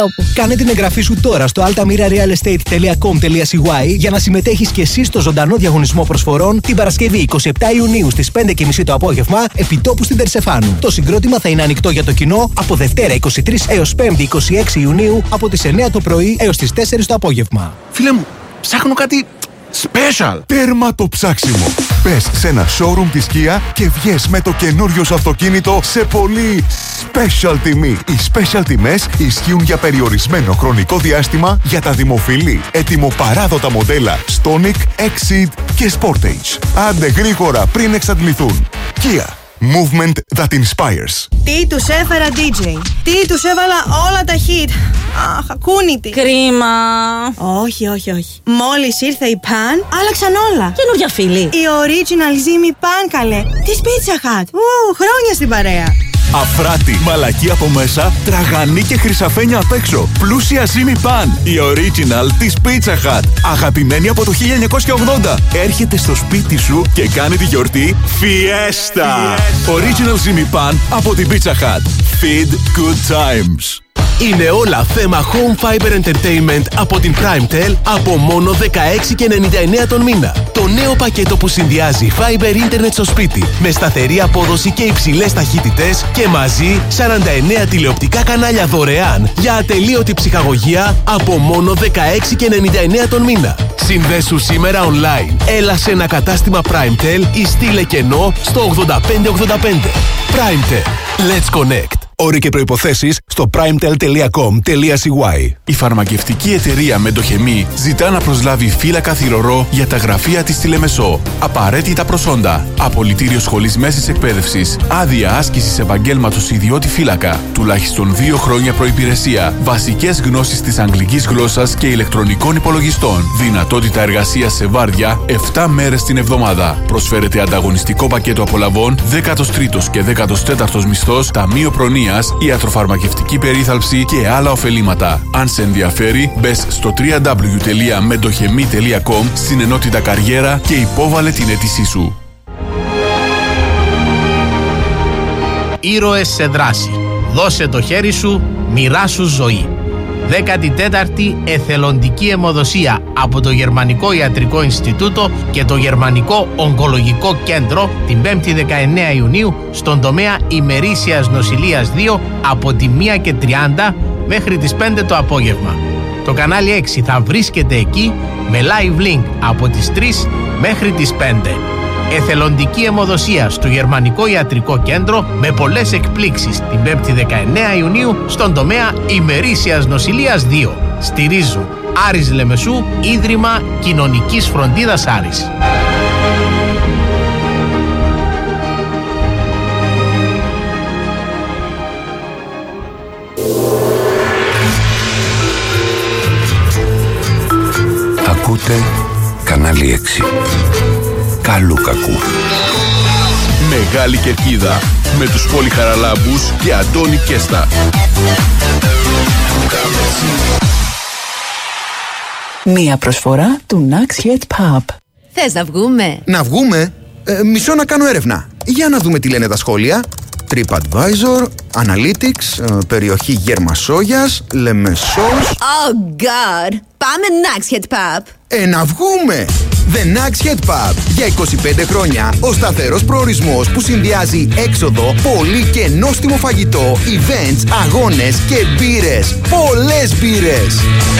Κάνε την εγγραφή σου τώρα στο altamirarealestate.com.cy για να συμμετέχεις και εσύ στο ζωντανό διαγωνισμό προσφορών την Παρασκευή 27 Ιουνίου στις 5:30 το απόγευμα επιτόπου στην Τερσεφάνου. Το συγκρότημα θα είναι ανοιχτό για το κοινό από Δευτέρα 23 έως 5η 26 Ιουνίου από τις 9 το πρωί έως τις 4 το απόγευμα. Φίλε μου, ψάχνω κάτι special. Τέρμα το ψάξιμο. Πες σε ένα showroom της Kia και βγες με το καινούριο σου αυτοκίνητο σε πολύ special τιμή. Οι special τιμές ισχύουν για περιορισμένο χρονικό διάστημα για τα δημοφιλή, ετοιμοπαράδοτα μοντέλα Stonic, Exceed και Sportage. Άντε γρήγορα πριν εξαντληθούν. Kia. Movement that inspires. Τι τους έφερα DJ. Τι τους έβαλα όλα τα hit. Αχ, ακούνητη. Κρίμα. Όχι. Μόλις ήρθε η Pan, άλλαξαν όλα. Καινούργια φίλη. Η original Zimmy Pan, καλέ. Της Pizza Hut. Χρόνια στην παρέα. Αφράτη, μαλακή από μέσα, τραγανή και χρυσαφένια απ' έξω. Πλούσια Zimmy Pan, η original της Pizza Hut. Αγαπημένη από το 1980. Έρχεται στο σπίτι σου και κάνει τη γιορτή Fiesta. Original Zimmy Pan από την Pizza Hut. Feed good times. Είναι όλα θέμα Home Fiber Entertainment από την PrimeTel από μόνο 16,99 τον μήνα. Το νέο πακέτο που συνδυάζει Fiber Internet στο σπίτι με σταθερή απόδοση και υψηλές ταχύτητες και μαζί 49 τηλεοπτικά κανάλια δωρεάν για ατελείωτη ψυχαγωγία από μόνο 16,99 τον μήνα. Συνδέσου σήμερα online. Έλα σε ένα κατάστημα PrimeTel ή στείλε κενό στο 8585. PrimeTel. Let's connect. Όροι και προϋποθέσεις στο primetel.com.cy. Η φαρμακευτική εταιρεία Μεντοχεμή ζητά να προσλάβει φύλακα θυρωρό για τα γραφεία της στη Λεμεσό. Απαραίτητα προσόντα. Απολυτήριο σχολής μέσης εκπαίδευσης. Άδεια άσκησης επαγγέλματος ιδιώτη φύλακα. Τουλάχιστον 2 χρόνια προϋπηρεσία. Βασικές γνώσεις της αγγλικής γλώσσας και ηλεκτρονικών υπολογιστών. Δυνατότητα εργασίας σε βάρδια 7 μέρες την εβδομάδα. Προσφέρεται ανταγωνιστικό πακέτο απολαβών 13ος και 14ος μισθός, ταμείο προνοίας, ιατροφαρμακευτική περίθαλψη και άλλα ωφελήματα. Αν σε ενδιαφέρει, μπες στο www.mendochemi.com στην ενότητα καριέρα και υπόβαλε την αίτησή σου. Ήρωες σε δράση. Δώσε το χέρι σου, μοιράσου ζωή. 14η Εθελοντική Αιμοδοσία από το Γερμανικό Ιατρικό Ινστιτούτο και το Γερμανικό Ογκολογικό Κέντρο την 5η 19 Ιουνίου στον τομέα ημερήσιας νοσηλείας 2 από τη 1:30 μέχρι τις 5 το απόγευμα. Το κανάλι 6 θα βρίσκεται εκεί με live link από τις 3 μέχρι τις 5. Εθελοντική αιμοδοσία στο Γερμανικό Ιατρικό Κέντρο με πολλές εκπλήξεις την 5η 19 Ιουνίου στον τομέα ημερήσιας νοσηλείας 2. Στηρίζουν Άρης Λεμεσού, Ίδρυμα Κοινωνικής Φροντίδας Άρης. Ακούτε κανάλι 6. Καλού κακού. Μεγάλη Κερκίδα με τους Πολυχαραλάμπους και Αντώνη Κέστα. Μία προσφορά του Nax Head Pub. Θες να βγούμε? Να βγούμε? Μισό να κάνω έρευνα. Για να δούμε τι λένε τα σχόλια. TripAdvisor, Analytics, περιοχή Γερμασόγιας, Λεμεσός. Oh God! Πάμε Nax Head Pub. Να βγούμε! The Nax Head Pub. Για 25 χρόνια ο σταθερός προορισμός που συνδυάζει έξοδο, πολύ και νόστιμο φαγητό, events, αγώνες και μπύρες. Πολλές μπύρες!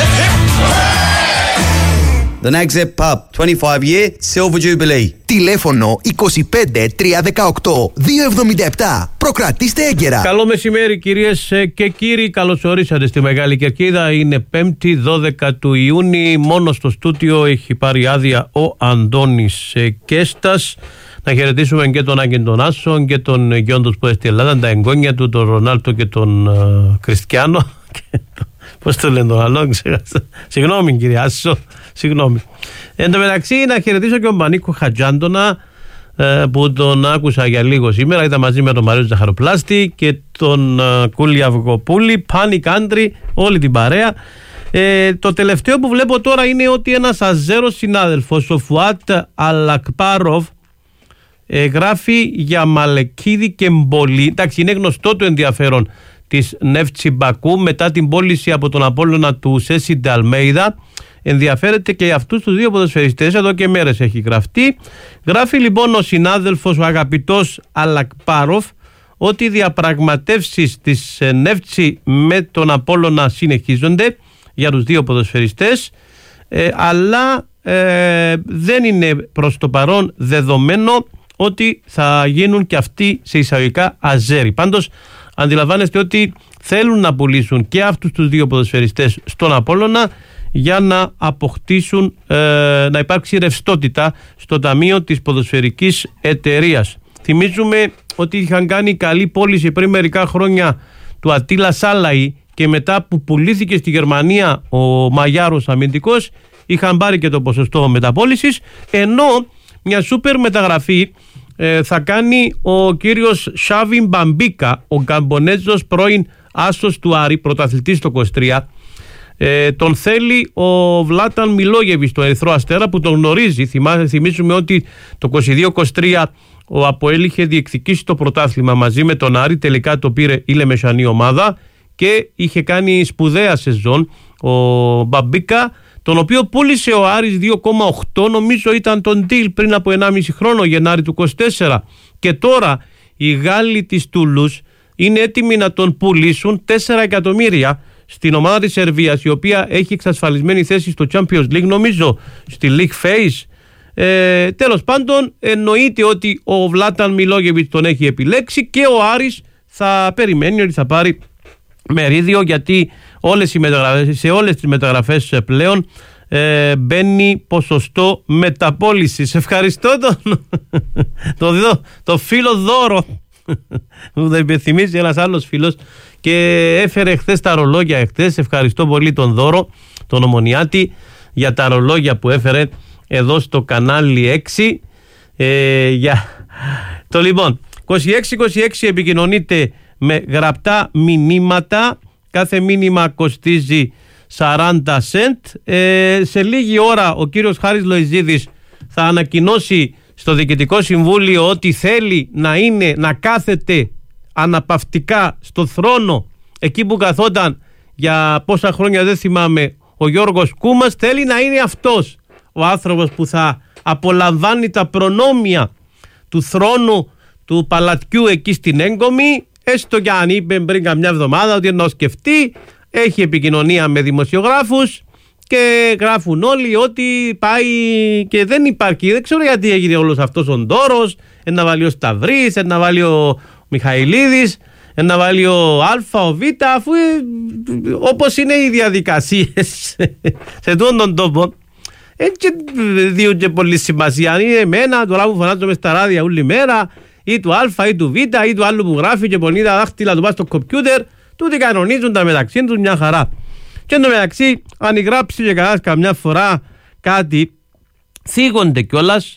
The Nax Head Pub, 25 year Silver Jubilee. Τηλέφωνο 25 318 277. Προκρατήστε έγκαιρα. Καλό μεσημέρι κυρίες και κύριοι. Καλώς ορίσατε στη Μεγάλη Κερκίδα. Είναι 5η 12 του Ιούνιου. Μόνο στο στούτιο έχει πάρει άδεια ο Αντώνης Κέστας. Να χαιρετήσουμε και τον Άγγεν τον Άσο και τον Γιόντος που είναι στη Ελλάδα, τα εγγόνια του, τον Ρονάλτο και τον Κριστιανό. Πώς το λένε τον άλλο, ξέχασα. Συγγνώμη κύριε Άσο, συγγνώμη. Εν τω μεταξύ να χαιρετήσω και τον Πανίκο Χατζάντονα που τον άκουσα για λίγο σήμερα. Ήταν μαζί με τον Μαρίο Ζαχαροπλάστη και τον Κούλη Αυγοπούλη, Panic Country, όλη την παρέα. Το τελευταίο που βλέπω τώρα είναι ότι ένας αζέρος συνάδελφος, ο Φουάτ Αλακπάροφ, γράφει για Μαλεκίδη και Μπολί. Εντάξει, είναι γνωστό το ενδιαφέρον της Νεύτσι Μπακού μετά την πώληση από τον Απόλλωνα του Σέσι Νταλμέιδα. Ενδιαφέρεται και για αυτούς τους δύο ποδοσφαιριστές, εδώ και μέρες έχει γραφτεί. Γράφει λοιπόν ο συνάδελφος, ο αγαπητός Αλακπάροφ, ότι οι διαπραγματεύσεις της Νεύτσι με τον Απόλλωνα συνεχίζονται για τους δύο ποδοσφαιριστές, αλλά δεν είναι προς το παρόν δεδομένο ότι θα γίνουν και αυτοί σε εισαγωγικά αζέρι. Πάντως αντιλαμβάνεστε ότι θέλουν να πουλήσουν και αυτούς τους δύο ποδοσφαιριστές στον Απόλλωνα για να αποκτήσουν, να υπάρξει ρευστότητα στο ταμείο της ποδοσφαιρικής εταιρείας. Θυμίζουμε ότι είχαν κάνει καλή πώληση πριν μερικά χρόνια του Ατίλα Σάλαη και μετά που πουλήθηκε στη Γερμανία ο Μαγιάρος αμυντικός είχαν πάρει και το ποσοστό μεταπώλησης, ενώ μια σούπερ μεταγραφή θα κάνει ο κύριος Σάβιν Μπαμπίκα, ο Γκαμπονέζος πρώην άσος του Άρη, πρωταθλητής το 23. Τον θέλει ο Βλάταν Μιλόγεβιτς, το Ερυθρό Αστέρα, που τον γνωρίζει. Θυμίζουμε ότι το 22-23 ο ΑΠΟΕΛ είχε διεκδικήσει το πρωτάθλημα μαζί με τον Άρη, τελικά το πήρε η λεμεσανή ομάδα και είχε κάνει σπουδαία σεζόν ο Μπαμπίκα, τον οποίο πούλησε ο Άρης 2,8, νομίζω ήταν τον deal πριν από 1,5 χρόνο, Γενάρη του 24, και τώρα οι Γάλλοι της Τούλους είναι έτοιμοι να τον πουλήσουν 4 εκατομμύρια στην ομάδα της Σερβίας, η οποία έχει εξασφαλισμένη θέση στο Champions League, νομίζω στη League Phase. Τέλος πάντων, εννοείται ότι ο Βλάταν Μιλόγεβιτς τον έχει επιλέξει και ο Άρης θα περιμένει ότι θα πάρει μερίδιο, γιατί σε όλες τις μεταγραφές πλέον μπαίνει ποσοστό μεταπώλησης. Ευχαριστώ το φίλο Δώρο μου το υπενθυμίζει ένας άλλος φίλος και έφερε χθες τα ρολόγια εχθές. Ευχαριστώ πολύ τον Δώρο, τον Ομονιάτη, για τα ρολόγια που έφερε εδώ στο κανάλι 6. Το λοιπόν 2626 επικοινωνείτε με γραπτά μηνύματα. Κάθε μήνυμα κοστίζει 40 cent. Σε λίγη ώρα ο κύριος Χάρης Λοϊζίδης θα ανακοινώσει στο Διοικητικό Συμβούλιο ότι θέλει να κάθεται αναπαυτικά στο θρόνο εκεί που καθόταν για πόσα χρόνια δεν θυμάμαι ο Γιώργος Κούμας. Θέλει να είναι αυτός ο άνθρωπος που θα απολαμβάνει τα προνόμια του θρόνου του παλατιού εκεί στην Έγκομη, έστω και αν είπε πριν καμιά εβδομάδα ότι να σκεφτεί. Έχει επικοινωνία με δημοσιογράφους και γράφουν όλοι ότι πάει και δεν υπάρχει. Δεν ξέρω γιατί έγινε όλος αυτός ο ντόρος. Να βάλει ο Σταυρής, να βάλει ο Μιχαηλίδης, να βάλει ο Α, ο Β, αφού όπως είναι οι διαδικασίες σε τούτον τον τόπο, έτσι δίνουν και πολύ σημασία. Αν είναι εμένα, τώρα που φωνάζομαι στα ράδια όλη μέρα, ή του Α ή του Β ή του άλλου που γράφει και πονεί τα δάχτυλα του πας στο κομπιούτερ, τούτοι κανονίζουν τα μεταξύ τους μια χαρά. Και εν τω μεταξύ, αν γράψει και καμιά φορά κάτι, θίγονται κιόλας.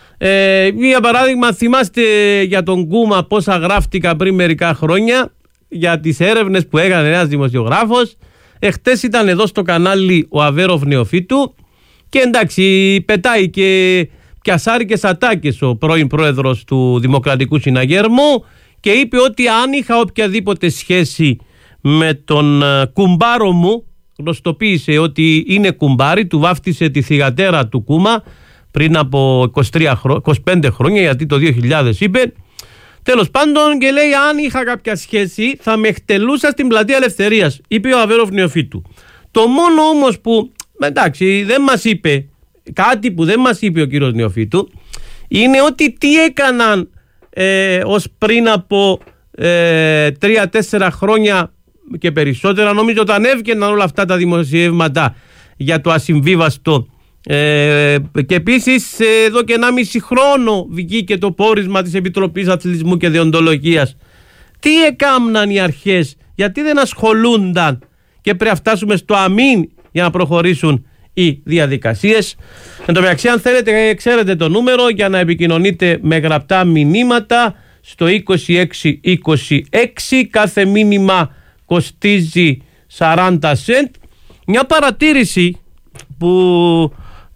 Για παράδειγμα, θυμάστε για τον Κούμα πόσα γράφτηκα πριν μερικά χρόνια για τις έρευνες που έκανε ένας δημοσιογράφος. Χτες ήταν εδώ στο κανάλι ο Αβέροφ Νεοφύτου και εντάξει, πετάει και πιασάρικες ατάκες ο πρώην πρόεδρος του Δημοκρατικού Συναγερμού και είπε ότι αν είχα οποιαδήποτε σχέση με τον κουμπάρο μου, γνωστοποίησε ότι είναι κουμπάρι, του βάφτισε τη θυγατέρα του Κούμα πριν από 25 χρόνια, γιατί το 2000 είπε. Τέλος πάντων, και λέει, αν είχα κάποια σχέση θα με εκτελούσα στην Πλατεία Ελευθερίας, είπε ο Αβέροφ Νεοφύτου. Το μόνο όμως που, εντάξει, δεν μας είπε, κάτι που δεν μας είπε ο κύριος Νεοφύτου, είναι ότι τι έκαναν ως πριν από 3-4 χρόνια και περισσότερα, νομίζω, όταν έβγαιναν όλα αυτά τα δημοσιεύματα για το ασυμβίβαστο. Και επίσης εδώ και 1,5 χρόνο βγήκε το πόρισμα της Επιτροπής Αθλητισμού και Δεοντολογίας. Τι έκαναν οι αρχές, γιατί δεν ασχολούνταν, και πρέπει να φτάσουμε στο αμήν για να προχωρήσουν οι διαδικασίες. Εν τω μεταξύ, αν θέλετε, ξέρετε το νούμερο για να επικοινωνείτε με γραπτά μηνύματα στο 2626. Κάθε μήνυμα κοστίζει 40 cent. Μια παρατήρηση που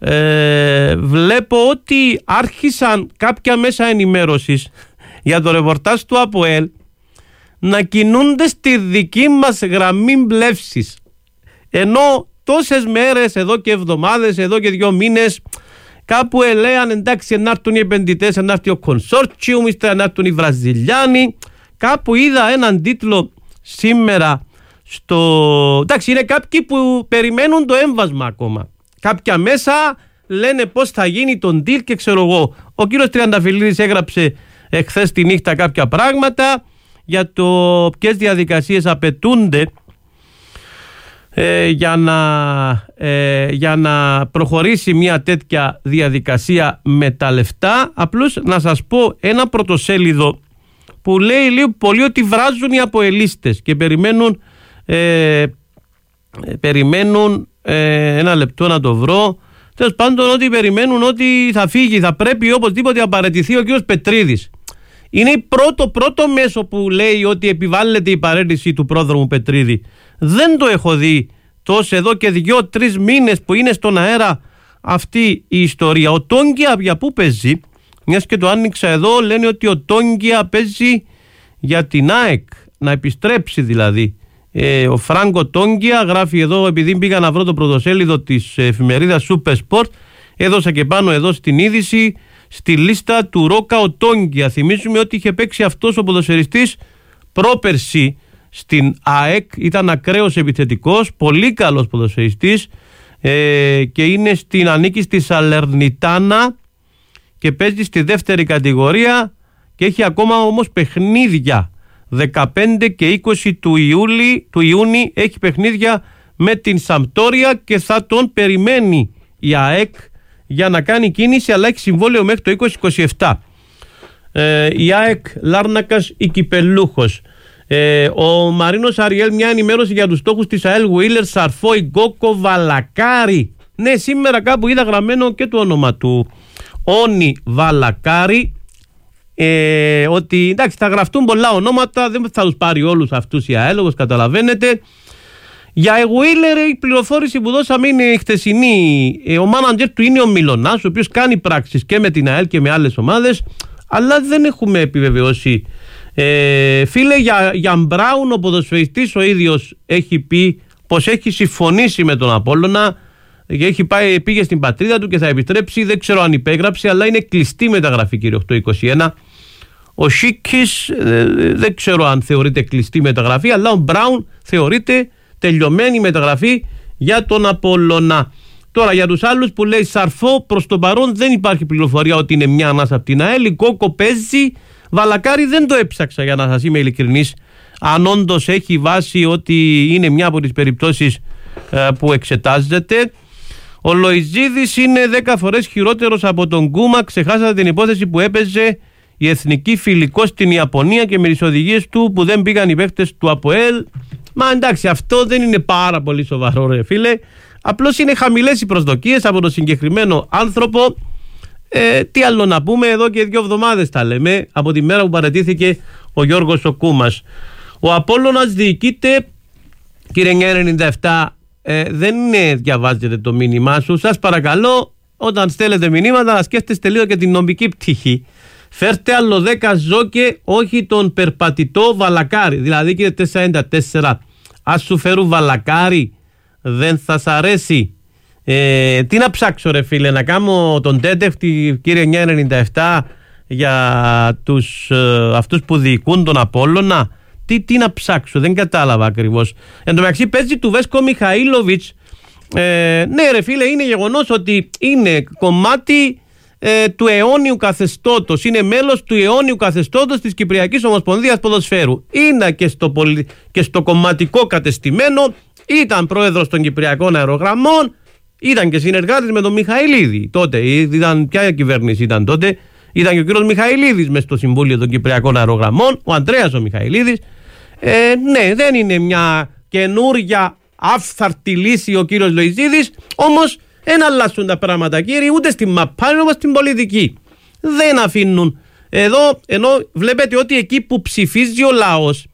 βλέπω ότι άρχισαν κάποια μέσα ενημέρωσης για το ρεπορτάζ του ΑΠΟΕΛ να κινούνται στη δική μας γραμμή πλεύσης. Ενώ τόσες μέρες, εδώ και εβδομάδες, εδώ και 2 μήνες, κάπου ελέαν εντάξει να έρθουν οι επενδυτές, να έρθει ο Consortium, ύστερα να έρθουν οι Βραζιλιάνοι. Κάπου είδα έναν τίτλο σήμερα εντάξει, είναι κάποιοι που περιμένουν το έμβασμα ακόμα. Κάποια μέσα λένε πώς θα γίνει τον deal και ξέρω εγώ. Ο κύριος Τριανταφυλλίδης έγραψε εχθές τη νύχτα κάποια πράγματα για το ποιες διαδικασίες απαιτούνται για να προχωρήσει μια τέτοια διαδικασία με τα λεφτά. Απλώς να σας πω ένα πρωτοσέλιδο που λέει λίγο πολύ ότι βράζουν οι αποελίστες και περιμένουν ένα λεπτό να το βρω. Τέλος πάντων, ότι περιμένουν ότι θα φύγει, θα πρέπει οπωσδήποτε να παραιτηθεί ο κύριος Πετρίδης. Είναι πρώτο μέσο που λέει ότι επιβάλλεται η παραίτηση του πρόδρομου Πετρίδη. Δεν το έχω δει τόσο εδώ και 2-3 μήνες που είναι στον αέρα αυτή η ιστορία. Ο Τόγκια για πού παίζει? Μιας και το άνοιξα εδώ, λένε ότι ο Τόγκια παίζει για την ΑΕΚ, να επιστρέψει δηλαδή. Ο Φράγκο Τόγκια γράφει εδώ, επειδή πήγα να βρω το πρωτοσέλιδο της εφημερίδας Super Sport, έδωσα και πάνω εδώ στην είδηση στη λίστα του Ρόκα ο Τόγκια. Θυμίζουμε ότι είχε παίξει αυτός ο ποδοσφαιριστής πρόπερση στην ΑΕΚ, ήταν ακραίος επιθετικός, πολύ καλός ποδοσφαιριστής και ανήκει στη Σαλερνιτάνα και παίζει στη δεύτερη κατηγορία και έχει ακόμα όμως παιχνίδια. 15 και 20 του Ιούνιου έχει παιχνίδια με την Σαμπτόρια και θα τον περιμένει η ΑΕΚ για να κάνει κίνηση, αλλά έχει συμβόλαιο μέχρι το 2027. Η ΑΕΚ Λάρνακας η κυπελούχος. Ο Μαρίνος Αριέλ, μια ενημέρωση για τους στόχους της ΑΕΛ: Γουίλερ, Σαρφόι, Γκόκο, Βαλακάρη. Ναι, σήμερα κάπου είδα γραμμένο και το όνομα του, Όνι Βαλακάρη. Ότι εντάξει, θα γραφτούν πολλά ονόματα, δεν θα τους πάρει όλους αυτούς η ΑΕΛ, όπως καταλαβαίνετε. Για Γουίλερ, η πληροφόρηση που δώσαμε είναι η χτεσινή. Ο μάνατζερ του είναι ο Μιλωνάς, ο οποίος κάνει πράξεις και με την ΑΕΛ και με άλλες ομάδες, αλλά δεν έχουμε επιβεβαιώσει. Φίλε, για Μπράουν, ο ποδοσφαιριστής ο ίδιος έχει πει πως έχει συμφωνήσει με τον Απόλλωνα και πήγε στην πατρίδα του και θα επιστρέψει. Δεν ξέρω αν υπέγραψε, αλλά είναι κλειστή μεταγραφή, κύριε 821. Ο Σίκης δεν ξέρω αν θεωρείται κλειστή μεταγραφή, αλλά ο Μπράουν θεωρείται τελειωμένη μεταγραφή για τον Απόλλωνα. Τώρα για τους άλλους που λέει Σαρφό, προς το παρόν δεν υπάρχει πληροφορία ότι είναι μια ανάσα από την ΑΕΛ. Κόκο παίζει. Βαλακάρη δεν το έψαξα, για να σας είμαι ειλικρινής, αν όντως έχει βάση ότι είναι μια από τις περιπτώσεις που εξετάζεται. Ο Λοϊζίδης είναι 10 φορές χειρότερος από τον Γκούμα. Ξεχάσατε την υπόθεση που έπαιζε η εθνική φιλικό στην Ιαπωνία και με τις οδηγίες του που δεν πήγαν οι παίκτες του ΑΠΟΕΛ. Μα εντάξει, αυτό δεν είναι πάρα πολύ σοβαρό, ρε φίλε. Απλώς είναι χαμηλές οι προσδοκίες από τον συγκεκριμένο άνθρωπο. Τι άλλο να πούμε, εδώ και 2 εβδομάδες τα λέμε, από τη μέρα που παραιτήθηκε ο Γιώργος ο Κούμας. Ο Απόλλωνας διοικείται, κύριε 997, δεν διαβάζετε το μήνυμά σου. Σας παρακαλώ, όταν στέλνετε μηνύματα, να σκέφτεστε λίγο και την νομική πτυχή. Φέρτε άλλο 10 Ζόκε, όχι τον περπατητό Βαλακάρη. Δηλαδή, κύριε 494, ας σου φέρουν Βαλακάρη, δεν θα σ' αρέσει? Τι να ψάξω, ρε φίλε, να κάνω τον τέτευτη, κύριε 997, για αυτούς που διοικούν τον Απόλλωνα? Τι να ψάξω, δεν κατάλαβα ακριβώς. Εν τω μεταξύ παίζει του Βέσκο Μιχαήλοβιτς. Ναι, ρε φίλε, είναι γεγονός ότι είναι κομμάτι του αιώνιου καθεστώτος, είναι μέλος του αιώνιου καθεστώτος της Κυπριακής Ομοσπονδίας Ποδοσφαίρου. Είναι και στο κομματικό κατεστημένο, ήταν πρόεδρος των Κυπριακών Αερογραμμών, ήταν και συνεργάτης με τον Μιχαηλίδη τότε. Ποια κυβέρνηση ήταν τότε? Ήταν και ο κύριος Μιχαηλίδης μες στο Συμβούλιο των Κυπριακών Αερογραμμών, ο Ανδρέας ο Μιχαηλίδης. Ναι, δεν είναι μια καινούρια άφθαρτη λύση ο κύριος Λοϊζίδης, όμως δεν αλλάσουν τα πράγματα, κύριε, ούτε στην μαπάνη όπως στην πολιτική. Δεν αφήνουν. Εδώ, ενώ βλέπετε ότι εκεί που ψηφίζει ο λαός,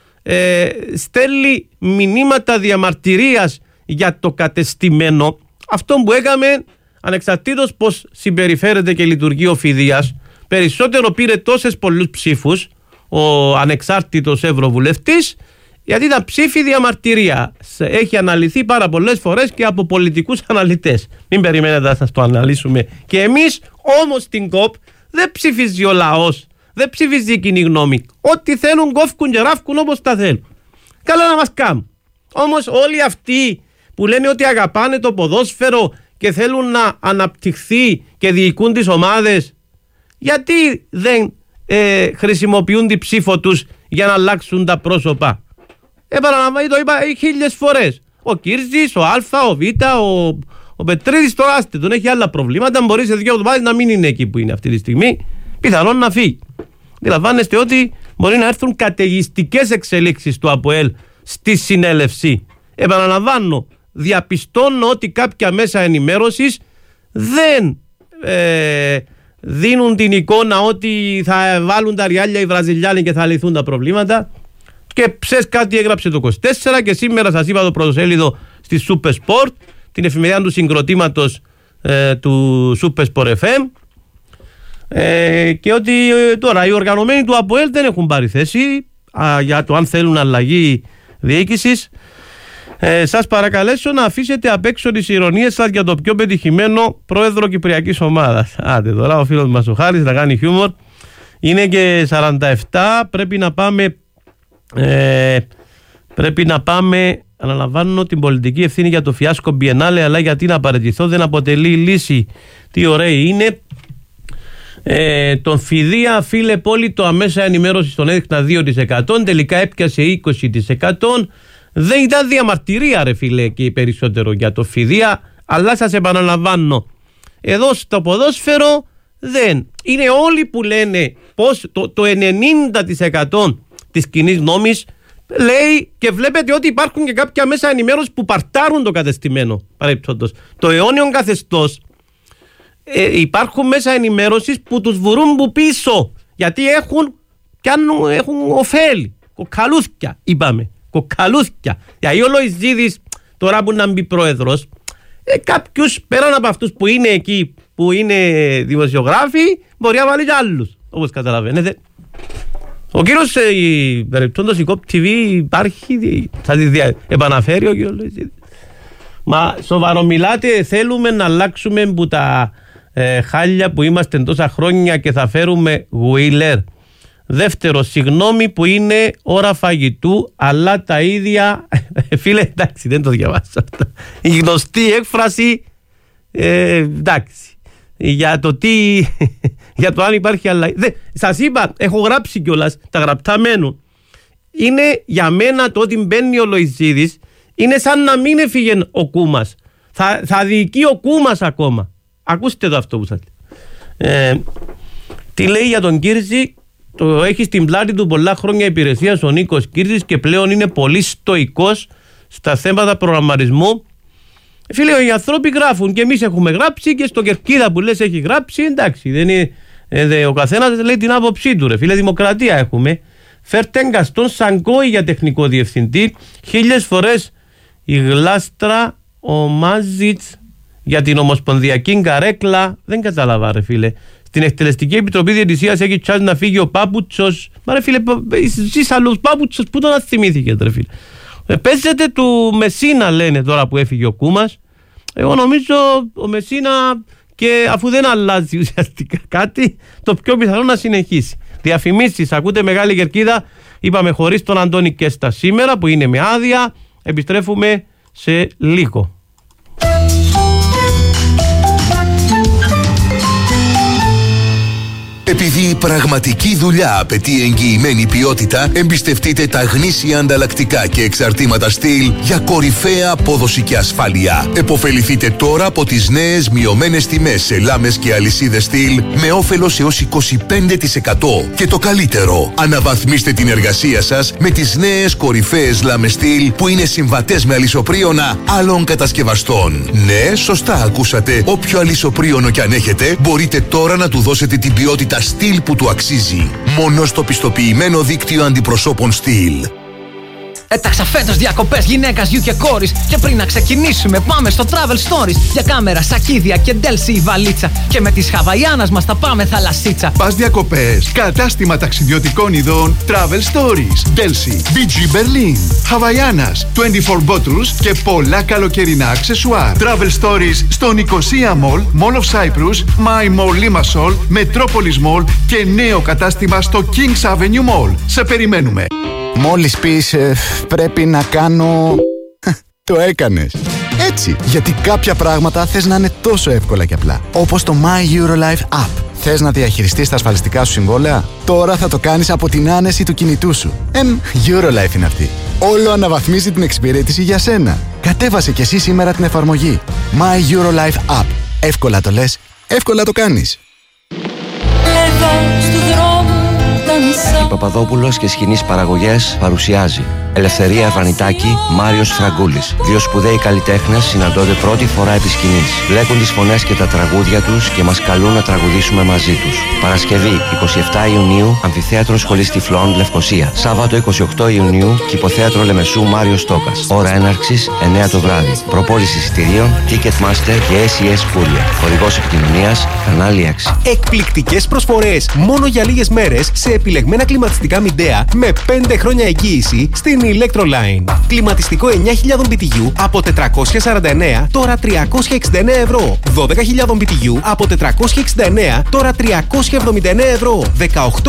στέλνει μηνύματα διαμαρτυρίας για το κατεστημένο, αυτό που έκαμε, ανεξαρτήτως πως συμπεριφέρεται και λειτουργεί ο Φιδίας, περισσότερο πήρε τόσες πολλούς ψήφους ο ανεξάρτητος ευρωβουλευτής, γιατί τα ψήφι διαμαρτυρία έχει αναλυθεί πάρα πολλές φορές και από πολιτικούς αναλυτές. Μην περιμένετε να σας το αναλύσουμε και εμείς, όμως στην ΚΟΠ δεν ψηφίζει ο λαός, δεν ψηφίζει η κοινή γνώμη. Ό,τι θέλουν κόφκουν και ράφκουν όπως τα θέλουν. Καλά να μας κάνουν. Όμως όλοι αυτοί που λένε ότι αγαπάνε το ποδόσφαιρο και θέλουν να αναπτυχθεί και διοικούν τις ομάδες, γιατί δεν χρησιμοποιούν τη ψήφο τους για να αλλάξουν τα πρόσωπα? Επαναλαμβάνω, το είπα 1000 φορές. Ο Κύρζης, ο Α, ο Β, ο Πετρίδης τώρα άστε, τον έχει άλλα προβλήματα. Μπορεί σε 2 εβδομάδες να μην είναι εκεί που είναι αυτή τη στιγμή. Πιθανόν να φύγει. Αντιλαμβάνεστε ότι μπορεί να έρθουν καταιγιστικές εξελίξεις του ΑΠΟΕΛ στη συνέλευση. Επαναλαμβάνω, διαπιστώνω ότι κάποια μέσα ενημέρωσης δεν δίνουν την εικόνα ότι θα βάλουν τα ριάλια οι Βραζιλιάνοι και θα λυθούν τα προβλήματα. Και ψες κάτι έγραψε το 24 και σήμερα σας είπα το πρωτοσέλιδο στη Super Sport, την εφημερίδα του συγκροτήματος του Super Sport FM, και ότι τώρα οι οργανωμένοι του ΑΠΟΕΛ δεν έχουν πάρει θέση για το αν θέλουν αλλαγή διοίκησης. Σας παρακαλέσω να αφήσετε απ' έξω τις ηρωνίες σας για το πιο πετυχημένο πρόεδρο κυπριακής ομάδας. Άντε τώρα ο φίλος μας ο Χάρης να κάνει χιούμορ. Είναι και 47, πρέπει να πάμε, αναλαμβάνω την πολιτική ευθύνη για το φιάσκο Μπιενάλε, αλλά γιατί να παραιτηθώ δεν αποτελεί λύση. Τι ωραίοι είναι. Τον Φιδία, φίλε Πόλη, αμέσα ενημέρωση τον έδειχνα 2%, τελικά έπιασε 20%. Δεν ήταν διαμαρτυρία ρε φίλε και περισσότερο για το Φιδία, αλλά σας επαναλαμβάνω, εδώ στο ποδόσφαιρο δεν. Είναι όλοι που λένε πως το 90% της κοινής γνώμης λέει, και βλέπετε ότι υπάρχουν και κάποια μέσα ενημέρωση που παρτάρουν το κατεστημένο παρεπτόντως. Το αιώνιο καθεστώς, υπάρχουν μέσα ενημέρωσης που τους βουρούν που πίσω, γιατί έχουν ωφέλη, κοκαλούθκια είπαμε, κοκαλούθκια. Γιατί ο Λοϊζίδης τώρα που να μπει πρόεδρος, κάποιους πέραν από αυτούς που είναι εκεί, που είναι δημοσιογράφοι, μπορεί να βάλει και άλλους, όπως καταλαβαίνετε. Ο κύριος περιπτώντας η COP TV υπάρχει, θα τη επαναφέρει ο κύριος Λοϊζίδης. Μα σοβαρομιλάτε, θέλουμε να αλλάξουμε που τα χάλια που είμαστε τόσα χρόνια και θα φέρουμε Wheeler? Δεύτερο, συγγνώμη που είναι ώρα φαγητού, αλλά τα ίδια. Φίλε, εντάξει, δεν το διαβάζω αυτό. Η γνωστή έκφραση, εντάξει, για το τι, για το αν υπάρχει αλλαγή. Σας είπα, έχω γράψει κιόλας, τα γραπτά μένουν. Είναι για μένα το ότι μπαίνει ο Λοϊζίδης, είναι σαν να μην έφυγε ο Κούμας. Θα διοικεί ο Κούμας ακόμα. Ακούστε το αυτό που σας λέει. Τι λέει για τον Κύρζη? Το έχει στην πλάτη του πολλά χρόνια υπηρεσίας ο Νίκος Κύρζης και πλέον είναι πολύ στοικός στα θέματα προγραμματισμού. Φίλε, οι άνθρωποι γράφουν και εμείς έχουμε γράψει και στο Κερκίδα που λες έχει γράψει. Εντάξει, δεν είναι, ο καθένας λέει την άποψή του. Ρε φίλε, δημοκρατία έχουμε. Φέρτε Γκαστόν Σαγκόη για τεχνικό διευθυντή. 1000 φορές η γλάστρα, ο Μάζιτς για την ομοσπονδιακή καρέκλα. Δεν κατάλαβα, ρε φίλε. Στην Εκτελεστική Επιτροπή Διαιτησίας έχει τσάσει να φύγει ο Πάπουτσος. Μα ρε φίλε, εσείς άλλους Πάπουτσος που τον θυμήθηκε, ρε φίλε. Παίζεται του Μεσίνα, λένε τώρα που έφυγε ο Κούμας. Εγώ νομίζω ο Μεσίνα, και αφού δεν αλλάζει ουσιαστικά κάτι, το πιο πιθανό να συνεχίσει. Διαφημίσεις, ακούτε Μεγάλη Κερκίδα. Είπαμε χωρίς τον Αντώνη Κέστα σήμερα που είναι με άδεια. Επιστρέφουμε σε λίγο. Επειδή η πραγματική δουλειά απαιτεί εγγυημένη ποιότητα, εμπιστευτείτε τα γνήσια ανταλλακτικά και εξαρτήματα στυλ για κορυφαία απόδοση και ασφάλεια. Εποφεληθείτε τώρα από τις νέες μειωμένες τιμές σε λάμες και αλυσίδες στυλ με όφελος έως 25%. Και το καλύτερο, αναβαθμίστε την εργασία σας με τις νέες κορυφαίες λάμες στυλ που είναι συμβατές με αλυσοπρίωνα άλλων κατασκευαστών. Ναι, σωστά ακούσατε. Όποιο αλυσοπρίωνο κι αν έχετε, μπορείτε τώρα να του δώσετε την ποιότητα στυλ που του αξίζει. Μόνο στο πιστοποιημένο δίκτυο αντιπροσώπων στυλ. Έταξα φέτος διακοπές γυναίκας, γιου και κόρης. Και πριν να ξεκινήσουμε, πάμε στο Travel Stories. Για κάμερα, σακίδια και ντέλση η βαλίτσα. Και με τις Χαβαϊάνας μας θα πάμε θαλασσίτσα. Πας διακοπές, κατάστημα ταξιδιωτικών ειδών Travel Stories. Delsi, BG Berlin, Χαβαϊάνας, 24 Bottles και πολλά καλοκαιρινά αξεσουάρ. Travel Stories στο Νικοσία Mall, Mall of Cyprus, My Mall Limassol, Metropolis Mall και νέο κατάστημα στο Kings Avenue Mall. Σε περιμένουμε. Μόλις πεις πρέπει να κάνω... Το έκανες. Έτσι, γιατί κάποια πράγματα θες να είναι τόσο εύκολα και απλά. Όπως το My Eurolife App. Θες να διαχειριστείς τα ασφαλιστικά σου συμβόλαια? Τώρα θα το κάνεις από την άνεση του κινητού σου. Eurolife είναι αυτή. Όλο αναβαθμίζει την εξυπηρέτηση για σένα. Κατέβασε κι εσύ σήμερα την εφαρμογή. My Eurolife App. Εύκολα το λες, εύκολα το κάνεις. Η Παπαδόπουλος και Σχοινής Παραγωγές παρουσιάζει Ελευθερία Ευανιτάκη, Μάριος Φραγκούλης. Δύο σπουδαίοι καλλιτέχνες συναντώνται πρώτη φορά επί σκηνής. Βλέπουν τις φωνές και τα τραγούδια τους και μας καλούν να τραγουδήσουμε μαζί τους. Παρασκευή 27 Ιουνίου, Αμφιθέατρο Σχολής Τυφλών, Λευκοσία. Σάββατο 28 Ιουνίου, Κηποθέατρο Λεμεσού, Μάριος Στόκας. Ώρα έναρξης 9 το βράδυ. Προπόληση εισιτηρίων Ticketmaster και SES Courier. Χορηγός επικοινωνίας Κανάλι 6. Εκπληκτικές προσφορές μόνο για λίγες μέρες σε επιλεγμένα κλιματιστικά μιντέα με 5 χρόνια εγγύηση στην Electroline. Κλιματιστικό 9.000 BTU από 449, τώρα 369 ευρώ. 12.000 BTU από 469, τώρα 379 ευρώ. 18.000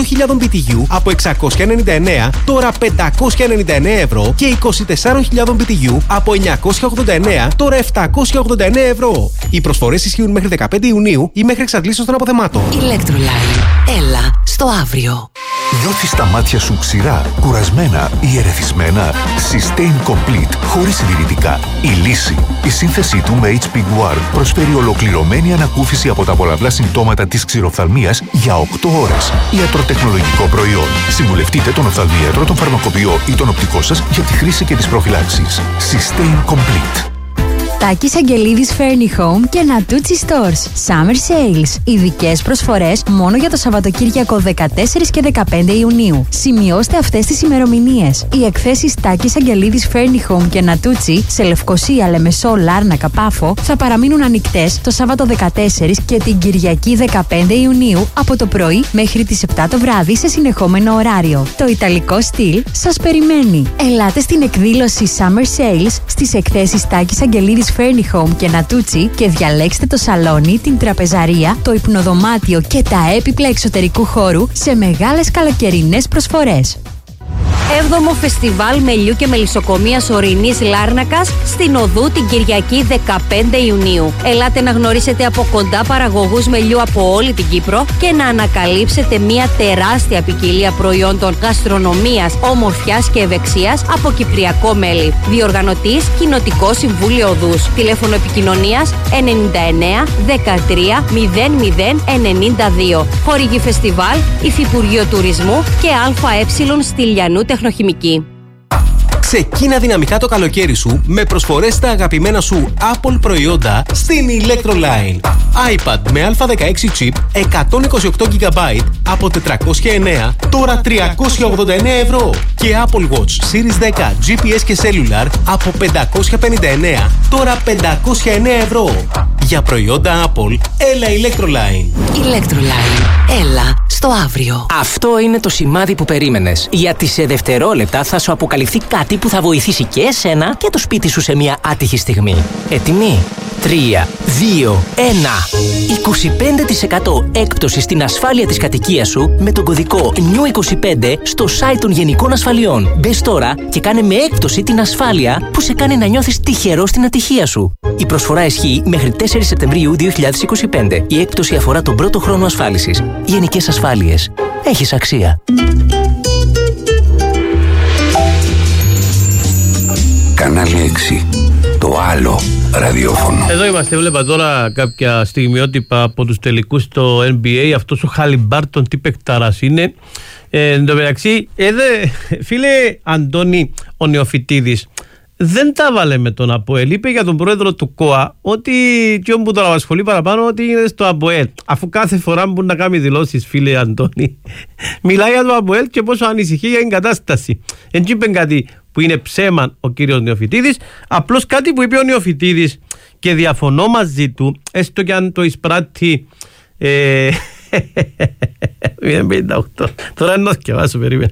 BTU από 699, τώρα 599 ευρώ. Και 24.000 BTU από 989, τώρα 789 ευρώ. Οι προσφορές ισχύουν μέχρι 15 Ιουνίου ή μέχρι εξαντλήσεως των αποθεμάτων. Electroline. Έλα στο αύριο. Νιώθεις τα μάτια σου ξηρά, κουρασμένα ή ερεθισμένα? Sustain Complete, χωρίς συντηρητικά. Η λύση. Η σύνθεσή του με HP Guard προσφέρει ολοκληρωμένη ανακούφιση από τα πολλαπλά συμπτώματα της ξηροφθαλμίας για 8 ώρες. Ιατροτεχνολογικό προϊόν. Συμβουλευτείτε τον οφθαλμίατρο, τον φαρμακοποιό ή τον οπτικό σας για τη χρήση και τις προφυλάξεις. Sustain Complete. Τάκης Αγγελίδης Furni Home και Natuzzi Stores. Summer Sales. Ειδικές προσφορές μόνο για το Σαββατοκύριακο 14 και 15 Ιουνίου. Σημειώστε αυτές τις ημερομηνίες. Οι εκθέσεις Τάκης Αγγελίδης Furni Home και Natuzzi σε Λευκοσία, Λεμεσό, Λάρνακα, Πάφο θα παραμείνουν ανοιχτές το Σάββατο 14 και την Κυριακή 15 Ιουνίου από το πρωί μέχρι τις 7 το βράδυ σε συνεχόμενο ωράριο. Το ιταλικό στυλ σας περιμένει. Ελάτε στην εκδήλωση Summer Sales στις εκθέσεις Τάκης Αγγελίδης Furni Home και Natuzzi και διαλέξτε το σαλόνι, την τραπεζαρία, το υπνοδωμάτιο και τα έπιπλα εξωτερικού χώρου σε μεγάλες καλοκαιρινές προσφορές. 7ο Φεστιβάλ Μελιού και Μελισσοκομείας Ορεινής Λάρνακας στην Οδού την Κυριακή 15 Ιουνίου. Ελάτε να γνωρίσετε από κοντά παραγωγούς μελιού από όλη την Κύπρο και να ανακαλύψετε μια τεράστια ποικιλία προϊόντων γαστρονομίας, ομορφιάς και ευεξίας από κυπριακό μέλι. Διοργανωτής Κοινοτικό Συμβούλιο Οδούς. Τηλέφωνο επικοινωνίας 99 13 00 92. Χορηγή φεστιβάλ Υφυπουργείο Τουρισμού και ΑΕ Στυλιανού Τεχνοχημική. Ξεκίνα δυναμικά το καλοκαίρι σου με προσφορές στα αγαπημένα σου Apple προϊόντα στην Electroline. iPad με Α16 chip 128GB από 409, τώρα 389 ευρώ. Και Apple Watch Series 10 GPS και Cellular από 559, τώρα 509 ευρώ. Για προϊόντα Apple, έλα Electroline. Electroline. Έλα στο αύριο. Αυτό είναι το σημάδι που περίμενες. Γιατί σε δευτερόλεπτα θα σου αποκαλυφθεί κάτι που θα βοηθήσει και εσένα και το σπίτι σου σε μια άτυχη στιγμή. Έτοιμοι? 3, 2, 1. 25% έκπτωση στην ασφάλεια της κατοικίας σου με τον κωδικό NEW25 στο site των Γενικών Ασφαλιών. Μπες τώρα και κάνε με έκπτωση την ασφάλεια που σε κάνει να νιώθεις τυχερό στην ατυχία σου. Η προσφορά ισχύει μέχρι 4 Σεπτεμβρίου 2025. Η έκπτωση αφορά τον πρώτο χρόνο ασφάλισης. Γενικές Ασφάλειες. Έχεις αξία. Κανάλι 6. Το άλλο ραδιόφωνο. Εδώ είμαστε, βλέπα τώρα κάποια στιγμιότυπα από τους τελικούς στο NBA. Αυτός ο Χαλιμπάρτον τι παικτάρας είναι. Εν τω μεταξύ, φίλε Αντώνη, ο Νεοφυτίδης δεν τα βάλε με τον ΑΠΟΕΛ. Είπε για τον πρόεδρο του ΚΟΑ ότι και όπου τον απασχολεί παραπάνω ότι είναι στο ΑΠΟΕΛ. Αφού κάθε φορά που να κάνει δηλώσεις, φίλε Αντώνη, μιλάει για το ΑΠΟΕΛ και πόσο ανησυχεί για την κατάσταση. Εν είπε κάτι που είναι ψέμα ο κύριος Νεοφυτίδης. Απλώς κάτι που είπε ο Νεοφυτίδης και διαφωνώ μαζί του, έστω και αν το εισπράττει 58. Τώρα να θυκευάσω, περίμενε.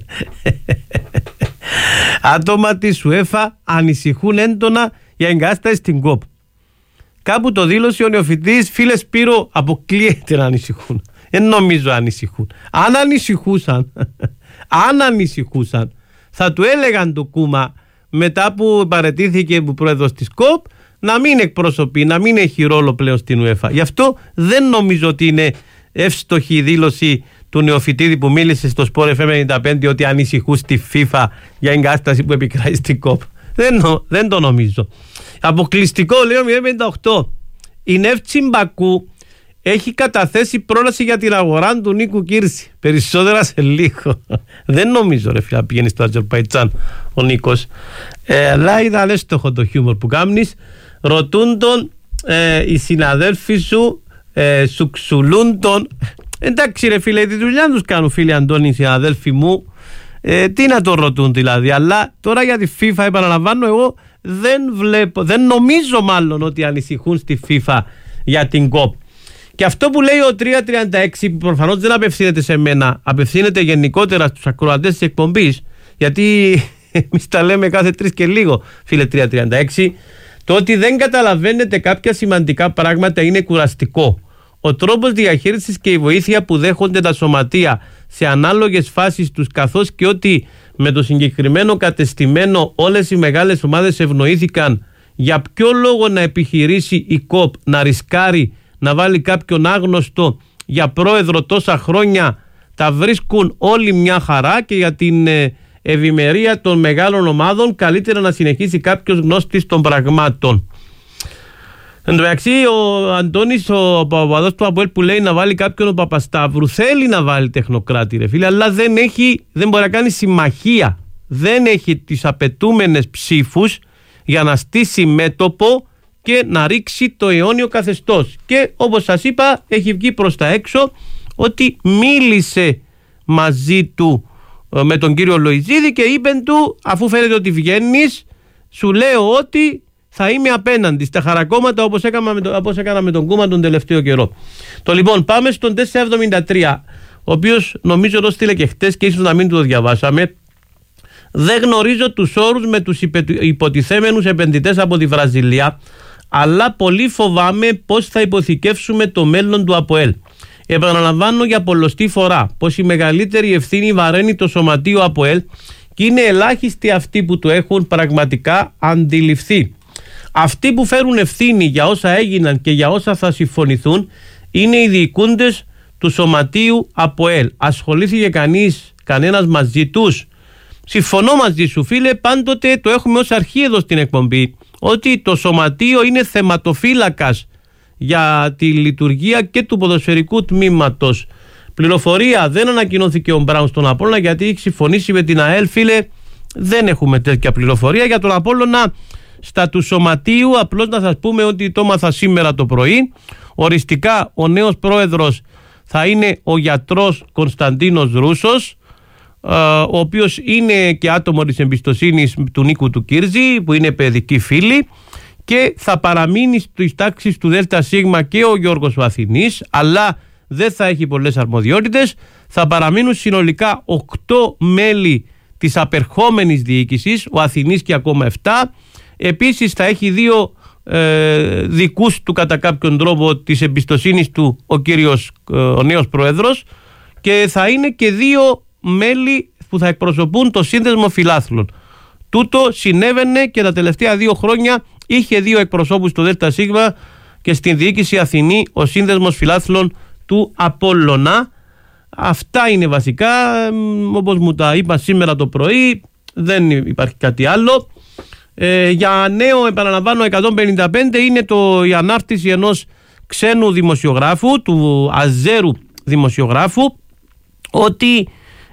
Άτομα της UEFA ανησυχούν έντονα για εγκατάσταση στην ΚΟΠ. Κάπου το δήλωσε ο Νεοφυτής, φίλε Σπύρο, αποκλείεται να ανησυχούν. Δεν νομίζω ανησυχούν. Αν ανησυχούσαν, θα του έλεγαν το Κούμα μετά που παραιτήθηκε που πρόεδρος της ΚΟΠ να μην εκπροσωπεί, να μην έχει ρόλο πλέον στην UEFA. Γι' αυτό δεν νομίζω ότι είναι εύστοχη η δήλωση του Νεοφυτίδη που μίλησε στο Sport FM 95 ότι ανησυχούν στη FIFA για εγκατάσταση που επικράτει στην ΚΟΠ. Δεν το νομίζω. Αποκλειστικό, λέω 058. Η Νεύτσι Μπακού έχει καταθέσει πρόλαση για την αγορά του Νίκου Κύρση. Περισσότερα σε λίγο. Δεν νομίζω, ρε φίλα, πηγαίνει στο Αζερμπαϊτζάν ο Νίκος. Αλλά ήταν εύστοχο το χιούμορ που κάνεις. Ρωτούν τον οι συναδέλφοι σου, σου ξουλούν τον. Εντάξει, ρε φίλε, τη δουλειά τους κάνουν, φίλοι Αντώνη, οι συναδέλφοι μου. Τι να το ρωτούν δηλαδή. Αλλά τώρα για τη FIFA, επαναλαμβάνω, εγώ δεν νομίζω μάλλον ότι ανησυχούν στη FIFA για την ΚΟΠ. Και αυτό που λέει ο 336, που προφανώς δεν απευθύνεται σε μένα, απευθύνεται γενικότερα στους ακροατές της εκπομπής, γιατί εμείς τα λέμε κάθε 3 και λίγο, φίλε 336, το ότι δεν καταλαβαίνετε κάποια σημαντικά πράγματα είναι κουραστικό. Ο τρόπος διαχείρισης και η βοήθεια που δέχονται τα σωματεία σε ανάλογες φάσεις τους, καθώς και ότι με το συγκεκριμένο κατεστημένο όλες οι μεγάλες ομάδες ευνοήθηκαν, για ποιο λόγο να επιχειρήσει η ΚΟΠ να ρισκάρει να βάλει κάποιον άγνωστο για πρόεδρο τόσα χρόνια, τα βρίσκουν όλοι μια χαρά και για την ευημερία των μεγάλων ομάδων καλύτερα να συνεχίσει κάποιος γνώστης των πραγμάτων. Εν τω μεταξύ, ο Αντώνης, ο παπαδός του ΑΠΟΕΛ που λέει να βάλει κάποιον ο Παπασταύρου, θέλει να βάλει τεχνοκράτη, ρε φίλε, αλλά δεν μπορεί να κάνει συμμαχία. Δεν έχει τις απαιτούμενες ψήφους για να στήσει μέτωπο και να ρίξει το αιώνιο καθεστώς. Και όπως σας είπα, έχει βγει προς τα έξω ότι μίλησε μαζί του με τον κύριο Λοϊζίδη και είπε του, αφού φαίνεται ότι βγαίνεις, σου λέω ότι θα είμαι απέναντι στα χαρακόμματα όπως έκανα με τον Κούμα τον τελευταίο καιρό. Το λοιπόν, πάμε στον 473, ο οποίος νομίζω το στείλε και χτες και ίσως να μην το διαβάσαμε. Δεν γνωρίζω τους όρους με τους υποτιθέμενους επενδυτές από τη Βραζιλία, αλλά πολύ φοβάμαι πώς θα υποθηκεύσουμε το μέλλον του ΑΠΟΕΛ. Επαναλαμβάνω για πολλοστή φορά πως η μεγαλύτερη ευθύνη βαραίνει το σωματείο ΑΠΟΕΛ και είναι ελάχιστοι αυτοί που το έχουν πραγματικά αντιληφθεί. Αυτοί που φέρουν ευθύνη για όσα έγιναν και για όσα θα συμφωνηθούν είναι οι διοικούντες του σωματείου ΑΠΟΕΛ. Ασχολήθηκε κανένας μαζί τους? Συμφωνώ μαζί σου, φίλε, πάντοτε το έχουμε ως αρχή εδώ στην εκπομπή, ότι το σωματείο είναι θεματοφύλακας για τη λειτουργία και του ποδοσφαιρικού τμήματος. Πληροφορία, δεν ανακοινώθηκε ο Μπράουν στον Απόλλωνα γιατί έχει συμφωνήσει με την ΑΕΛ, φίλε. Δεν έχουμε τέτοια πληροφορία για τον Απόλλωνα στα του σωματείου. Απλώς να σας πούμε ότι το έμαθα σήμερα το πρωί. Οριστικά ο πρόεδρος θα είναι ο γιατρός Κωνσταντίνος Ρούσος, ο οποίος είναι και άτομο της εμπιστοσύνης του Νίκου του Κύρζη, που είναι παιδική φίλη, και θα παραμείνει στις τάξεις του ΔΣ και ο Γιώργος ο Αθηνής, αλλά δεν θα έχει πολλές αρμοδιότητες. Θα παραμείνουν συνολικά 8 μέλη της απερχόμενης διοίκησης, ο Αθηνής και ακόμα 7. Επίσης θα έχει 2 δικούς του κατά κάποιον τρόπο της εμπιστοσύνης του ο νέος πρόεδρος, και θα είναι και 2 μέλη που θα εκπροσωπούν το σύνδεσμο φιλάθλων. Τούτο συνέβαινε και τα τελευταία 2 χρόνια. Είχε 2 εκπροσώπους στο ΔΣ και στην διοίκηση Αθηνή ο σύνδεσμος φιλάθλων του Απόλλωνα. Αυτά είναι βασικά, όπως μου τα είπα σήμερα το πρωί, δεν υπάρχει κάτι άλλο. Για νέο, επαναλαμβάνω, 155 είναι η ανάρτηση ενός ξένου δημοσιογράφου, του Αζέρου δημοσιογράφου, ότι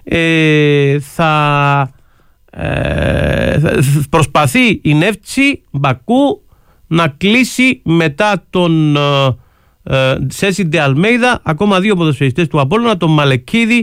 θα προσπαθεί η Νεύτσι Μπακού να κλείσει μετά τον Σέσι Ντε Αλμέιδα ακόμα 2 ποδοσφαιριστές του Απόλλωνα, τον Μαλεκίδη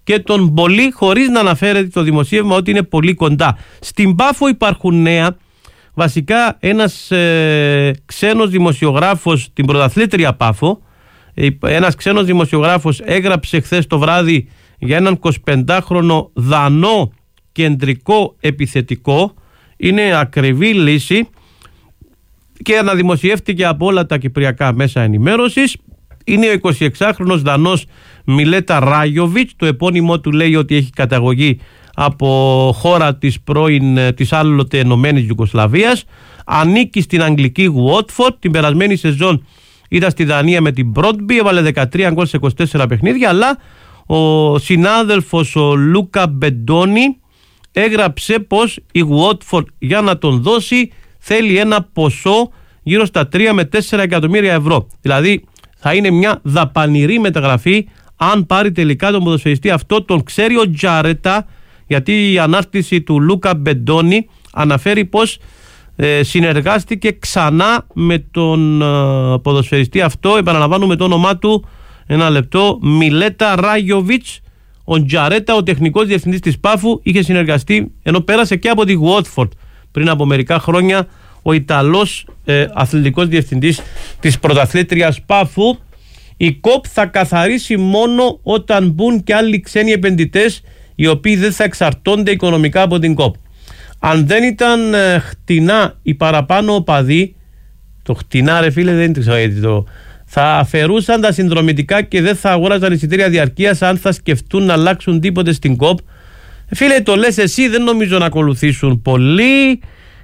και τον πολύ, χωρίς να αναφέρεται το δημοσίευμα ότι είναι πολύ κοντά. Στην Πάφο υπάρχουν νέα. Βασικά ένας ξένος δημοσιογράφος, την πρωταθλήτρια Πάφο, ένας ξένος δημοσιογράφος έγραψε χθες το βράδυ για έναν 25χρονο Δανό κεντρικό επιθετικό. Είναι ακριβή λύση και αναδημοσιεύτηκε από όλα τα κυπριακά μέσα ενημέρωσης. Είναι ο 26χρονος Δανός Μιλέτα Ράγιοβιτς. Το επώνυμό του λέει ότι έχει καταγωγή από χώρα της άλλοτε ενωμένης Ιουγκοσλαβίας. Ανήκει στην αγγλική Watford. Την περασμένη σεζόν ήταν στη Δανία με την Μπρόντμπι, έβαλε 13 γκολ σε 24 παιχνίδια, αλλά ο συνάδελφος ο Λούκα Μπεντόνι έγραψε πως η Watford για να τον δώσει θέλει ένα ποσό γύρω στα 3 με 4 εκατομμύρια ευρώ. Δηλαδή θα είναι μια δαπανηρή μεταγραφή αν πάρει τελικά τον ποδοσφαιριστή αυτό. Τον ξέρει ο Τζάρετα, γιατί η ανάρτηση του Λούκα Μπεντόνι αναφέρει πως συνεργάστηκε ξανά με τον ποδοσφαιριστή αυτό. Επαναλαμβάνουμε το όνομά του, ένα λεπτό, Μιλέτα Ράγιοβιτς. Ο Τζαρέτα, ο τεχνικός διευθυντής της Πάφου, είχε συνεργαστεί, ενώ πέρασε και από τη Watford πριν από μερικά χρόνια, ο Ιταλός αθλητικός διευθυντής της πρωταθλήτριας Πάφου. Η ΚΟΠ θα καθαρίσει μόνο όταν μπουν και άλλοι ξένοι επενδυτές, οι οποίοι δεν θα εξαρτώνται οικονομικά από την ΚΟΠ. Αν δεν ήταν χτινά οι παραπάνω οπαδοί, το χτινά ρε φίλε δεν ξέρω, θα αφαιρούσαν τα συνδρομητικά και δεν θα αγόραζαν εισιτήρια διαρκείας αν θα σκεφτούν να αλλάξουν τίποτε στην ΚΟΠ. Φίλε, το λες εσύ, δεν νομίζω να ακολουθήσουν πολλοί.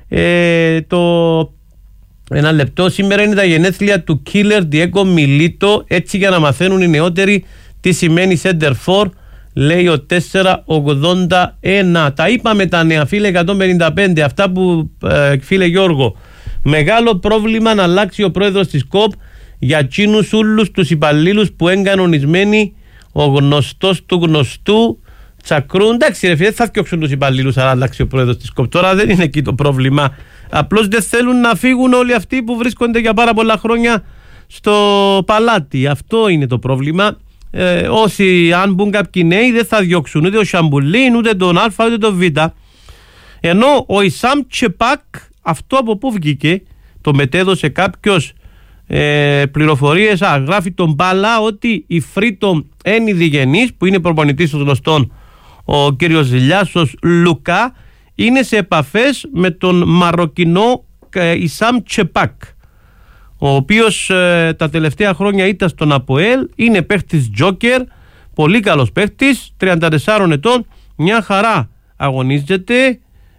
Ένα λεπτό, σήμερα είναι τα γενέθλια του Killer Diego Milito, έτσι για να μαθαίνουν οι νεότεροι τι σημαίνει Center for, λέει ο 481. Τα είπαμε τα νέα, φίλε, 155, αυτά που φίλε Γιώργο. Μεγάλο πρόβλημα να αλλάξει ο πρόεδρος της ΚΟΠ για εκείνους όλους τους υπαλλήλους που είναι κανονισμένοι, ο γνωστός του γνωστού τσακρούν. Εντάξει ρε φίλε, θα φτιάξουν τους υπαλλήλους αν αλλάξει ο πρόεδρος της ΚΟΠ. Τώρα δεν είναι εκεί το πρόβλημα. Απλώς δεν θέλουν να φύγουν όλοι αυτοί που βρίσκονται για πάρα πολλά χρόνια στο παλάτι. Αυτό είναι το πρόβλημα. Όσοι αν μπουν κάποιοι νέοι δεν θα διώξουν ούτε ο Σαμπουλίν, ούτε τον Α, ούτε τον Β. Ενώ ο Ισάμ Τσεπάκ, αυτό από πού βγήκε, το μετέδωσε κάποιος πληροφορίες, γράφει τον Μπάλα ότι η Φρίτο Ένι Διγενής, που είναι προπονητής των γνωστών ο κύριος Λιάσος Λουκά, είναι σε επαφές με τον Μαροκινό Ισάμ Τσεπάκ, ο οποίος τα τελευταία χρόνια ήταν στον ΑΠΟΕΛ, είναι παίχτης τζόκερ, πολύ καλός παίχτης, 34 ετών, μια χαρά αγωνίζεται,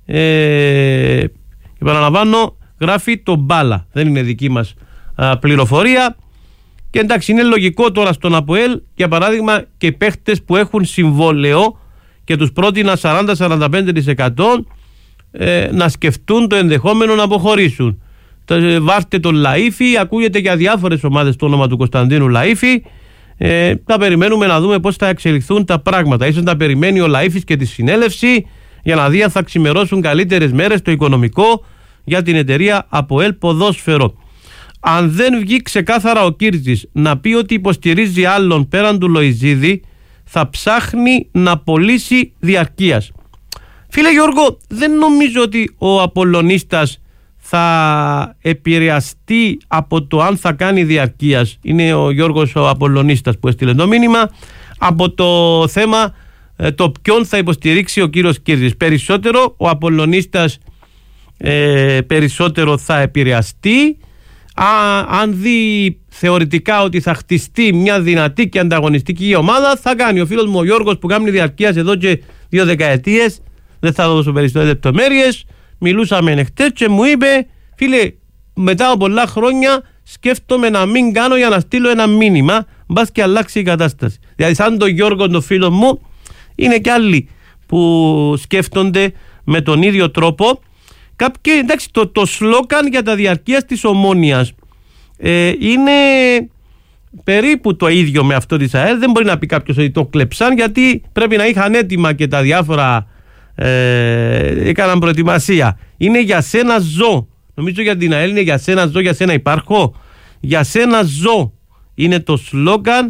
επαναλαμβάνω, γράφει τον Μπάλα, δεν είναι δική μας πληροφορία. Και εντάξει, είναι λογικό τώρα στον ΑΠΟΕΛ, για παράδειγμα, και παίχτες που έχουν συμβόλαιο και τους πρότεινα 40-45% να σκεφτούν το ενδεχόμενο να αποχωρήσουν. Βάρτε τον Λαΐφη, ακούγεται για διάφορες ομάδες το όνομα του Κωνσταντίνου Λαΐφη. Θα περιμένουμε να δούμε πώς θα εξελιχθούν τα πράγματα. Ίσως να περιμένει ο Λαΐφης και τη συνέλευση για να δει αν θα ξημερώσουν καλύτερες μέρες στο οικονομικό για την εταιρεία ΑΠΟΕΛ Ποδόσφαιρο. Αν δεν βγει ξεκάθαρα ο Κίρτζης να πει ότι υποστηρίζει άλλον πέραν του Λοϊζίδη, θα ψάχνει να πωλήσει διαρκείας. Φίλε Γιώργο, δεν νομίζω ότι ο Απολλωνίστας θα επηρεαστεί από το αν θα κάνει διαρκείας. Είναι ο Γιώργος ο Απολλωνίστας που έστειλε το μήνυμα. Από το θέμα το ποιον θα υποστηρίξει ο κύριος Κίρτζης. Περισσότερο ο Απολλωνίστας περισσότερο θα επηρεαστεί. Αν δει θεωρητικά ότι θα χτιστεί μια δυνατή και ανταγωνιστική ομάδα, θα κάνει. Ο φίλος μου ο Γιώργος που κάνει διαρκείας εδώ και 2 δεκαετίες, δεν θα δώσω περισσότερες λεπτομέρειες, μιλούσαμε χτες και μου είπε, φίλε, μετά από πολλά χρόνια σκέφτομαι να μην κάνω για να στείλω ένα μήνυμα, μπας και αλλάξει η κατάσταση. Δηλαδή σαν τον Γιώργο τον φίλο μου, είναι και άλλοι που σκέφτονται με τον ίδιο τρόπο. Κάποιοι, εντάξει, το σλόκαν για τα διαρκείας της Ομόνοιας είναι περίπου το ίδιο με αυτό της ΑΕΛ. Δεν μπορεί να πει κάποιος ότι το κλεψαν, γιατί πρέπει να είχαν έτοιμα και τα διάφορα, έκαναν προετοιμασία. Είναι για σένα ζω. Νομίζω για την ΑΕΛ είναι για σένα ζω, για σένα υπάρχω. Για σένα ζω είναι το σλόκαν.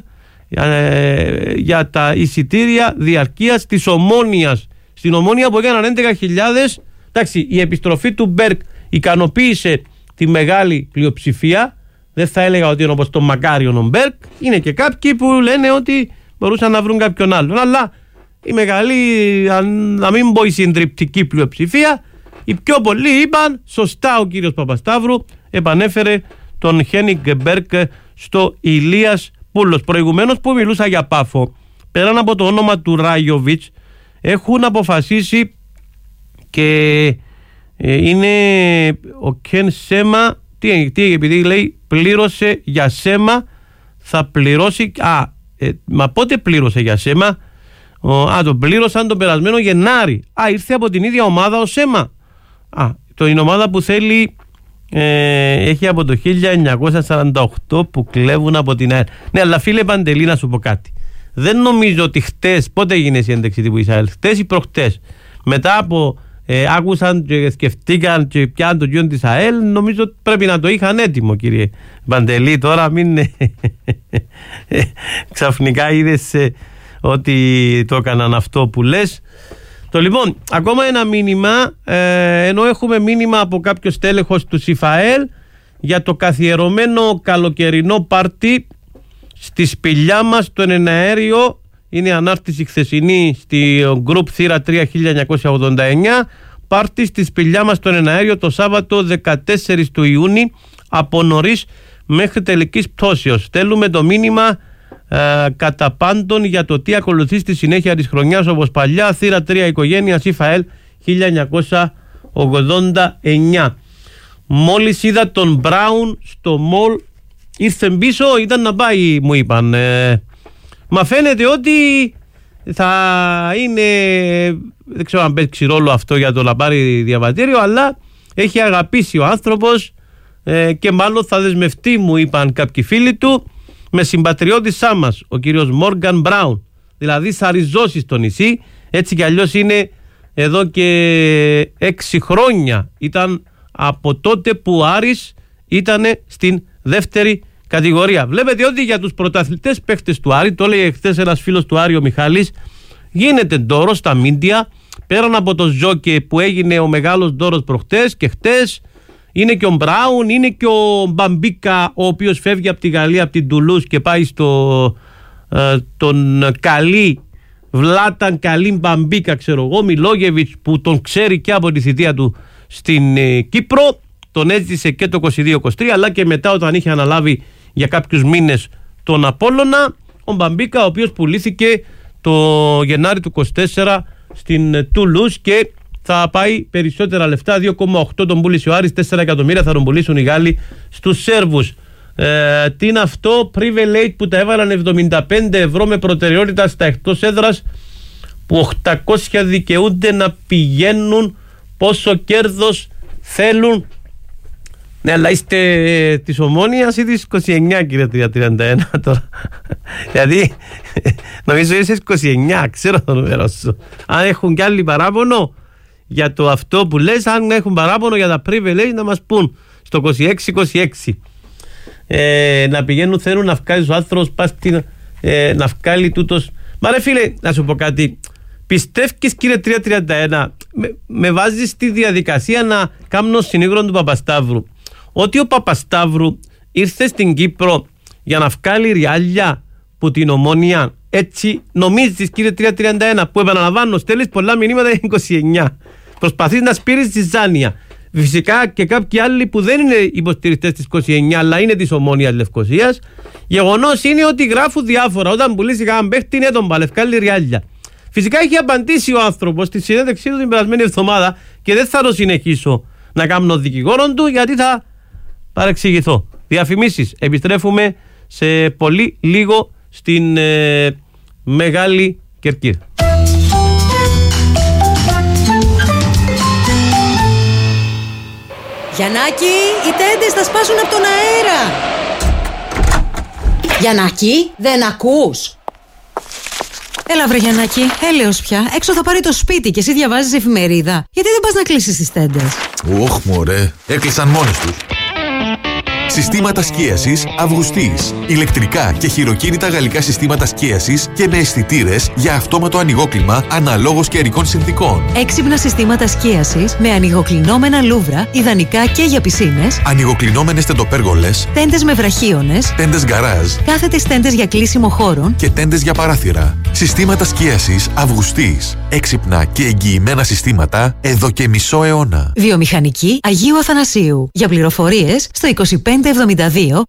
για τα εισιτήρια διαρκείας της Ομόνοιας. Στην Ομόνια που έκαναν 11.000. Εντάξει, η επιστροφή του Μπέρκ ικανοποίησε τη μεγάλη πλειοψηφία. Δεν θα έλεγα ότι είναι όπως το Μακάριον ο Μπέρκ. Είναι και κάποιοι που λένε ότι μπορούσαν να βρουν κάποιον άλλον. Αλλά η μεγάλη, να μην πω η συντριπτική πλειοψηφία, οι πιο πολλοί είπαν σωστά. Ο κύριος Παπασταύρου επανέφερε τον Χένικ Μπέρκ στο Ηλίας Πούλος. Προηγουμένως που μιλούσα για Πάφο, πέραν από το όνομα του Ράγιοβιτς, έχουν αποφασίσει και είναι ο Κεν Σέμα. Τι επειδή λέει πλήρωσε για Σέμα, θα πληρώσει. Μα πότε πλήρωσε για Σέμα? Το πλήρωσαν τον περασμένο Γενάρη. Ήρθε από την ίδια ομάδα ο Σέμα. Είναι ομάδα που θέλει. Έχει από το 1948 που κλέβουν από την ΑΕΛ. Ναι, αλλά φίλε Παντελή, να σου πω κάτι. Δεν νομίζω ότι χτες, πότε έγινε η ένταξη τύπου Ισραήλ, χτες ή προχτες, μετά από άκουσαν και σκεφτήκαν και πιάνουν το γιον της ΑΕΛ, νομίζω ότι πρέπει να το είχαν έτοιμο, κύριε Παντελή. Τώρα μην ξαφνικά είδες ότι το έκαναν αυτό που λες. Λοιπόν, ακόμα ένα μήνυμα, ενώ έχουμε μήνυμα από κάποιο τέλεχος του ΣΥΦΑΕΛ για το καθιερωμένο καλοκαιρινό πάρτι στη σπηλιά μας το ενεναέριο. Είναι ανάρτηση χθεσινή στη Group Θύρα 3 1989. Πάρτι στη σπηλιά μας το ενεναέριο το Σάββατο 14 του Ιούνιου από νωρίς μέχρι τελικής πτώσεως. Στέλνουμε το μήνυμα κατά πάντων για το τι ακολουθεί στη συνέχεια της χρονιάς, όπως παλιά. Θύρα 3 οικογένεια ΣΥΦΑΕΛ 1989. Μόλις είδα τον Μπράουν στο μολ, ήρθε πίσω, ήταν να πάει, μου είπαν. Μα φαίνεται ότι θα είναι, δεν ξέρω αν παίξει ρόλο αυτό για το να πάρει διαβατήριο, αλλά έχει αγαπήσει ο άνθρωπος και μάλλον θα δεσμευτεί, μου είπαν κάποιοι φίλοι του, με συμπατριώτησά μας, ο κύριος Μόργαν Μπράουν. Δηλαδή θα ριζώσει στο νησί, έτσι κι αλλιώς είναι εδώ και 6 χρόνια. Ήταν από τότε που ο Άρης ήταν στην δεύτερη κατηγορία. Βλέπετε ότι για τους πρωταθλητές παίχτες του Άρη, το έλεγε χθες ένας φίλος του Άρη ο Μιχάλης, γίνεται ντόρος στα μίντια, πέραν από το Ζόκε που έγινε ο μεγάλος ντόρος προχτές και χτες. Είναι και ο Μπράουν, είναι και ο Μπαμπίκα, ο οποίος φεύγει από τη Γαλλία, από την Τουλούς και πάει τον Καλή Βλάταν Καλή Μπαμπίκα, ξέρω εγώ, Μιλόγεβιτς, που τον ξέρει και από τη θητεία του στην Κύπρο. Τον έζησε και το 22-23, αλλά και μετά όταν είχε αναλάβει για κάποιους μήνες τον Απόλλωνα. Ο Μπαμπίκα, ο οποίος πουλήθηκε το Γενάρη του 24 στην Τουλούς και θα πάει περισσότερα λεφτά. 2,8 τον πούλησε ο Άρης, 4 εκατομμύρια θα τον πουλήσουν οι Γάλλοι στους Σέρβους. Τι είναι αυτό? Privilege που τα έβαλαν 75 ευρώ με προτεραιότητα στα εκτός έδρας, που 800 δικαιούνται να πηγαίνουν, πόσο κέρδος θέλουν. Ναι, αλλά είστε της Ομόνοιας ή της 29, κύριε 331 τώρα? Δηλαδή νομίζω είσαι 29, ξέρω το νούμερο σου. Αν έχουν κι άλλοι παράπονο για το αυτό που λες, αν έχουν παράπονο για τα privilege, να μας πούν στο 26-26. Να πηγαίνουν, θέλουν να βγάλει ο άνθρωπος, να βγάλει τούτος. Μα ρε φίλε, να σου πω κάτι. Πιστεύεις, κύριε 331, με βάζεις στη διαδικασία να κάνω συνήγορο του Παπασταύρου, ότι ο Παπασταύρου ήρθε στην Κύπρο για να βγάλει ριάλια που την Ομόνια? Έτσι νομίζεις, κύριε 331, που επαναλαμβάνω, στέλνεις πολλά μηνύματα για 29. Προσπαθείς να σπείρεις τη ζάνια. Φυσικά και κάποιοι άλλοι που δεν είναι υποστηρικτές της 29, αλλά είναι της Ομόνοιας Λευκωσίας. Γεγονός είναι ότι γράφουν διάφορα. Όταν πουλήσει κανέναν παίχτη, είναι τον παλευκάλι ριάλια. Φυσικά έχει απαντήσει ο άνθρωπος στη συνέντευξή του την περασμένη εβδομάδα και δεν θα το συνεχίσω να κάνω δικηγόρο του, γιατί θα παρεξηγηθώ. Διαφημίσεις. Επιστρέφουμε σε πολύ λίγο στην Μεγάλη Κερκίδα. Γιαννάκη, οι τέντες θα σπάσουν από τον αέρα. Γιαννάκη, δεν ακούς? Έλα βρε Γιαννάκη, έλεος πια. Έξω θα πάρει το σπίτι και εσύ διαβάζεις εφημερίδα. Γιατί δεν πας να κλείσεις τις τέντες? Ωχ μωρέ, έκλεισαν μόνες τους. Συστήματα σκίασης Αυγουστής. Ηλεκτρικά και χειροκίνητα γαλλικά συστήματα σκίασης και με αισθητήρες για αυτόματο ανοιγόκλιμα αναλόγως καιρικών συνθήκων. Έξυπνα συστήματα σκίασης με ανοιγοκλεινόμενα λούβρα, ιδανικά και για πισίνες. Ανοιγοκλεινόμενες τεντοπέργολες. Τέντες με βραχίονες. Τέντες γκαράζ. Κάθετες τέντες για κλείσιμο χώρων. Και τέντες για παράθυρα. Συστήματα σκίασης Αυγουστής. Έξυπνα και εγγυημένα συστήματα εδώ και μισό αιώνα. Βιομηχανική Αγίου Αθανασίου. Για πληροφορίες στο 2572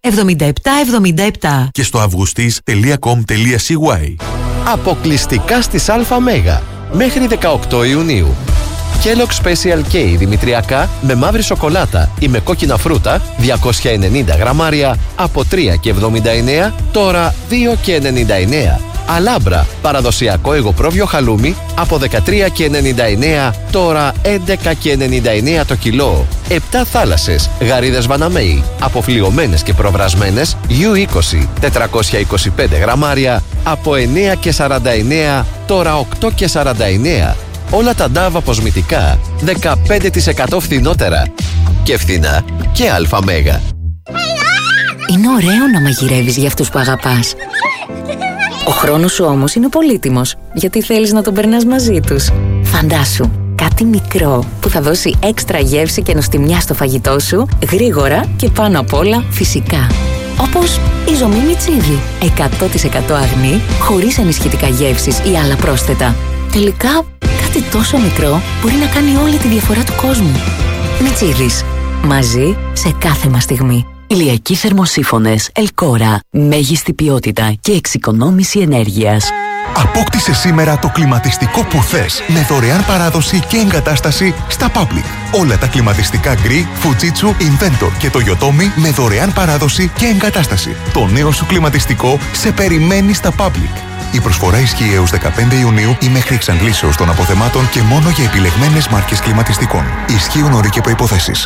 7777 και στο augustis.com.cy. Αποκλειστικά στις ΑΜΕΓΑ μέχρι 18 Ιουνίου. Kellogg Special K δημητριακά με μαύρη σοκολάτα ή με κόκκινα φρούτα 290 γραμμάρια από 3,79 τώρα 2,99. Αλάμπρα παραδοσιακό εγωπρόβιο χαλούμι από 13,99 τώρα 11,99 το κιλό. 7 θάλασσες γαρίδες Βαναμέη αποφλιωμένες και προβρασμένες U20 425 γραμμάρια από 9,49 τώρα 8,49. Όλα τα Ντάβ αποσμητικά 15% φθηνότερα. Και φθηνά και ΑΜΕΓΑ. Είναι ωραίο να μαγειρεύεις για αυτούς που αγαπάς. Ο χρόνος σου όμως είναι πολύτιμος, γιατί θέλεις να τον περνάς μαζί τους. Φαντάσου, κάτι μικρό που θα δώσει έξτρα γεύση και νοστιμιά στο φαγητό σου, γρήγορα και πάνω απ' όλα φυσικά. Όπως η ζομή μιτσίδι, 100% αγνή, χωρίς ενισχυτικά γεύσεις ή άλλα πρόσθετα. Τελικά, κάτι τόσο μικρό μπορεί να κάνει όλη τη διαφορά του κόσμου. Μιτσίδις, μαζί σε κάθε μας στιγμή. Ηλιακοί θερμοσύφωνες Ελκόρα. Μέγιστη ποιότητα και εξοικονόμηση ενέργειας. Απόκτησε σήμερα το κλιματιστικό που θες με δωρεάν παράδοση και εγκατάσταση στα Public. Όλα τα κλιματιστικά Γκρι, Fujitsu, Inventor και το Yotomi με δωρεάν παράδοση και εγκατάσταση. Το νέο σου κλιματιστικό σε περιμένει στα Public. Η προσφορά ισχύει έως 15 Ιουνίου ή μέχρι εξαντλήσεως των αποθεμάτων και μόνο για επιλεγμένες μάρκες κλιματιστικών. Ισχύουν όροι και προϋποθέσεις.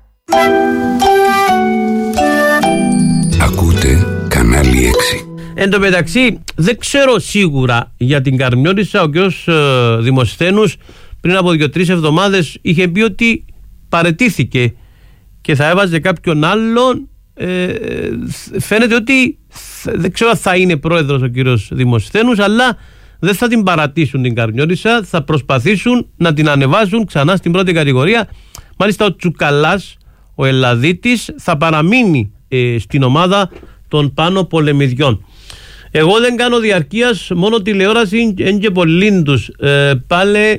Ακούτε κανάλι 6. Εν τω μεταξύ, δεν ξέρω σίγουρα για την Καρμιώτισσα. Ο κ. Δημοσθένους πριν από 2-3 εβδομάδες είχε πει ότι παραιτήθηκε και θα έβαζε κάποιον άλλον. Φαίνεται ότι δεν ξέρω αν θα είναι πρόεδρος ο κ. Δημοσθένους, αλλά δεν θα την παρατήσουν την Καρμιώτισσα. Θα προσπαθήσουν να την ανεβάσουν ξανά στην πρώτη κατηγορία. Μάλιστα ο Τσουκαλάς, ο Ελλαδίτης, θα παραμείνει στην ομάδα των πάνω πολεμιδιών. Εγώ δεν κάνω διαρκείας, μόνο τηλεόραση είναι και πολλήν τους. Πάλι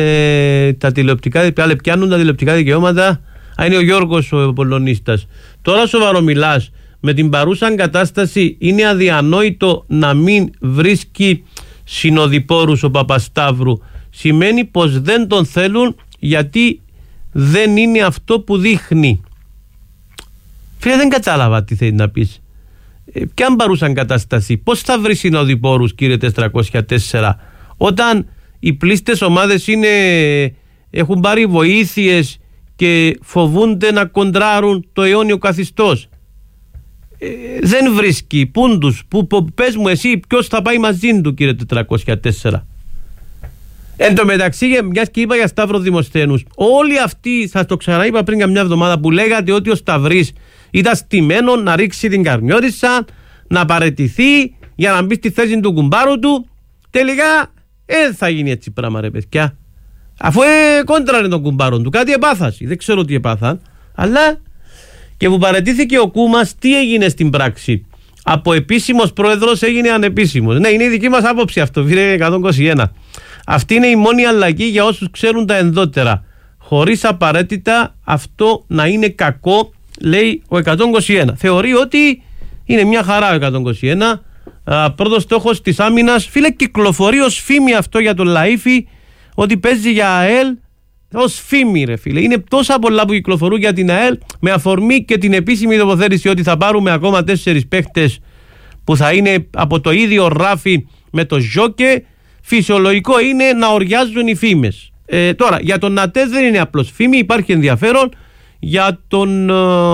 πιάνουν τα τηλεοπτικά δικαιώματα. Είναι ο Γιώργος ο πολωνίστας. Τώρα σοβαρό μιλάς. Με την παρούσα κατάσταση είναι αδιανόητο να μην βρίσκει συνοδοιπόρους ο Παπασταύρου. Σημαίνει πως δεν τον θέλουν γιατί δεν είναι αυτό που δείχνει. Φίλε, δεν κατάλαβα τι θέλει να πεις. Ποιαν παρούσαν κατάσταση, πώς θα βρει συνοδοιπόρους, κύριε 404, όταν οι πλήστες ομάδες έχουν πάρει βοήθειες και φοβούνται να κοντράρουν το αιώνιο καθιστός. Δεν βρίσκει. Πούντους, πες μου εσύ ποιος θα πάει μαζί του, κύριε 404. Εν τω μεταξύ, μιας και είπα για Σταύρο Δημοσθένους, όλοι αυτοί, σας το ξαναείπα πριν καμιά εβδομάδα, που λέγατε ότι ο Σταυρής ήταν στημένο να ρίξει την Καρμιώτισσα, να παραιτηθεί για να μπει στη θέση του κουμπάρου του, τελικά δεν θα γίνει έτσι πράγμα, ρε παιδιά. Αφού κόντρανε τον κουμπάρο του, κάτι επάθαση, δεν ξέρω τι επάθαν, αλλά και που παραιτήθηκε ο Κούμας, τι έγινε στην πράξη? Από επίσημος πρόεδρος έγινε ανεπίσημος. Ναι, είναι η δική μας άποψη αυτό, φίλε 121. Αυτή είναι η μόνη αλλαγή για όσους ξέρουν τα ενδότερα. Χωρίς απαραίτητα αυτό να είναι κακό, λέει ο 121. Θεωρεί ότι είναι μια χαρά ο 121. Πρώτος στόχος της άμυνας. Φίλε, κυκλοφορεί ως φήμη αυτό για τον Λαΐφη, ότι παίζει για ΑΕΛ ως φήμη, ρε φίλε. Είναι τόσα πολλά που κυκλοφορούν για την ΑΕΛ, με αφορμή και την επίσημη τοποθέτηση ότι θα πάρουμε ακόμα 4 παίχτες που θα είναι από το ίδιο ράφι με το Ζόκε. Φυσιολογικό είναι να οριάζουν οι φήμες. Τώρα, για τον ΝΑΤΕ δεν είναι απλώς φήμη, υπάρχει ενδιαφέρον. Για τον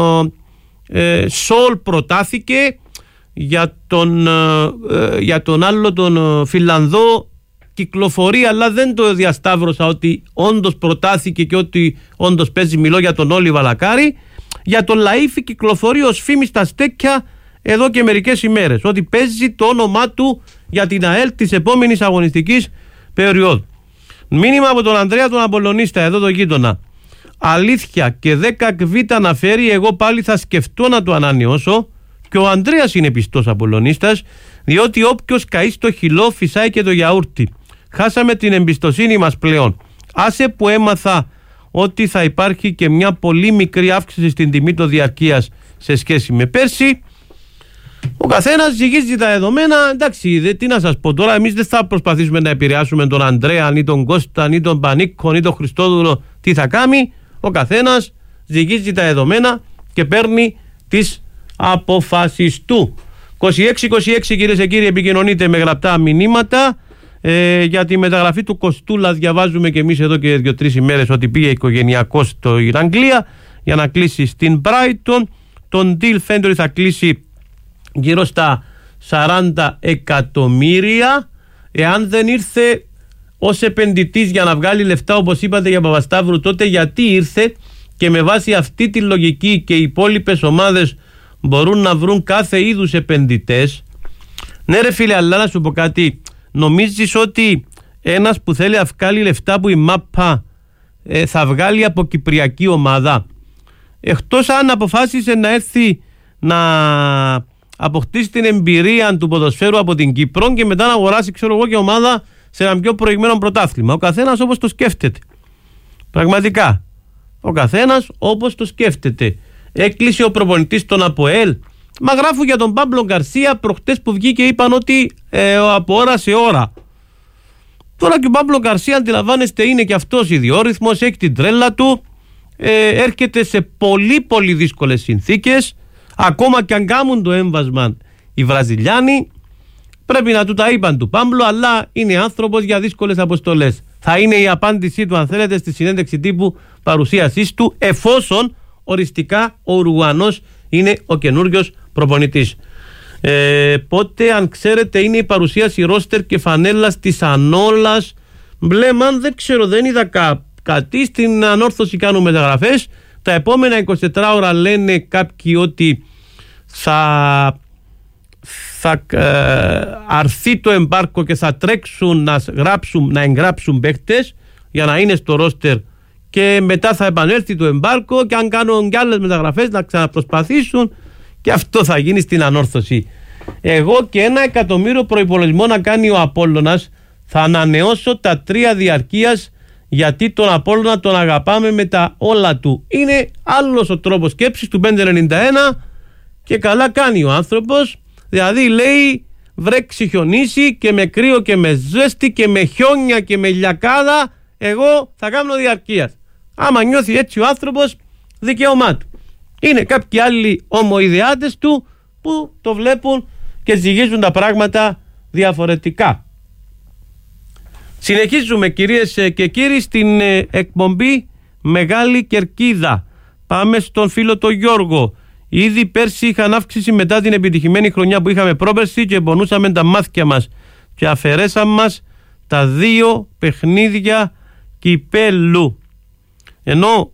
Σολ προτάθηκε, για τον άλλο τον Φιλανδό κυκλοφορεί, αλλά δεν το διασταύρωσα ότι όντως προτάθηκε και ότι όντως παίζει. Μιλώ για τον Όλι Βαλακάρη. Για τον Λαΐφη κυκλοφορεί ως φήμη στα στέκια εδώ και μερικές ημέρες, ότι παίζει το όνομά του για την ΑΕΛ της επόμενης αγωνιστικής περίοδου. Μήνυμα από τον Ανδρέα τον Απολλωνίστα, εδώ το γείτονα. Αλήθεια και 10 κβίτα αναφέρει, εγώ πάλι θα σκεφτώ να το ανανεώσω. Και ο Ανδρέας είναι πιστός Απολλωνίστας, διότι όποιος καεί στο χυλό φυσάει και το γιαούρτι. Χάσαμε την εμπιστοσύνη μας πλέον. Άσε που έμαθα ότι θα υπάρχει και μια πολύ μικρή αύξηση στην τιμή των διαρκείας σε σχέση με πέρσι. Ο καθένας ζυγίζει τα δεδομένα. Εντάξει, τι να σας πω τώρα, εμείς δεν θα προσπαθήσουμε να επηρεάσουμε τον Ανδρέα, ή τον Κώστα, ή τον Πανίκο, ή τον Χριστόδουλο τι θα κάνει. Ο καθένας ζυγίζει τα δεδομένα και παίρνει τις αποφάσεις του. 26-26 κυρίες και κύριοι, επικοινωνείτε με γραπτά μηνύματα. Για τη μεταγραφή του Κωστούλα διαβάζουμε και εμείς εδώ και 2-3 ημέρες ότι πήγε οικογενειακός στην Αγγλία για να κλείσει στην Brighton. Τον deal φαίνεται ότι θα κλείσει γύρω στα 40 εκατομμύρια. Εάν δεν ήρθε ως επενδυτής για να βγάλει λεφτά, όπως είπατε για Παπασταύρου, τότε γιατί ήρθε? Και με βάση αυτή τη λογική και οι υπόλοιπες ομάδες μπορούν να βρουν κάθε είδους επενδυτές. Ναι ρε φίλε, αλλά να σου πω κάτι. Νομίζεις ότι ένας που θέλει να βγάλει λεφτά που η ΜΑΠΑ θα βγάλει από κυπριακή ομάδα? Εκτός αν αποφάσισε να έρθει να αποκτήσει την εμπειρία του ποδοσφαίρου από την Κύπρο και μετά να αγοράσει, ξέρω εγώ, και ομάδα σε ένα πιο προηγμένο πρωτάθλημα. Ο καθένας όπως το σκέφτεται. Πραγματικά. Ο καθένας όπως το σκέφτεται. Έκλεισε ο προπονητής τον ΑΠΟΕΛ. Μα γράφουν για τον Πάμπλο Γκαρσία προχτές που βγήκε, είπαν ότι από ώρα σε ώρα. Τώρα και ο Πάμπλο Γκαρσία, αντιλαμβάνεστε, είναι και αυτός ιδιόρυθμος, έχει την τρέλα του, έρχεται σε πολύ πολύ δύσκολες συνθήκες. Ακόμα και αν κάνουν το έμβασμα οι Βραζιλιάνοι, πρέπει να του τα είπαν του Πάμπλο, αλλά είναι άνθρωπος για δύσκολες αποστολές. Θα είναι η απάντησή του, αν θέλετε, στη συνέντευξη τύπου παρουσίασής του, εφόσον οριστικά ο Ουρουγουανός είναι ο καινούριος προπονητής. Πότε, αν ξέρετε, είναι η παρουσίαση ρόστερ και φανέλας της Ανόλας Μπλέμαν? Δεν ξέρω, δεν είδα κάτι. Στην ανόρθωση κάνουν μεταγραφές. Τα επόμενα 24 ώρα λένε κάποιοι ότι θα αρθεί το εμπάρκο και θα τρέξουν να εγγράψουν παίκτες για να είναι στο ρόστερ, και μετά θα επανέλθει το εμπάρκο και αν κάνουν κι άλλες μεταγραφές να ξαναπροσπαθήσουν, και αυτό θα γίνει στην ανόρθωση. Εγώ και 1 εκατομμύριο προϋπολογισμό να κάνει ο Απόλλωνας θα ανανεώσω τα 3 διαρκείας, γιατί τον Απόλλωνα τον αγαπάμε με τα όλα του. Είναι άλλος ο τρόπος σκέψης του 591 και καλά κάνει ο άνθρωπος. Δηλαδή λέει βρέξει χιονίσει και με κρύο και με ζέστη και με χιόνια και με λιακάδα, εγώ θα κάνω διαρκείας. Άμα νιώθει έτσι ο άνθρωπος, δικαίωμά του. Είναι κάποιοι άλλοι ομοειδεάτες του που το βλέπουν και ζυγίζουν τα πράγματα διαφορετικά. Συνεχίζουμε κυρίες και κύριοι στην εκπομπή Μεγάλη Κερκίδα. Πάμε στον φίλο τον Γιώργο. Ήδη πέρσι είχαν αύξηση μετά την επιτυχημένη χρονιά που είχαμε πρόπερσι και πονούσαμε τα μάτια μας και αφαιρέσαμε μας τα 2 παιχνίδια κυπέλου. Ενώ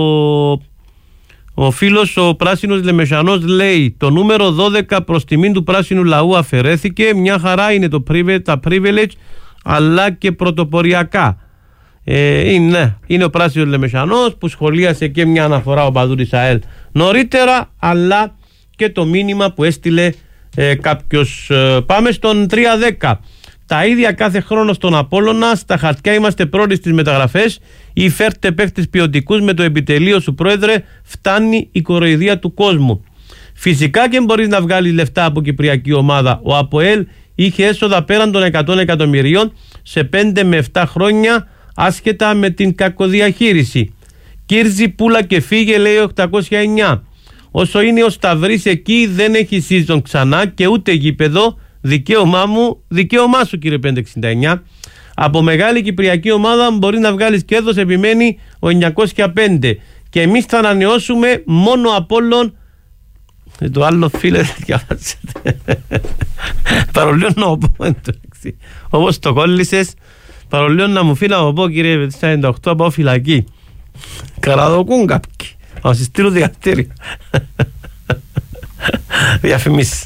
ο φίλος ο Πράσινος Λεμεσανός λέει το νούμερο 12 προς τιμήν του πράσινου λαού αφαιρέθηκε. Μια χαρά είναι τα privilege, αλλά και πρωτοποριακά. Είναι ο Πράσινος Λεμεσανός που σχολίασε και μια αναφορά ο Παδούρης ΑΕΛ νωρίτερα, αλλά και το μήνυμα που έστειλε κάποιος. Πάμε στον 3-10. Τα ίδια κάθε χρόνο στον Απόλλωνα. Στα χαρτιά είμαστε πρώτοι στις μεταγραφές. Ή φέρτε παίκτες ποιοτικούς με το επιτελείο σου, πρόεδρε. Φτάνει η κοροϊδία του κόσμου. Φυσικά και μπορείς να βγάλεις λεφτά από κυπριακή ομάδα. Ο ΑΠΟΕΛ είχε έσοδα πέραν των 100 εκατομμυρίων σε 5 με 7 χρόνια, άσχετα με την κακοδιαχείριση. Κύρζη, πουλα και φύγε, λέει 809. Όσο είναι ο Σταυρής εκεί δεν έχει season ξανά και ούτε γήπεδο. Δικαίωμά μου, δικαίωμά σου κύριε 569. Από μεγάλη κυπριακή ομάδα μπορεί να βγάλεις κέρδος, επιμένει ο 905. Και εμείς θα ανανεώσουμε μόνο Απόλλων. Το άλλο φίλε διαβάζετε. Παρολίω να πω, όπως το κόλλησες, παρολίω να μου φύλλα να πω κύριε 98 από φυλακή. Καραδοκούν κάποιοι. Θα σας στείλω διαστήριο. Διαφημίσεις.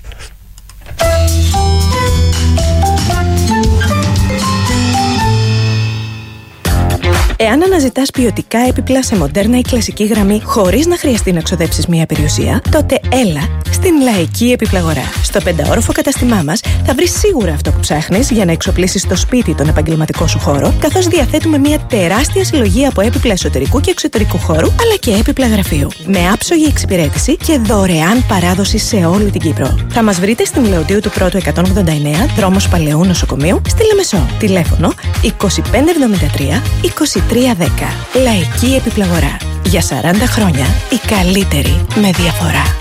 Εάν αναζητάς ποιοτικά έπιπλα σε μοντέρνα ή κλασική γραμμή χωρίς να χρειαστεί να ξοδέψεις μία περιουσία, τότε έλα στην Λαϊκή Επιπλαγορά. Στο 5όροφο κατάστημά μας θα βρεις σίγουρα αυτό που ψάχνεις για να εξοπλίσεις στο σπίτι τον επαγγελματικό σου χώρο, καθώς διαθέτουμε μία τεράστια συλλογή από έπιπλα εσωτερικού και εξωτερικού χώρου, αλλά και έπιπλα γραφείου. Με άψογη εξυπηρέτηση και δωρεάν παράδοση σε όλη την Κύπρο. Θα μας βρείτε στην Λεωτίου του Πρώτου 189, δρόμος Παλαιού Νοσοκομείου, στη Λεμεσό. Τηλέφωνο 2573 2310. Λαϊκή Επιπλαγορά. Για 40 χρόνια η καλύτερη με διαφορά.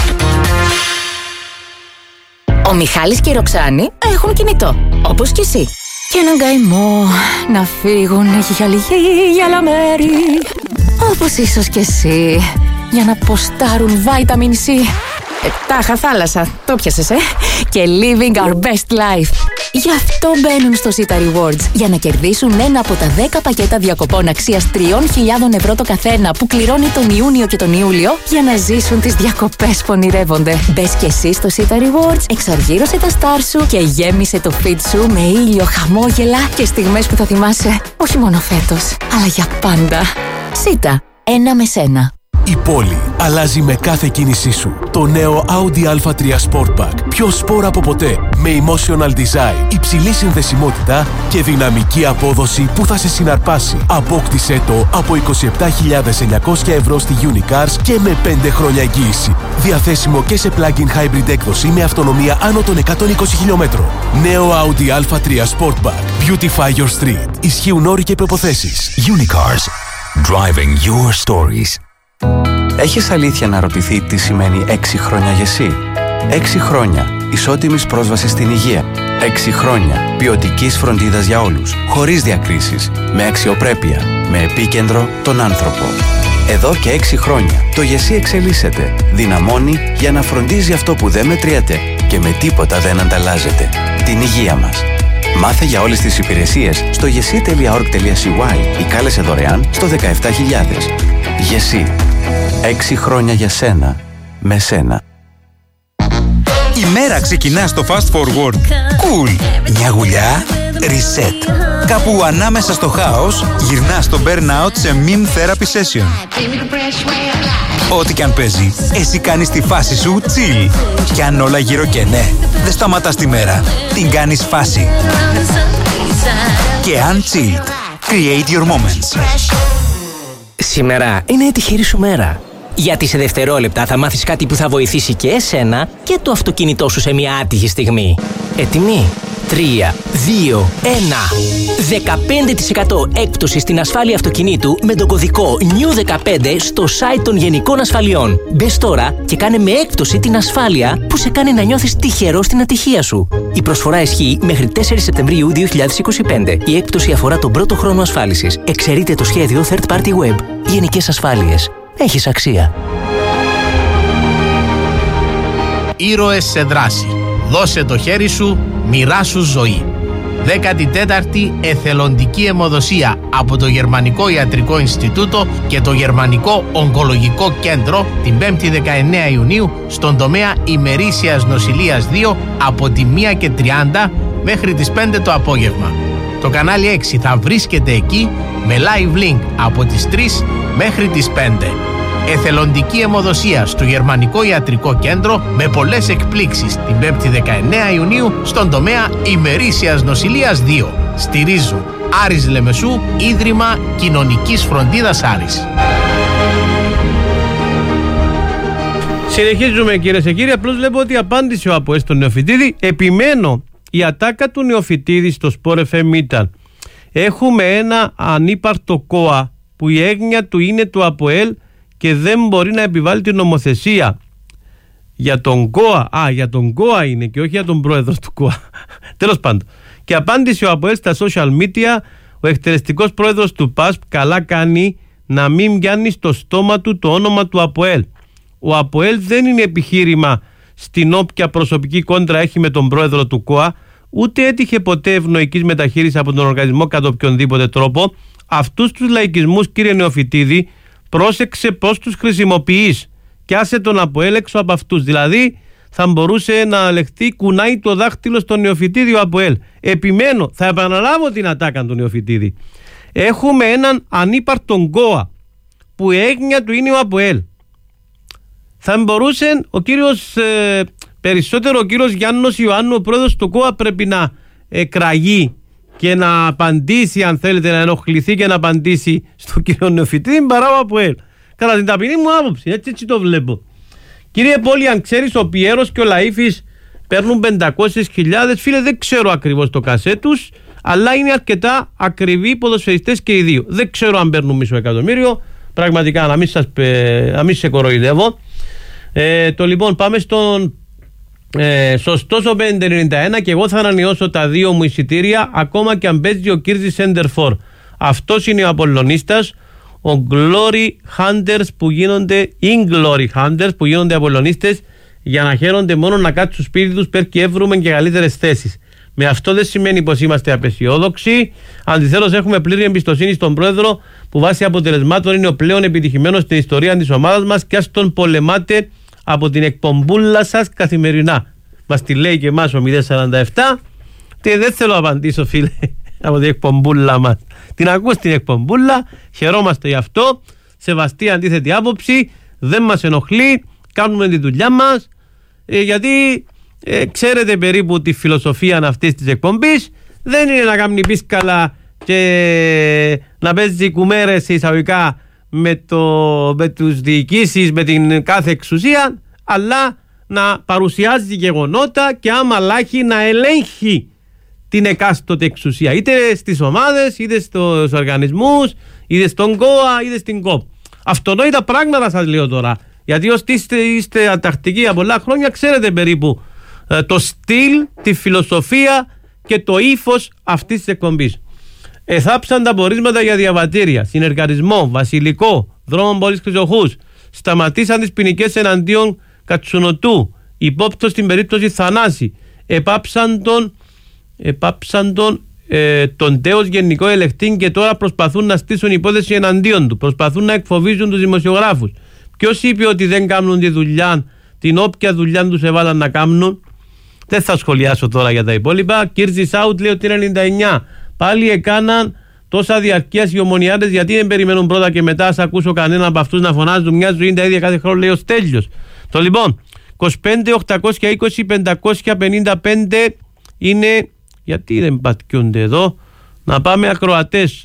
Ο Μιχάλης και η Ροξάνη έχουν κινητό, όπως και εσύ. Και έναν καημό να φύγουν για λίγη άλλα μέρη, όπως ίσως και εσύ, για να ποστάρουν vitamin C. Τάχα θάλασσα, το πιάσες, και living our best life. Γι' αυτό μπαίνουν στο Sita Rewards, για να κερδίσουν ένα από τα 10 πακέτα διακοπών αξίας 3.000 ευρώ το καθένα που κληρώνει τον Ιούνιο και τον Ιούλιο, για να ζήσουν τις διακοπές που ονειρεύονται. Μπες και εσύ στο Sita Rewards, εξαργύρωσε τα στάρ σου και γέμισε το feed σου με ήλιο, χαμόγελα και στιγμές που θα θυμάσαι όχι μόνο φέτος, αλλά για πάντα. Sita, ένα με σένα. Η πόλη αλλάζει με κάθε κίνησή σου. Το νέο Audi A3 Sportback. Πιο σπορ από ποτέ. Με emotional design, υψηλή συνδεσιμότητα και δυναμική απόδοση που θα σε συναρπάσει. Απόκτησέ το από 27.900 ευρώ στη Unicars και με 5 χρόνια εγγύηση. Διαθέσιμο και σε plug-in hybrid έκδοση με αυτονομία άνω των 120 χιλιόμετρων. Νέο Audi A3 Sportback. Beautify your street. Ισχύουν όροι και προϋποθέσεις. Unicars. Driving your stories. Έχεις αλήθεια να ρωτηθεί τι σημαίνει 6 χρόνια για εσύ? 6 χρόνια ισότιμης πρόσβασης στην υγεία. 6 χρόνια ποιοτικής φροντίδας για όλους, χωρίς διακρίσεις, με αξιοπρέπεια, με επίκεντρο τον άνθρωπο. Εδώ και 6 χρόνια το ΓΕΣΥ εξελίσσεται, δυναμώνει για να φροντίζει αυτό που δεν μετριέται και με τίποτα δεν ανταλλάζεται, την υγεία μας. Μάθε για όλες τις υπηρεσίες στο gesi.org.cy ή κάλεσε δωρεάν στο 17000. ΓΕΣΥ. 6 χρόνια για σένα, με σένα. Η μέρα ξεκινά στο Fast Forward. Cool. Μια γουλιά. Reset. Κάπου ανάμεσα στο χάος, γυρνά στο burnout σε meme therapy session. Ό,τι κι αν παίζει, εσύ κάνεις τη φάση σου chill. Κι αν όλα γύρω και ναι, δεν σταματάς τη μέρα. Την κάνεις φάση. Και αν chilled. Create your moments. Σήμερα είναι η τυχερή σου μέρα. Γιατί σε δευτερόλεπτα θα μάθεις κάτι που θα βοηθήσει και εσένα και το αυτοκίνητό σου σε μια άτυχη στιγμή. Έτοιμοι? 3, 2, 1. 15% έκπτωση στην ασφάλεια αυτοκινήτου με τον κωδικό NEW15 στο site των Γενικών Ασφαλιών. Μπες τώρα και κάνε με έκπτωση την ασφάλεια που σε κάνει να νιώθεις τυχερό στην ατυχία σου. Η προσφορά ισχύει μέχρι 4 Σεπτεμβρίου 2025. Η έκπτωση αφορά τον πρώτο χρόνο ασφάλισης. Εξαιρείται το σχέδιο Third Party Web. Γενικές Ασφάλειες. Έχεις αξία. Ήρωες σε δράση. Δώσε το χέρι σου, μοιράσου ζωή. 14η Εθελοντική Αιμοδοσία από το Γερμανικό Ιατρικό Ινστιτούτο και το Γερμανικό Ογκολογικό Κέντρο την 5η 19 Ιουνίου στον τομέα ημερήσιας νοσηλείας 2 από τη 1:30 μέχρι τις 5 το απόγευμα. Το κανάλι 6 θα βρίσκεται εκεί με live link από τις 3 μέχρι τις 5. Εθελοντική αιμοδοσία στο Γερμανικό Ιατρικό Κέντρο με πολλές εκπλήξεις την 5η 19 Ιουνίου στον τομέα ημερήσιας νοσηλείας 2. Στηρίζουν Άρης Λεμεσού, Ίδρυμα Κοινωνικής Φροντίδας Άρης. Συνεχίζουμε κυρίες και κύριοι. Απλώς βλέπω ότι απάντησε ο ΑΠΟΕΛ στον Νεοφυτίδη. Επιμένω, η ατάκα του Νεοφυτίδη στο Sport FM ήταν: έχουμε ένα ανύπαρτο ΚΟΑ που η έγνοια του είναι του ΑΠΟΕΛ και δεν μπορεί να επιβάλλει την νομοθεσία. Για τον ΚΟΑ, για τον ΚΟΑ είναι και όχι για τον πρόεδρο του ΚΟΑ. Τέλος πάντων. Και απάντησε ο ΑΠΟΕΛ στα social media: ο εκτελεστικός πρόεδρος του ΠΑΣΠ καλά κάνει να μην πιάνει στο στόμα του το όνομα του ΑΠΟΕΛ. Ο ΑΠΟΕΛ δεν είναι επιχείρημα στην όποια προσωπική κόντρα έχει με τον πρόεδρο του ΚΟΑ, ούτε έτυχε ποτέ ευνοϊκής μεταχείρισης από τον οργανισμό κατά οποιονδήποτε τρόπο. Αυτούς τους λαϊκισμούς, κύριε Νεοφυτίδη, πρόσεξε πώς τους χρησιμοποιείς και άσε τον ΑΠΟΕΛ έξω από αυτούς. Δηλαδή θα μπορούσε να λεχθεί κουνάει το δάχτυλο στο νεοφυτίδιο ΑΠΟΕΛ. Επιμένω, θα επαναλάβω την ατάκα του νεοφυτίδη. Έχουμε έναν ανύπαρτον ΚΟΑ που η έγνοια του είναι ο ΑΠΟΕΛ. Θα μπορούσε ο κύριος, περισσότερο ο κύριος Γιάννος Ιωάννου, ο πρόεδρος του ΚΟΑ, πρέπει να κραγεί και να απαντήσει, αν θέλετε, να ενοχληθεί και να απαντήσει στον κύριο νεοφυτίδη παρά ο ΑΠΟΕΛ. Κατά την ταπεινή μου άποψη, έτσι το βλέπω. Κύριε Πόλη, αν ξέρεις ο Πιέρος και ο Λαΐφης παίρνουν 500.000, φίλε, δεν ξέρω ακριβώς το κασέ τους, αλλά είναι αρκετά ακριβοί ποδοσφαιριστές και οι δύο. Δεν ξέρω αν παίρνουν μισό εκατομμύριο, πραγματικά να μην σε κοροϊδεύω. Το λοιπόν, πάμε στον σωστός ο 591 και εγώ θα ανανεώσω τα 2 μου εισιτήρια, ακόμα και αν παίζει ο Κίρζης Σέντερφορ. Αυτός είναι ο Απολλωνίστας. Ο Glory Hunters που γίνονται in-Glory Hunters που γίνονται Απολλωνίστες για να χαίρονται μόνο να κάτσουν στο σπίτι τους πέρ και έβρουμε και καλύτερες θέσεις. Με αυτό δεν σημαίνει πως είμαστε απεσιόδοξοι. Αντιθέτως, έχουμε πλήρη εμπιστοσύνη στον πρόεδρο που βάσει αποτελεσμάτων είναι ο πλέον επιτυχημένος στην ιστορία της ομάδας μας και ας τον πολεμάτε από την εκπομπούλα σας καθημερινά. Μας τη λέει και εμάς ο 047 και δεν θέλω να απαντήσω, φίλε, από την εκπομπούλα μας. Την ακούς την εκπομπούλα, χαιρόμαστε γι' αυτό, σεβαστή αντίθετη άποψη, δεν μας ενοχλεί, κάνουμε τη δουλειά μας, γιατί ξέρετε περίπου τη φιλοσοφία αυτής της εκπομπής, δεν είναι να κάνει πίσκαλα και να παίζει κουμέρες εισαγωγικά με τους διοικήσεις, με την κάθε εξουσία, αλλά να παρουσιάζει γεγονότα και άμα λάχει να ελέγχει την εκάστοτε εξουσία, είτε στις ομάδες, είτε στους οργανισμούς, είτε στον ΚΟΑ, είτε στην ΚΟΠ. Αυτονόητα πράγματα σας λέω τώρα, γιατί ως είστε ατακτικοί για πολλά χρόνια, ξέρετε περίπου το στυλ, τη φιλοσοφία και το ύφος αυτής της εκπομπής. Εθάψαν τα πορίσματα για διαβατήρια, συνεργαρισμό, βασιλικό, δρόμο Πόλης Χρυσοχούς. Σταματήσαν τις ποινικές εναντίον Κατσουνοτού, υπόπτω στην περίπτωση Θανάση. Επάψαν τον τέος γενικό ελεκτή και τώρα προσπαθούν να στήσουν υπόθεση εναντίον του. Προσπαθούν να εκφοβίζουν τους δημοσιογράφους. Ποιος είπε ότι δεν κάνουν τη δουλειά, την όποια δουλειά τους έβαλαν να κάνουν? Δεν θα σχολιάσω τώρα για τα υπόλοιπα. Κίρζι Σάουτ λέει ότι είναι 99. Πάλι έκαναν τόσα διαρκείας οι ομονιάτες, γιατί δεν περιμένουν πρώτα και μετά ας ακούσω κανέναν από αυτούς να φωνάζουν μια ζωή τα ίδια κάθε χρόνο, λέει ο Στέλιος. Το λοιπόν, 25-820-555 είναι, γιατί δεν πατιούνται εδώ, να πάμε ακροατές.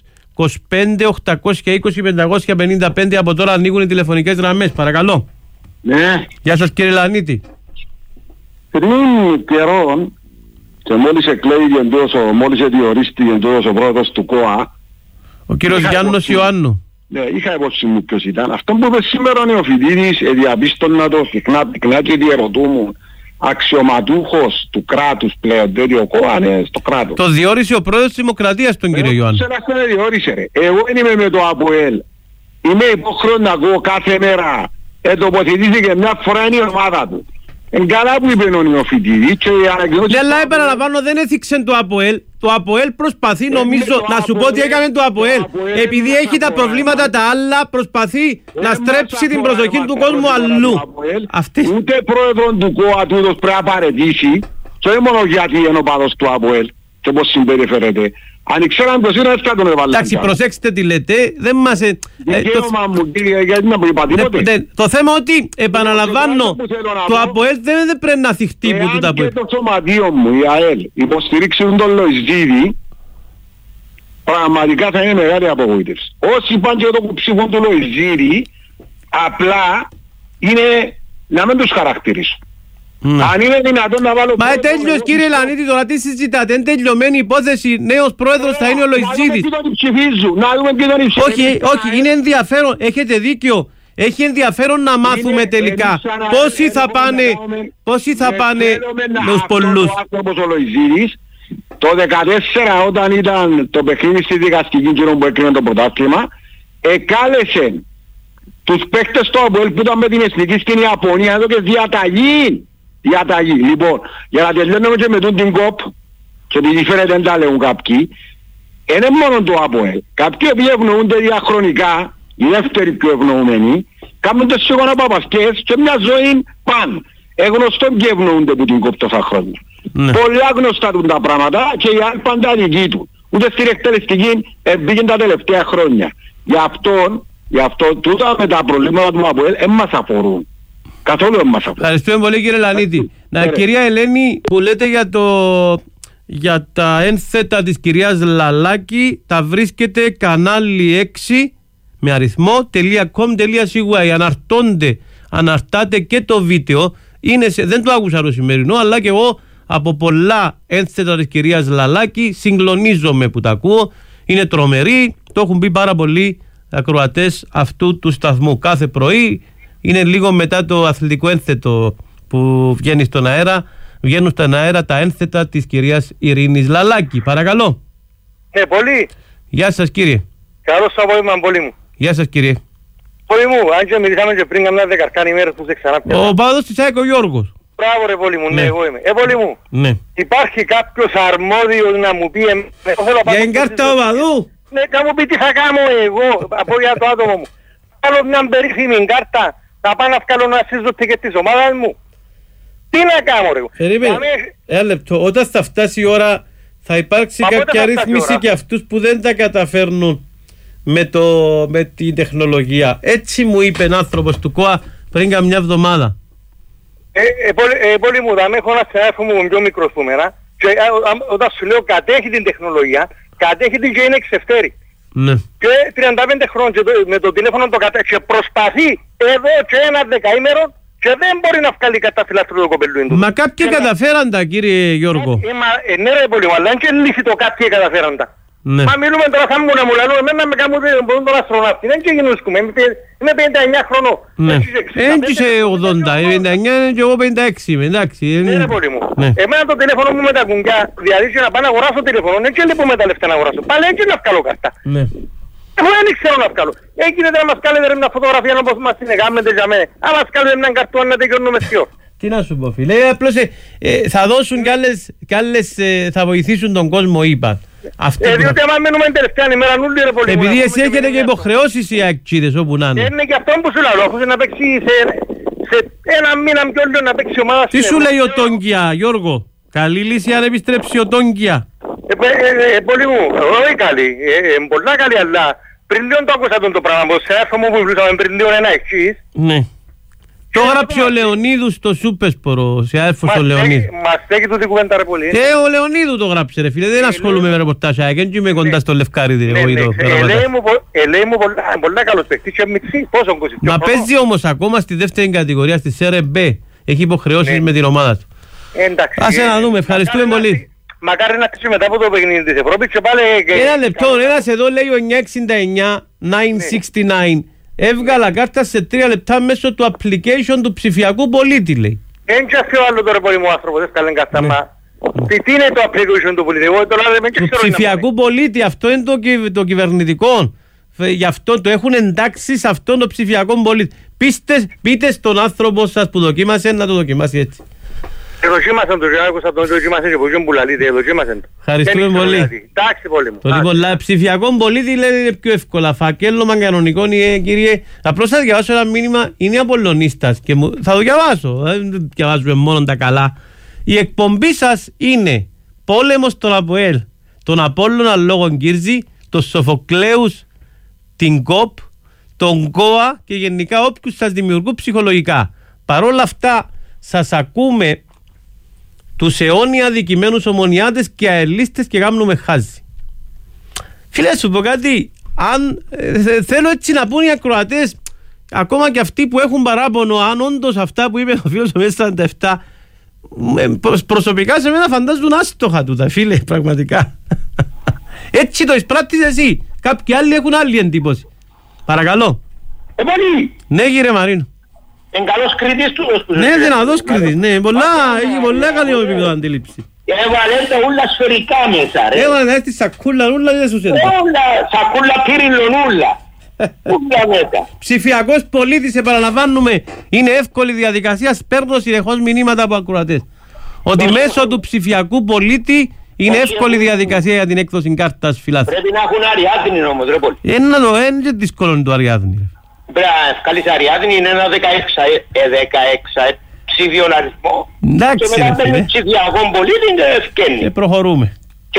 25-820-555 από τώρα ανοίγουν οι τηλεφωνικές γραμμές, παρακαλώ. Ναι. Γεια σας κύριε Λανίτη. Πριν καιρό και μόλις διορίστηκε εντός ο πρόεδρος του ΚΟΑ, ο κύριος Γιάννος Ιωάννου. Ναι, είχα υπόψη μου ποιος ήταν. Αυτό που είπε σήμερα ο Νεοφυτίδης, διαπίστωνα το συχνά και διερωτούμουν. Αξιωματούχος του κράτους πλέον, διότι ο ΚΟΑ είναι στο κράτος. Το διόρισε ο πρόεδρος της Δημοκρατίας τον κύριο Ιωάννου. Εγώ δεν είμαι με το ΑΠΟΕΛ. Είμαι υποχρεωτικό να ακούω κάθε μέρα. Τοποθετήθηκε μια φορά είναι η ομάδα του. Καλά που είπε ο Νεοφυτίδης και η ανακοινώση... Ναι, αλλά επαναλαμβάνω, δεν έθιξε το ΑΠΟΕΛ. Το ΑΠΟΕΛ προσπαθεί, νομίζω, να σου πω ότι έκανε το ΑΠΟΕΛ. Επειδή έχει τα προβλήματα τα άλλα, προσπαθεί να στρέψει την προσοχή του κόσμου αλλού. Ούτε πρόεδρον του ΚΟΑ τούτος πρέπει να παραιτήσει, και όχι μόνο γιατί είναι ο παδός του ΑΠΟΕΛ και πώς συμπεριφέρεται. Αν ξέραν πως είναι, θα τον έβαλαν. Εντάξει, προσέξτε τι λέτε, δεν μας... Δικαίωμα μου, κύριε, γιατί να μου είπα τίποτε. Το θέμα ότι, επαναλαμβάνω, το ΑΠΟΕΛ δεν πρέπει να θυχτεί που του τα πω. Εάν και το σωματείο μου, η ΑΕΛ, υποστηρίξουν τον Λοϊζίδη, πραγματικά θα είναι μεγάλη απογοήτευση. Όσοι πάνε και το ψήφο του Λοϊζίδη, απλά είναι να μην τους χαρακτηρίσουν. Αν είναι δυνατόν να βάλω... Μα τέλειος κύριε Λανίτη, τώρα τι συζητάτε? Είναι τελειωμένη υπόθεση, νέος πρόεδρος θα είναι ο Λοϊζίδης. Όχι, είναι ενδιαφέρον, έχετε δίκιο. Έχει ενδιαφέρον να μάθουμε τελικά πόσοι θα πάνε με τους πολλούς. Το 2014 όταν ήταν το παιχνίδι στη δικαστική κύριο που έκρινε το πρωτάθλημα, εκάλεσε τους παίκτες του ΑΠΟΕΛ που ήταν με την εθνική στην Ιαπωνία εδώ και διαταγή. Λοιπόν, για να τελειώνουμε και με την ΚΟΠ, και επειδή φαίνεται δεν τα λέγουν κάποιοι, είναι μόνο το ΑΠΟΕΛ. Κάποιοι οποίοι ευνοούνται διαχρονικά οι δεύτεροι πιο ευνοούμενοι, κάνουν τις σιγοναπαπασκές και μια ζωή παν. Εγνωστόν και ευνοούνται που την κόπτω τόσα χρόνια. Πολύ άγνωστα του τα πράγματα και οι άλλοι πάντα δική του. Ούτε στην εκτελεστική μπήκαν τα τελευταία χρόνια. Γι' αυτό τούτα με τα προβλήματα του ΑΠΟΕΛ δεν μας αφορούν. Καθόλου δεν μας αφορούν. Ευχαριστούμε πολύ κύριε Λανίτη. Κυρία Ελένη, που λέτε για τα ένθετα της κυρίας Λαλάκη, τα βρίσκεται κανάλι 6 με αριθμό.com.cy. Αναρτάτε και το βίντεο. Δεν το άκουσα το σημερινό, αλλά και εγώ από πολλά ένθετα της κυρίας Λαλάκη συγκλονίζομαι που τα ακούω. Είναι τρομερή, το έχουν πει πάρα πολλοί ακροατές αυτού του σταθμού. Κάθε πρωί είναι λίγο μετά το αθλητικό ένθετο που βγαίνει στον αέρα. Βγαίνουν στον αέρα τα ένθετα της κυρίας Ειρήνης Λαλάκη. Παρακαλώ. Ναι, πολύ. Γεια σας κύριε. Καλώς το απόγευμα, πολύ μου. Γεια σας κύριε. Πολύ μου, αν και μιλήσαμε και πριν καμιά δεκαρκάνη μέρες που σε ξανά πια. Ο παδός της ΑΕΚ ο Γιώργος. Μπράβο ρε πολύ μου, ναι, εγώ είμαι. Πολύ μου. Ναι. Υπάρχει κάποιος αρμόδιος να μου πει για την κάρτα οπαδού. Ναι, να μου πει τι θα κάνω εγώ από για το άτομο μου. Κάνω μια περίφημη κάρτα, θα πάω να βγάλω ένα σύζωτη και της ομάδας μου. Τι να κάνω ρε. Περίμενε, ένα λεπτό, όταν θα φτάσει η ώρα θα υπάρξει κάποια ρύθμιση και αυτούς που δεν τα καταφέρνουν με την τεχνολογία. Έτσι μου είπε ένα άνθρωπος του ΚΟΑ πριν καμιά εβδομάδα. Πολύ μου, θα με έχω ένα συνάδελφο μου πιο μικρός που μένα και όταν σου λέω κατέχει την τεχνολογία, κατέχει την και είναι εξευτέρη. Ναι. Και 35 χρόνια και με το τηλέφωνο το κατέχει και προσπαθεί εδώ και ένα δεκαήμερο και δεν μπορεί να βγάλει κατά φιλαστρού το κοπελού. Μα κάποιοι καταφέραν τα κύριε Γιώργο. Ναι ρε πολύ μου, αλλά είναι και λύση το κάποιοι καταφέραν τα. Ναι. Μα μιλούμε τώρα θα μου να μου λαλούν εμένα με κάνουν τον αστροναύτη, δεν και γινούσκουμε, είμαι 59 χρονών. Ναι, έγκυσε 80, 59 και εγώ 56 είμαι, εντάξει. Ναι ρε πολύ μου, εμένα το τηλέφωνο μου με τα κουμπιά διαδίξει να πάω να αγοράσω τηλέφωνο, δεν και λείπω με τα λεφτά να αγοράσω, πάλι έτσι να βγάλω καρτά. Εγώ δεν ξέρω να βγάλω, έγινε να μας κάνετε μια φωτογραφία όπως μας την έκαμετε για μένα, αν μας κάνετε μια καρτούα να τελειώνουμε πιο. Τι να σου πω φίλε, απλώς θα δώσουν κι άλλες, θα βοηθήσουν τον κόσμο είπα. Διότι άμα μένουμε την τελευταία ημέρα νουλή ρε πολύ. Επειδή εσύ έχετε και υποχρεώσεις οι αξίδες όπου να είναι. Είναι και αυτό που σου λέω, αφού να παίξει σε ένα μήνα πιο λίγο να παίξει ομάδα. Τι σου λέει ο Τόγκια Γιώργο, καλή λύση αν επιστρέψει ο Τόγκια. Πολύ μου, όχι καλή, πολλά καλή αλλά πριν λίγο το άκουσα το πράγμα, πως σε έρθω μου που βρίσκαμε πριν λίγο ένα εξής. Ναι. Το έγραψε ο Λεωνίδου στο Σούπεσπορο, σε άρφος ο Λεωνίδου. Μας στέκει τούτη κουβέντα ρε πολύ. Και ο Λεωνίδου το γράψε ρε φίλε, δεν ασχολούμαι με ρεπορτάζια, και είμαι κοντά στο Λευκάρι. Λέει μου πολλά καλός παίκτης και μητσί, πόσο 20. Μα παίζει όμως ακόμα στη δεύτερη κατηγορία, στη ΣΕΡΕΜΠ, έχει υποχρεώσεις με την ομάδα του. Άσε να δούμε, ευχαριστούμε πολύ. Μακάρι να χτίσει μετά από το παιχνίδι της Ευρώπης και πάλι... Ένα λεπτό, ένας εδώ λέει ο 969-969. Έβγαλα κάρτα σε 3 λεπτά μέσω του application του ψηφιακού πολίτη, λέει. Δεν ξέρω άλλο τώρα πολύ μου άνθρωπο, δεν σκάλεν κάρτα, μα... Τι είναι το application του πολίτη, εγώ τώρα δεν ξέρω. Του ψηφιακού πολίτη, αυτό είναι το κυβερνητικό. Γι' αυτό το έχουν εντάξει σε αυτόν το ψηφιακό πολίτη. Πείτε στον άνθρωπο σας που δοκίμασε να το δοκιμάσει έτσι. Δοκίμασαν το, άκουσα τον δοκίμασαν και που πουλαλείτε, δοκίμασαν το. Ευχαριστούμε πολύ. Εντάξει πολύ μου. Το λοιπόν, ψηφιακό πολίτη λέει είναι πιο εύκολα. Φακέλωμα κανονικό, κύριε. Απλώς θα διαβάσω ένα μήνυμα, είναι Απολλωνίστας και θα το διαβάσω. Δεν διαβάζουμε μόνο τα καλά. Η εκπομπή σας είναι πόλεμος των ΑΠΟΕΛ, τον Απόλλωνα λόγω Κύρζη, τον Σοφοκλέους, την ΚΟΠ, τον ΚΟΑ και γενικά όποιους σας δημιουργούν ψυχολογικά. Παρόλα αυτά σας ακούμε τους αιώνια αδικημένους ομονιάτες και αελίστες και κάνουμε χάζι. Φίλε, σου πω κάτι, αν θέλω έτσι να πούν οι ακροατές, ακόμα και αυτοί που έχουν παράπονο, αν όντως αυτά που είπε ο φίλος ο Μέσα 47, προσωπικά σε μένα φαντάζουν άστοχα τούτα, φίλε, πραγματικά. Έτσι το εισπράττεις εσύ. Κάποιοι άλλοι έχουν άλλη εντύπωση. Παρακαλώ. Ναι, κύριε Μαρίνο. Είναι καλός κριτής του. Ναι, δυνατός κριτής, ναι, έχει πολλά καλή επίπεδο αντίληψη. Έβαλε τα ούλα σφαιρικά μέσα ρε. Έβαλε έτσι σακούλα ούλα δεν σου σέντα. Σακούλα πύριλον ούλα. Ούλα μέσα. Ψηφιακός πολίτης, επαναλαμβάνουμε, είναι εύκολη διαδικασία, παίρνω συνεχώς μηνύματα από ακροατές. Ότι μέσω του ψηφιακού πολίτη Είναι εύκολη διαδικασία για την έκδοση κάρτας φιλάθλου. Πρέπει να έχουν Αριάδνη όμως, ρε πολύ. Είναι δύσκολο το Αριάδνη. Πρέπει να ευκαλείς Αριάδνη, είναι ένα 16 ψήφιον αριθμό. Εντάξει, και μετά παίρνει ψηφιακόν πολίτη και ευκένει. Και προχωρούμε.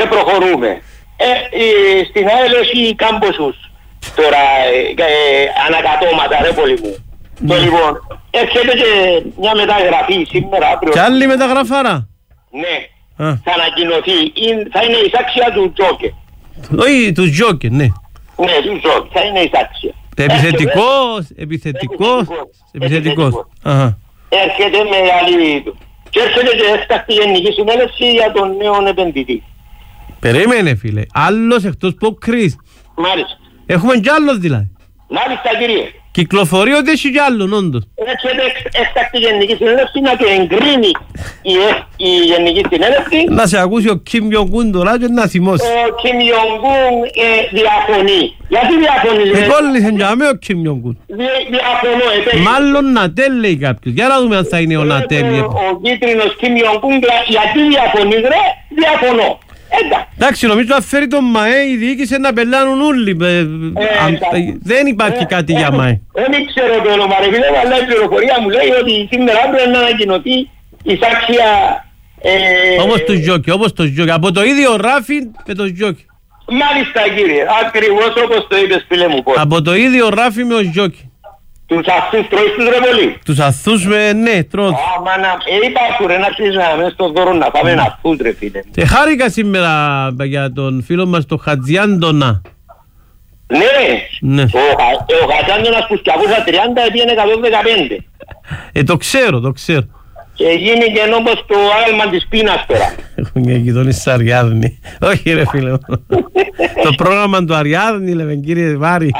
Στην ΑΕΛ έχει κάμποσους τώρα ανακατώματα, ρε πολύ μου. Το λοιπόν, έρχεται και μια μεταγραφή σήμερα αύριο. Κι άλλη μεταγραφάρα. Ναι, θα ανακοινωθεί, θα είναι η εισάξια του Τζόκερ. Όχι, του Τζόκερ, ναι. Ναι, του Τζόκερ, θα είναι η εισάξια. Επιθετικός. Έρχεται μεγάλη... Και έρχεται και έκτακτη γενική συνέλευση για τον νέο επενδυτή. Περίμενε φίλε, άλλος εκτός Ποκρής. Μάλιστα. Έχουμε κι άλλος δηλαδή. Μάλιστα κύριε. Κυκλοφορεί ότι έχει κι άλλον όντως. Έρχεται έκτακτη γενική συνέλευση να το εγκρίνει η γενική συνέλευση. Να σε ακούσει ο Κιμ Ιονγκούν τώρα και να θυμώσει. Ο Κιμ Ιονγκούν διαφωνεί. Γιατί διαφωνεί? Κόλλησε για μέ ο Κιμ Ιονγκούν. Διαφωνώ. Μάλλον Νατέλ λέει κάποιος. Για να δούμε αν θα είναι ο Νατέλ. Ο κίτρινος Κιμ Ιονγκούν γιατί διαφωνεί ρε? Διαφωνώ. Εντάξει, νομίζω να φέρει τον ΜΑΕ η διοίκηση να πελάνουν όλοι. Δεν υπάρχει κάτι για ΜΑΕ. Δεν ξέρω το όνομα ρε φίλε, αλλά η πληροφορία μου λέει ότι σήμερα πρέπει να ανακοινωθεί η σάξια... Όπως το Ζιόκι, από το ίδιο Ράφιν με το Ζιόκι. Μάλιστα κύριε, ακριβώς όπως το είπες φίλε μου. Από το ίδιο Ράφιν με ο Ζιόκι. Τους αθούς τρώεις τους ρε πολύ? Τους αθούς ναι, τρώω. Είπα ρε να αρχίσεις να μέσα στον δώρο να πάμε αθούς ρε φίλε. Χάρηκα σήμερα για τον φίλο μας τον Χατζιάντονα. Ναι, ο Χατζιάντονας που σκιαβούσα 30 έπιανε 115. Το ξέρω. Και γίνει και όπως το άγαλμα της πείνας τώρα. Έχουν μια γειτόνις Αριάδνη. Όχι ρε φίλε. Το πρόγραμμα του Αριάδνη λέμε κύριε Βάρη.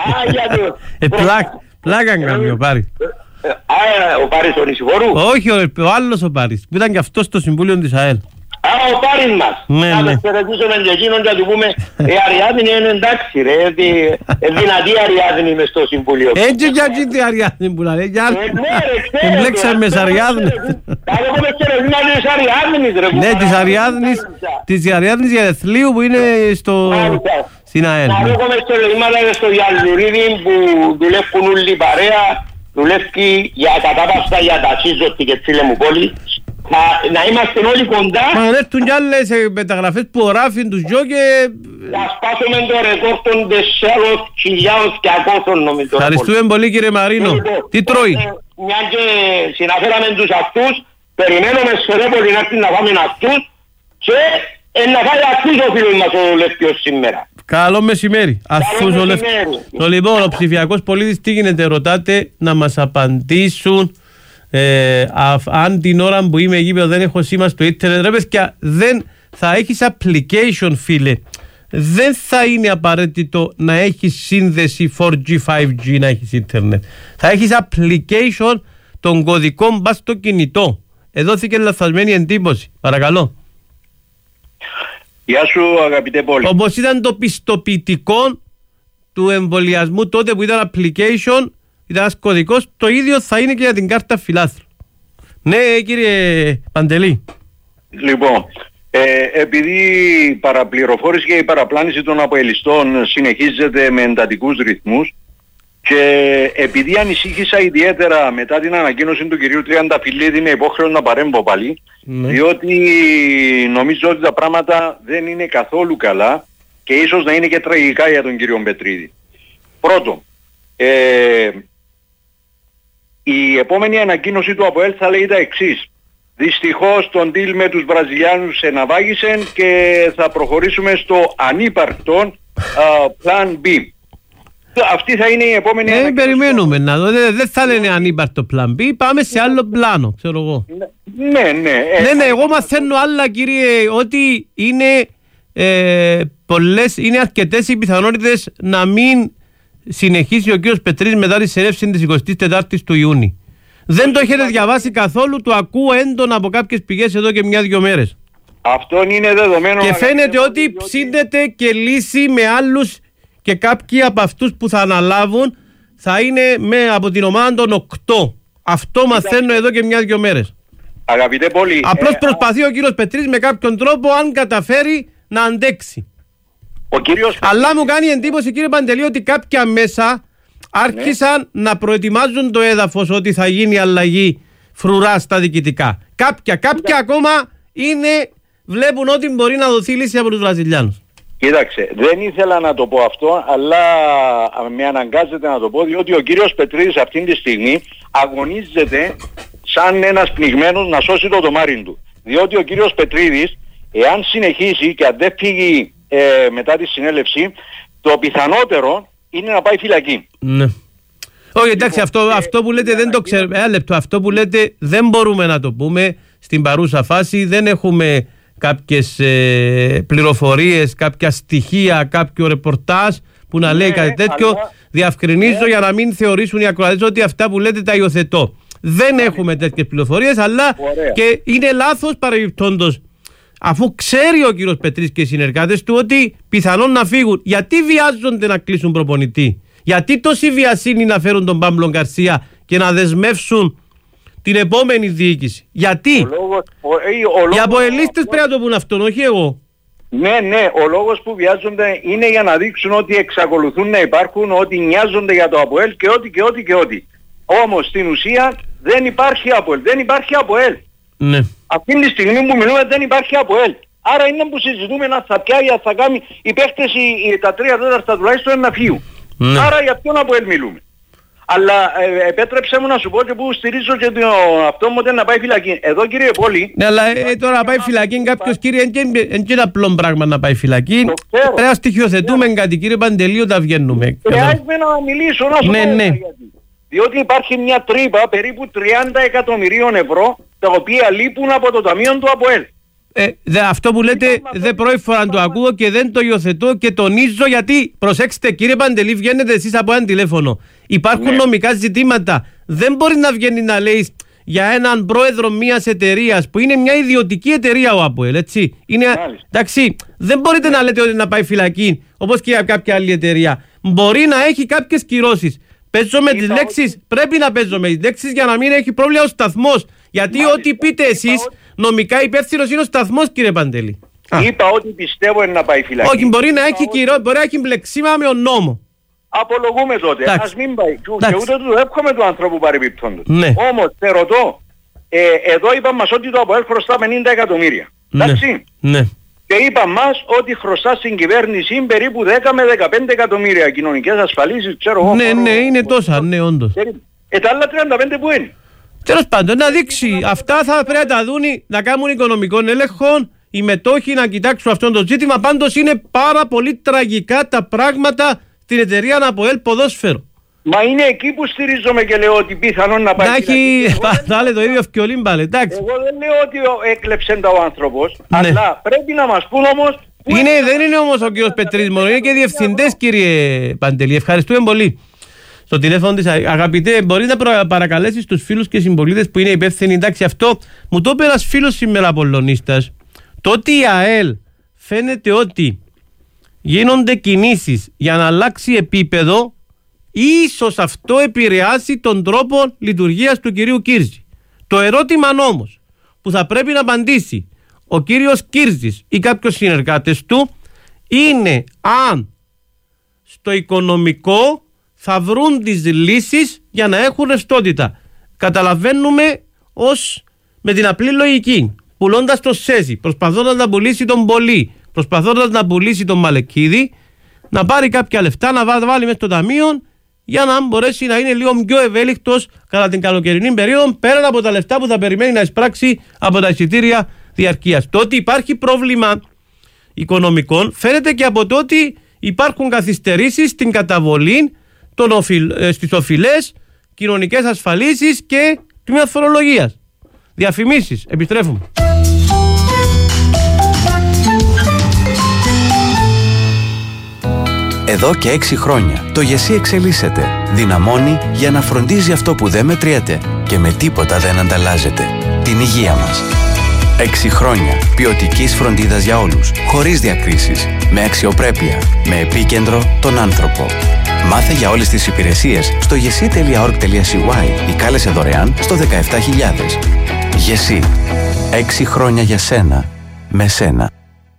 Πλάκαν κάνει ο Πάρης. Ο Πάρης ο Νησιφόρου? Όχι, ο άλλος ο Πάρης, που ήταν και αυτός στο Συμβούλιο της ΑΕΛ. Ο Πάρης μας. Να το χαιρετήσουμε και εκείνον και να του πούμε η Αριάδνη είναι εντάξει ρε, δυνατή Αριάδνη μες στο Συμβούλιο. Έτσι κι έτσι η Αριάδνη που λέει, εμπλέξαμε σε Αριάδνη. Θα έχουμε χαιρετήμα της Αριάδνης ρε. Ναι, της Αριάδνης Γερεθλίου που είναι στην ΑΕΛ. Να έχουμε χαιρετήματα στο Γιαλουρίδη που δουλεύουν όλοι παρέα, δουλεύει κατάπαυστα για τα σύζωτη και φίλε μου πόλη. Να είμαστε όλοι κοντά. Μα έρθουν κι άλλες μεταγραφές που γράφουν τους δυο και... Θα σπάσουμε το ρεκόρ των 4.200 νομίζω. Ευχαριστούμε πολύ κύριε Μαρίνο. Τι τρώει? Μια και συναφέραμε τους αυτούς, περιμένουμε σε Ρέπολη να έρθουν να φάμε αυτούς και να φάει αυτούς ο φίλος μας ο Λεύκιος σήμερα. Καλό μεσημέρι. Αυτούς ο Λεύκιος. Λοιπόν, ο ψηφιακός πολίτης τι γίνεται ρωτάτε να μας απαντήσουν. Αν την ώρα που είμαι γήπεδο δεν έχω σήμα στο ίντερνετ ρε παιδιά, δεν θα έχεις application φίλε, δεν θα είναι απαραίτητο να έχεις σύνδεση 4G, 5G να έχεις ίντερνετ, θα έχεις application των κωδικών μπας στο κινητό. Δόθηκε λαθασμένη εντύπωση, παρακαλώ. Γεια σου αγαπητέ Πόλη. Όπως ήταν το πιστοποιητικό του εμβολιασμού τότε που ήταν application, ήταν ένας κωδικός, το ίδιο θα είναι και για την κάρτα φιλάθλου. Ναι κύριε Παντελή. Λοιπόν, επειδή η παραπληροφόρηση και η παραπλάνηση των αποελιστών συνεχίζεται με εντατικούς ρυθμούς και επειδή ανησύχησα ιδιαίτερα μετά την ανακοίνωση του κυρίου Τριανταφυλλίδη είμαι υποχρεός να παρέμβω πάλι, διότι νομίζω ότι τα πράγματα δεν είναι καθόλου καλά και ίσως να είναι και τραγικά για τον κύριο Πετρίδη. Πρώτον, η επόμενη ανακοίνωση του ΑΠΟΕΛ θα λέει τα εξής. Δυστυχώς τον deal με τους Βραζιλιάνους εναβάγησεν και θα προχωρήσουμε στο ανύπαρκτο Plan B. Αυτή θα είναι η επόμενη ανακοίνωση. Περιμένουμε να δω. Δεν θα λένε ανύπαρκτο Plan B. Πάμε σε άλλο πλάνο, ξέρω εγώ. Ναι, εγώ μαθαίνω άλλα κύριε, ότι είναι είναι αρκετές οι πιθανότητες να μην συνεχίσει ο κύριος Πετρής μετά τη συνέλευση της 24ης του Ιούνιου. Δεν το έχετε διαβάσει καθόλου, το ακούω έντονα από κάποιες πηγές εδώ και μια-δυο μέρες. Αυτό είναι δεδομένο. Και φαίνεται ότι ψήνεται και λύση με άλλους και κάποιοι από αυτούς που θα αναλάβουν θα είναι από την ομάδα των 8. Αυτό μαθαίνω εδώ και μια-δυο μέρες. Αγαπητέ Πόλη. Απλώς προσπαθεί ο κύριος Πετρίδης με κάποιον τρόπο, αν καταφέρει, να αντέξει. Αλλά μου κάνει εντύπωση, κύριε Παντελή, ότι κάποια μέσα άρχισαν να προετοιμάζουν το έδαφος ότι θα γίνει αλλαγή φρουρά στα διοικητικά. Κάποια ακόμα βλέπουν ότι μπορεί να δοθεί λύση από τους Βραζιλιάνους. Κοίταξε, δεν ήθελα να το πω αυτό, αλλά με αναγκάζεται να το πω, διότι ο κύριος Πετρίδης αυτή τη στιγμή αγωνίζεται σαν ένας πνιγμένος να σώσει το τομάρι του. Διότι ο κύριος Πετρίδης, εάν συνεχίσει και αν δεν φύγει μετά τη συνέλευση, το πιθανότερο είναι να πάει φυλακή. Ναι. Όχι, εντάξει, αυτό που λέτε δεν το ξέρω. Ένα λεπτό, αυτό που λέτε δεν μπορούμε να το πούμε στην παρούσα φάση. Δεν έχουμε κάποιες πληροφορίες, κάποια στοιχεία, κάποιο ρεπορτάζ που να λέει κάτι τέτοιο. Διαυκρινίζω για να μην θεωρήσουν οι ακροατές ότι αυτά που λέτε τα υιοθετώ. Δεν έχουμε τέτοιες πληροφορίες, αλλά και είναι λάθος παρεμπιπτόντως. Αφού ξέρει ο κύριος Πετρής και οι συνεργάτες του ότι πιθανόν να φύγουν, γιατί βιάζονται να κλείσουν προπονητή? Γιατί τόση βιασύνη να φέρουν τον Πάμπλο Γκαρσία και να δεσμεύσουν την επόμενη διοίκηση? Γιατί? Οι αποελίστες πρέπει να το πούν αυτόν, όχι εγώ. Ναι, ο λόγος που βιάζονται είναι για να δείξουν ότι εξακολουθούν να υπάρχουν, ότι νοιάζονται για το ΑΠΟΕΛ και ό,τι. Όμως στην ουσία δεν υπάρχει ΑΠΟΕΛ. Ναι. Αυτή τη στιγμή που μιλούμε δεν υπάρχει ΑΠΟΕΛ. Άρα είναι που συζητούμε να θα πιάει, θα κάνει οι παίχτες τα 3/4 τουλάχιστον να φύγουν. Ναι. Άρα για ποιον ΑΠΟΕΛ μιλούμε? Αλλά επέτρεψέ μου να σου πω και που στηρίζω και αυτό μου να πάει φυλακή. Εδώ κύριε Πόλη... Ναι, αλλά τώρα να πάει φυλακή κάποιος κύριε, δεν είναι απλό πράγμα να πάει φυλακή. Πρέπει να στοιχειοθετούμε κάτι κύριε Παντελή όταν βγαίνουμε. Χρειάζεται να μιλήσω, να σου πω γιατί. Διότι υπάρχει μια τρύπα περίπου 30 εκατομμυρίων ευρώ τα οποία λείπουν από το ταμείο του ΑΠΟΕΛ. Αυτό που λέτε δεν πρώτη φορά το ακούω και δεν το υιοθετώ και τονίζω, γιατί προσέξτε κύριε Παντελή, βγαίνετε εσείς από ένα τηλέφωνο. Υπάρχουν νομικά ζητήματα. Δεν μπορεί να βγαίνει να λέει για έναν πρόεδρο μιας εταιρείας που είναι μια ιδιωτική εταιρεία ο ΑΠΟΕΛ, έτσι. Εντάξει, δεν μπορείτε να λέτε ότι να πάει φυλακή όπως και για κάποια άλλη εταιρεία. Μπορεί να έχει κάποιες κυρώσεις. Παίζω με τις λέξεις, πρέπει να παίζω με τις λέξεις για να μην έχει πρόβλημα ο σταθμός. Γιατί ό,τι πείτε εσείς, νομικά υπεύθυνος είναι ο σταθμός κύριε Παντελή. Είπα ότι πιστεύω να πάει φυλακή. Όχι, μπορεί να έχει μπλεξίμα με τον νόμο. Απολογούμε τότε, ας μην πάει. Και ούτε του εύχομαι του ανθρώπου παρεμπιπτόντος. Όμως, θε ρωτώ, εδώ είπαν μας ότι το ΑΠΟΕΛ χρωστά 50 εκατομμύρια. Εντάξει. Και είπαν μας ότι χρωστά στην κυβέρνηση περίπου 10 με 15 εκατομμύρια κοινωνικές ασφαλίσεις, ξέρω εγώ. Ναι, είναι τόσα, ναι, όντως. Τα άλλα 35 που είναι? Τέλος πάντων, να δείξει. Αυτά θα πρέπει να τα δουν, να κάνουν οικονομικών έλεγχων, οι μετόχοι να κοιτάξουν αυτό το ζήτημα. Πάντως είναι πάρα πολύ τραγικά τα πράγματα στην εταιρεία ΑΠΟΕΛ Ποδόσφαιρο. Μα είναι εκεί που στηρίζομαι και λέω ότι πιθανόν να πάει. Θα λέει το ίδιο φκιολίν πάλι, εντάξει. Εγώ δεν λέω ότι έκλεψε ο άνθρωπος, αλλά πρέπει να μας πούν όμως... Δεν είναι όμως ο κύριος Πετρίδης μόνο, είναι και διευθυντές κύριε Παντελή. Ευχαριστούμε πολύ. Στο τηλέφωνο της, αγαπητέ, μπορεί να παρακαλέσεις τους φίλους και συμπολίτες που είναι υπεύθυνοι. Εντάξει, αυτό μου το είπε ένας φίλος σήμερα Απολλωνίστας. Το ότι η ΑΕΛ φαίνεται ότι γίνονται κινήσεις για να αλλάξει επίπεδο, ίσως αυτό επηρεάσει τον τρόπο λειτουργίας του κυρίου Κύρζη. Το ερώτημα όμως που θα πρέπει να απαντήσει ο κύριος Κύρζης ή κάποιος συνεργάτες του είναι αν στο οικονομικό θα βρουν τις λύσεις για να έχουν ρευστότητα. Καταλαβαίνουμε ως με την απλή λογική, πουλώντας το ΣΕΖΙ, προσπαθώντας να πουλήσει τον Πολύ, προσπαθώντας να πουλήσει τον Μαλεκίδη, να πάρει κάποια λεφτά, να βάλει μέσα στο ταμείο για να μπορέσει να είναι λίγο πιο ευέλικτος κατά την καλοκαιρινή περίοδο, πέραν από τα λεφτά που θα περιμένει να εισπράξει από τα εισιτήρια διαρκείας. Το ότι υπάρχει πρόβλημα οικονομικών φαίνεται και από το ότι υπάρχουν καθυστερήσεις στην καταβολή στις οφειλές, κοινωνικές ασφαλίσεις και τμήμα φορολογίας. Διαφημίσεις. Επιστρέφουμε. Εδώ και 6 χρόνια το ΓΕΣΥ εξελίσσεται. Δυναμώνει για να φροντίζει αυτό που δεν μετριέται και με τίποτα δεν ανταλλάζεται. Την υγεία μας. 6 χρόνια ποιοτικής φροντίδας για όλους, χωρίς διακρίσεις, με αξιοπρέπεια, με επίκεντρο τον άνθρωπο. Μάθε για όλες τις υπηρεσίες στο gesi.org.cy ή κάλεσε δωρεάν στο 17000. Γεσί. 6 χρόνια για σένα. Με σένα.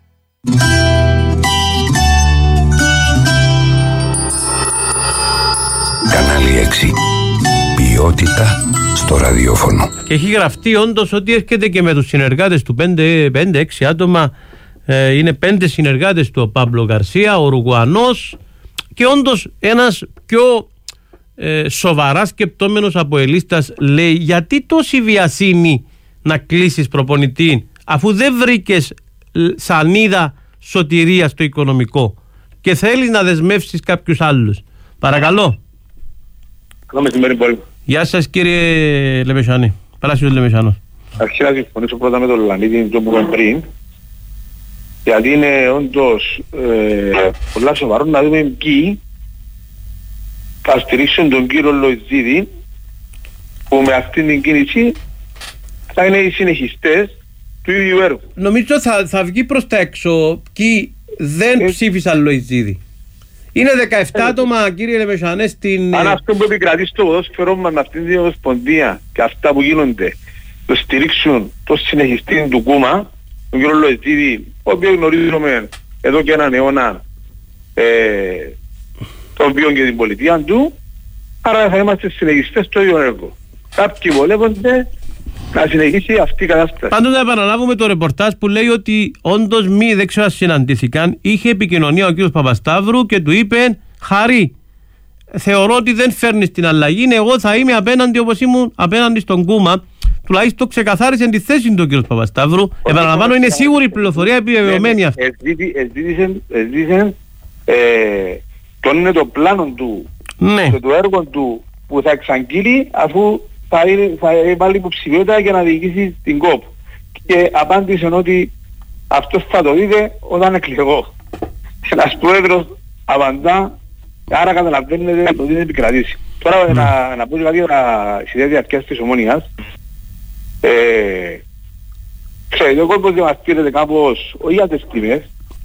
Κανάλι 6. Ποιότητα στο ραδιόφωνο. Και έχει γραφτεί όντως ότι έρχεται και με τους συνεργάτες του 5-6 άτομα. Είναι 5 συνεργάτες του ο Πάμπλο Γκαρσία, ο Ουρουγουανός, και όντως ένας πιο σοβαρά σκεπτόμενος αποελίστας λέει: γιατί τόση βιασύνη να κλείσεις προπονητή αφού δεν βρήκες σανίδα σωτηρία στο οικονομικό και θέλεις να δεσμεύσεις κάποιους άλλους? Παρακαλώ. Καλό μεσημέρι πολύ. Γεια σας κύριε Λεμεσάνη. Πράσινος Λεμεσάνος. Αρχικά να συμφωνήσω πρώτα με τον Λανίδη που είπαμε πριν, γιατί είναι όντως πολλά σοβαρό να δούμε ποιοι θα στηρίξουν τον κύριο Λοϊζίδη, που με αυτήν την κίνηση θα είναι οι συνεχιστές του ίδιου έργου. Νομίζω θα βγει προς τα έξω ποιοι δεν ψήφισαν Λοϊζίδη. Είναι 17 άτομα κύριε Λεμεσανέ στην... Αν αυτό που επικρατεί στο ποδόσφαιρο μας με αυτήν την ομοσπονδία και αυτά που γίνονται το στηρίξουν το συνεχιστή του Κούμα, τον κύριο Λοϊζίδη, ο οποίος γνωρίζουμε εδώ και έναν αιώνα τον βίο και την πολιτεία του, άρα θα είμαστε συνεχιστές στο ίδιο έργο. Κάποιοι βολεύονται να συνεχίσει αυτή η κατάσταση. Πάντως να επαναλάβουμε το ρεπορτάζ που λέει ότι όντως δεν ξέρω αν συναντήθηκαν, είχε επικοινωνία ο κ. Παπασταύρου και του είπε: Χαρή, θεωρώ ότι δεν φέρνεις την αλλαγή, εγώ θα είμαι απέναντι όπως ήμουν απέναντι στον Κούμα. Τουλάχιστον ξεκαθάρισε τη θέση του κ. Παπασταύρου. Επαναλαμβάνω, είναι σίγουρη η πληροφορία επιβεβαιωμένη αυτή. Εζήτησε τον είναι το πλάνο του και το έργο του που θα εξαγγείλει αφού θα βάλει υποψηφιότητα για να διοικήσει την ΚΟΠ. Και απάντησε ότι αυτό θα το δείτε όταν εκλεγώ. Ένας πρόεδρος απαντά, άρα καταλαβαίνετε ότι δεν επικρατήσει. Τώρα να πω δηλαδή στη διάρκεια αρχές της Ομόνοιας, ξέρετε, ο κόσμος διαμαρτύρεται κάπως, όχι για τις τιμές,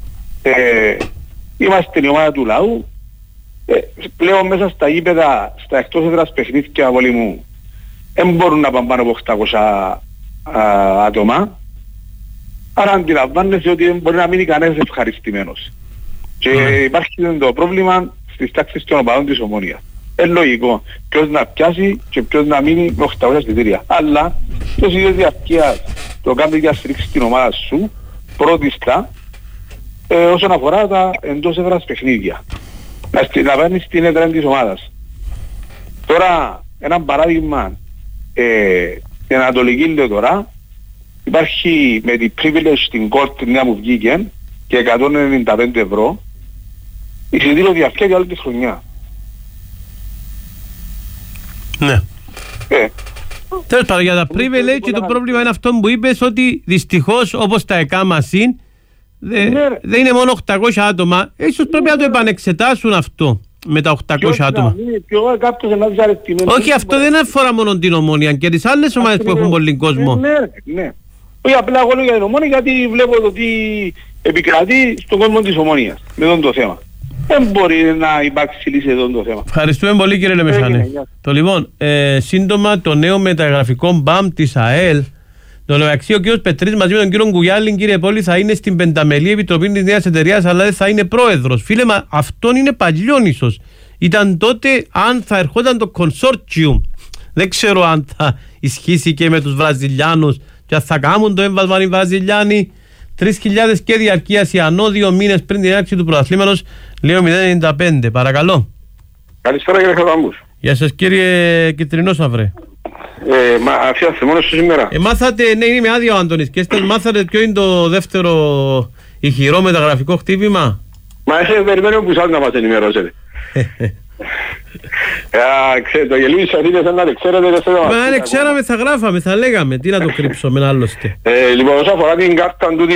είμαστε η ομάδα του λαού, πλέον μέσα στα γήπεδα, στα εκτός έδρας παιχνίδια πολύ μου, δεν μπορούν να πάνε πάνω από 800 άτομα, άρα αντιλαμβάνεσαι ότι δεν μπορεί να μείνει κανένας ευχαριστημένος. Και υπάρχει το πρόβλημα στις τάξεις των οπαδών της Ομόνοιας. Λογικό, ποιος να πιάσει και ποιος να μείνει με 800 εισιτήρια. Αλλά το ίδιο διαρκείας το κάνει για στηρίξει την ομάδα σου πρώτιστα όσον αφορά τα εντός έδρας παιχνίδια. Να παίρνεις την έδρα της ομάδας. Τώρα ένα παράδειγμα, στην Ανατολική λέω τώρα, υπάρχει με την privilege στην court την νέα που βγήκε και 195 ευρώ εισιτήριο διαρκεία για όλη τη χρονιά. Ναι. Τέλος πάντων, για τα privilege και το πρόβλημα είναι αυτό που είπες, ότι δυστυχώς όπως τα ΕΚΑΜΑΣΥΝ δεν είναι μόνο 800 άτομα. Ίσως πρέπει να το επανεξετάσουν αυτό με τα 800 άτομα. Όχι, αυτό δεν αφορά μόνο την Ομόνια και τις άλλες ομάδες που έχουν πολύ κόσμο. Ναι. Όχι, απλά εγώ λέω για την Ομόνια γιατί βλέπω το τι επικρατεί στον κόσμο της Ομόνιας με αυτό το θέμα. Δεν μπορεί να υπάρξει λύση εδώ το θέμα. Ευχαριστούμε πολύ κύριε Λεμεσάνη. Λοιπόν, σύντομα το νέο μεταγραφικό μπαμ της ΑΕΛ. Το μεταξύ ο κ. Πετρής μαζί με τον κύριο Γκουγιάλιν, κύριε Πόλη, θα είναι στην πενταμελή επιτροπή της νέας εταιρείας, αλλά δεν θα είναι πρόεδρος. Φίλε, μα αυτόν είναι παλιόν ίσως. Ήταν τότε αν θα ερχόταν το consortium. Δεν ξέρω αν θα ισχύσει και με τους Βραζιλιάνους και αν θα κάνουν το έμβασμα οι Βραζιλιάνοι. 3.000 και διαρκείας Ιαννό, 2 μήνες πριν την έναρξη του πρωταθλήματος, λέω 095. Παρακαλώ. Καλησπέρα κύριε Χαρδαμπούς. Γεια σας κύριε Κιτρινός Αυρέ. Μα αφιάστε μόνο σου σήμερα. Μάθατε, ναι, είμαι άδειο ο Αντώνης και μάθατε ποιο είναι το δεύτερο ηχηρό μεταγραφικό χτύπημα. Μα εσείς περιμένω που σας να μας ενημερώσετε. Το γελίο σας είναι σαν να δεν ξέρετε. Μα αν ξέραμε θα γράφαμε, θα λέγαμε. Τι να το κρύψουμε να άλλωστε. Λοιπόν, όσον αφορά την κάρτα του,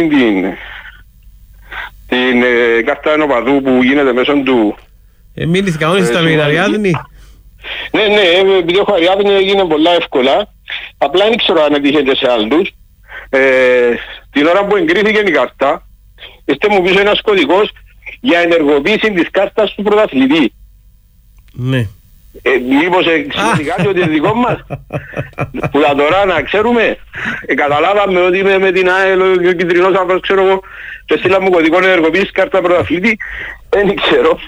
την κάρτα ενοπαδού που γίνεται μέσω του... Μίλησε κανόνες με την Αριάδνη. Ναι, επειδή έχω Αριάδνη έγινε πολλά εύκολα. Απλά δεν ξέρω αν έτυχεται σε άλλους. Την ώρα που εγκρίθηκε η κάρτα, είστε μου πίσω ένας κωδικός για ενεργοποίηση της κάρτας του πρωταθλητή. Ναι. Μήπως σημαίνει κάτι ότι είναι δικό μας, που τα τώρα να ξέρουμε. Καταλάβαμε ότι είμαι με την ΑΕΛ και ο κεντρινός άνθρωπος, ξέρω εγώ, και στείλα μου κωδικό ενεργοποίησης κάρτα πρωταθλητή. Δεν ξέρω,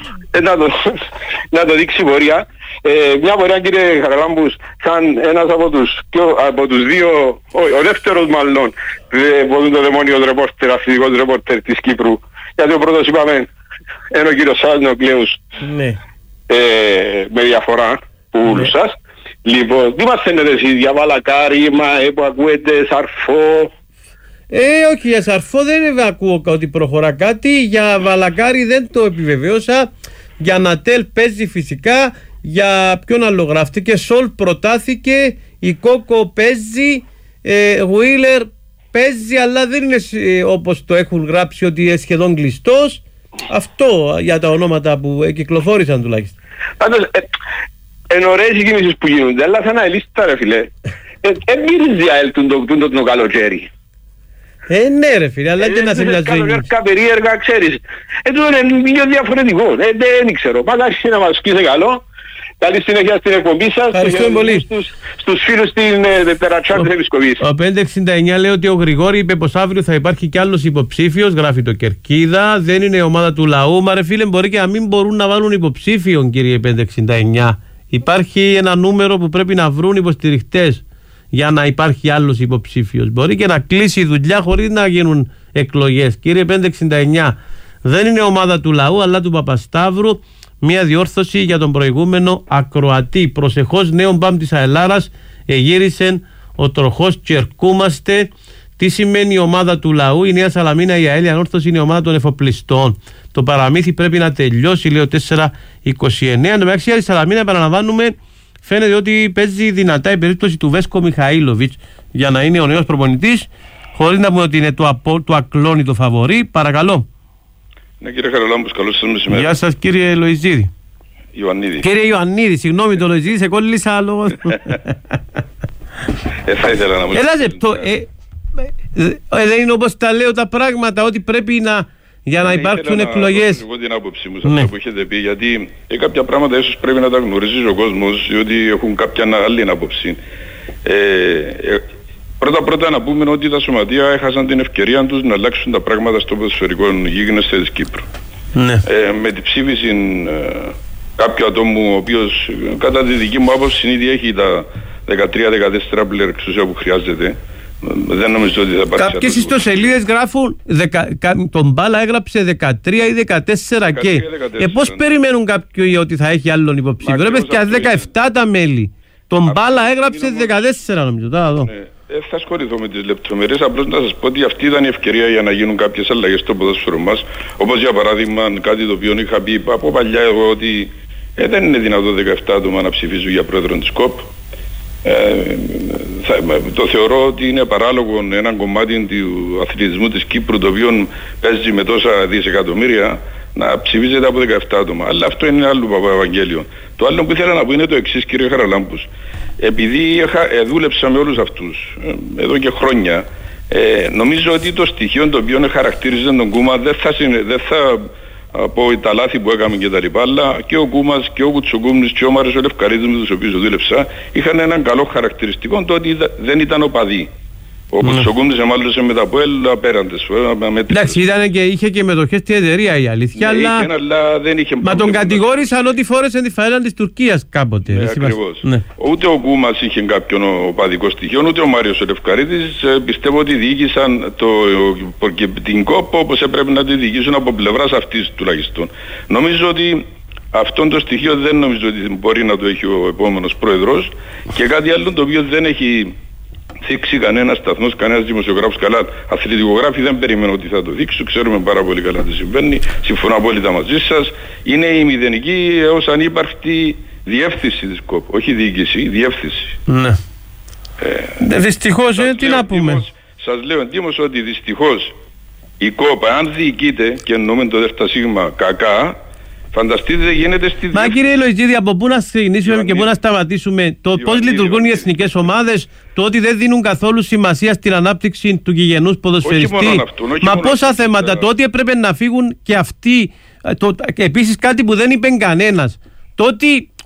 να το δείξει πορεία. Μια πορεία, κύριε Χαραλάμπους, σαν ένας από τους δύο, ο δεύτερος μάλλον, που το δαιμόνιος ρεπόρτερ, αθλητικός ρεπόρτερ της Κύπρου. Γιατί ο πρώτος είπαμε, είναι ο κύριος Σάλνο Κλέους. Ναι. Με διαφορά που όλους σας. Λοιπόν, τι μας φαίνεται εσείς για Βαλακάρι, που ακούετε, Σαρφό? Όχι, για Σαρφό δεν ακούω ότι προχωρά κάτι. Για Βαλακάρι δεν το επιβεβαίωσα. Για Νατέλ παίζει φυσικά. Για ποιον άλλο γράφτηκε? Σολ προτάθηκε. Η Κόκο παίζει. Γουίλερ παίζει, αλλά δεν είναι όπως το έχουν γράψει ότι είναι σχεδόν κλειστός. Αυτό για τα ονόματα που κυκλοφόρησαν τουλάχιστον. Πάντως, είναι ωραίες οι κινήσεις που γίνονται, αλλά σαν να ελίστα ρε φίλε. Μυρίζει το καλοκαίρι. Ναι ρε φίλε, αλλά και να σε μοιάζει. Καλοκαίρκα περίεργα, ξέρεις. Εδώ είναι λίγο διαφορετικό. Δεν ξέρω. Πάντα να μας σκύσε καλό. Καλή συνέχεια στην εκπομπή σας. Ευχαριστούμε πολύ. Στους φίλους στην Τερατσάν της Επισκοπής. Ο 569 λέει ότι ο Γρηγόρη είπε πως αύριο θα υπάρχει κι άλλος υποψήφιος. Γράφει το Κερκίδα. Δεν είναι η ομάδα του λαού. Μα ρε φίλε, μπορεί και να μην μπορούν να βάλουν υποψήφιον, κύριε 569. Υπάρχει ένα νούμερο που πρέπει να βρουν υποστηριχτές για να υπάρχει άλλος υποψήφιος. Μπορεί και να κλείσει η δουλειά χωρίς να γίνουν εκλογές. Κύριε 569, δεν είναι ομάδα του λαού αλλά του Παπασταύρου. Μία διόρθωση για τον προηγούμενο ακροατή. Προσεχώς νέον μπαμ της αελάρας εγύρισε ο τροχός «Τσερκούμαστε». Τι σημαίνει η ομάδα του λαού? Η Νέα Σαλαμίνα, η ΑΕΛ, η Ανόρθωση είναι η ομάδα των εφοπλιστών. Το παραμύθι πρέπει να τελειώσει, λέει ο 429. Εν τω μεταξύ, η Σαλαμίνα, επαναλαμβάνουμε, φαίνεται ότι παίζει δυνατά η περίπτωση του Βέσκο Μιχαήλοβιτς για να είναι ο νέος προπονητής, χωρίς να πούμε ότι είναι του ακλόνητο φαβορί. Παρακαλώ. Ναι, κύριε Χαραλάμπους, καλώς σας μεσημέρι. Γεια σας, κύριε Λοϊζίδη. Ιωαννίδη. Κύριε Ιωαννίδη, συγγνώμη το Λοϊζίδη, σε κόλλησα λόγω. Θα ήθελα να μου δεν είναι όπως τα λέω τα πράγματα, ότι πρέπει για να υπάρξουν εκλογές. Εγώ την άποψή μου σε αυτό που έχετε πει, γιατί κάποια πράγματα ίσως πρέπει να τα γνωρίζει ο κόσμος, διότι έχουν κάποια άλλη άποψη. Πρώτα να πούμε ότι τα σωματεία έχασαν την ευκαιρία τους να αλλάξουν τα πράγματα στο ποδοσφαιρικό γίγνεσθε της Κύπρου. Ναι. Με την ψήφιση κάποιου ατόμου, ο οποίος κατά τη δική μου άποψη ήδη έχει τα 13-14 πλέον εξουσία που χρειάζεται. Δεν νομίζω ότι θα υπάρξει. Κάποιες ιστοσελίδες γράφουν τον Μπάλα έγραψε 13 ή 14 και πώς περιμένουν κάποιοι ότι θα έχει άλλον υποψήφιο? Ρε παιδιά, 17 τα μέλη. Τον Μπάλα έγραψε 14 νομίζω. Θα ασχοληθώ με τις λεπτομέρειες, απλώς να σας πω ότι αυτή ήταν η ευκαιρία για να γίνουν κάποιες αλλαγές στο ποδόσφαιρο μας. Όπως για παράδειγμα κάτι το οποίο είχα πει από παλιά εγώ, ότι δεν είναι δυνατό 17 άτομα να ψηφίζουν για πρόεδρο της ΚΟΠ. Το θεωρώ ότι είναι παράλογο έναν κομμάτι του αθλητισμού της Κύπρου, το οποίο παίζει με τόσα δισεκατομμύρια, να ψηφίζεται από 17 άτομα. Αλλά αυτό είναι άλλο Ευαγγέλιο. Το άλλο που ήθελα να πω είναι το εξής, κύριε Χαραλάμπους. Επειδή δούλεψα με όλους αυτούς εδώ και χρόνια, νομίζω ότι το στοιχείο το οποίο χαρακτήριζε τον Κούμα δεν θα πω τα λάθη που έκαμε και τα λοιπά, αλλά και ο Κούμας και ο Κουτσοκούμνης και ο Μάριος ο Λευκαρίδης με τους οποίους δούλεψα είχαν έναν καλό χαρακτηριστικό, το ότι δεν ήταν οπαδοί. Ο Κουτσοκούμνης εμάλωσε με τα ΠΟΕΛ απέραντες. Εντάξει, είχε και μετοχές στην εταιρεία η αλήθεια, αλλά δεν είχε. Μα τον κατηγόρησαν ότι φόρεσε τη φαέλα της Τουρκίας κάποτε. Ναι, ακριβώς. Ναι. Ούτε ο Κούμας είχε κάποιον οπαδικό στοιχείο, ούτε ο Μάριος ο Λευκαρίδης. Πιστεύω ότι διοίκησαν την ΚΟΠ όπως έπρεπε να τη διοικήσουν από πλευράς αυτής τουλάχιστον. Νομίζω ότι αυτό το στοιχείο δεν νομίζω ότι μπορεί να το έχει ο επόμενος πρόεδρος, και κάτι άλλο το οποίο δεν έχει θίξει κανένας σταθμός, κανένας δημοσιογράφος. Καλά, αθλητικογράφοι δεν περιμένω ότι θα το δείξουν, ξέρουμε πάρα πολύ καλά τι συμβαίνει, συμφωνώ απόλυτα μαζί σας. Είναι η μηδενική έως ανύπαρκτη διεύθυνση της ΚΟΠ, όχι διοίκηση, διεύθυνση. Ναι. Δυστυχώς, τι να πούμε. Σας λέω εντύμως ότι δυστυχώς η ΚΟΠ, αν διοικείται, και εννοούμε το ΔΣ κακά, φανταστείτε δεν γίνεται στη Μα κύριε Λοϊζίδη, από πού να ξεκινήσουμε και πού να σταματήσουμε? Το πώς λειτουργούν οι εθνικές ομάδες, το ότι δεν δίνουν καθόλου σημασία στην ανάπτυξη του γηγενούς ποδοσφαιριστή. Μα πόσα θέματα, το ότι έπρεπε να φύγουν και αυτοί. Επίσης κάτι που δεν είπε κανένας, το ότι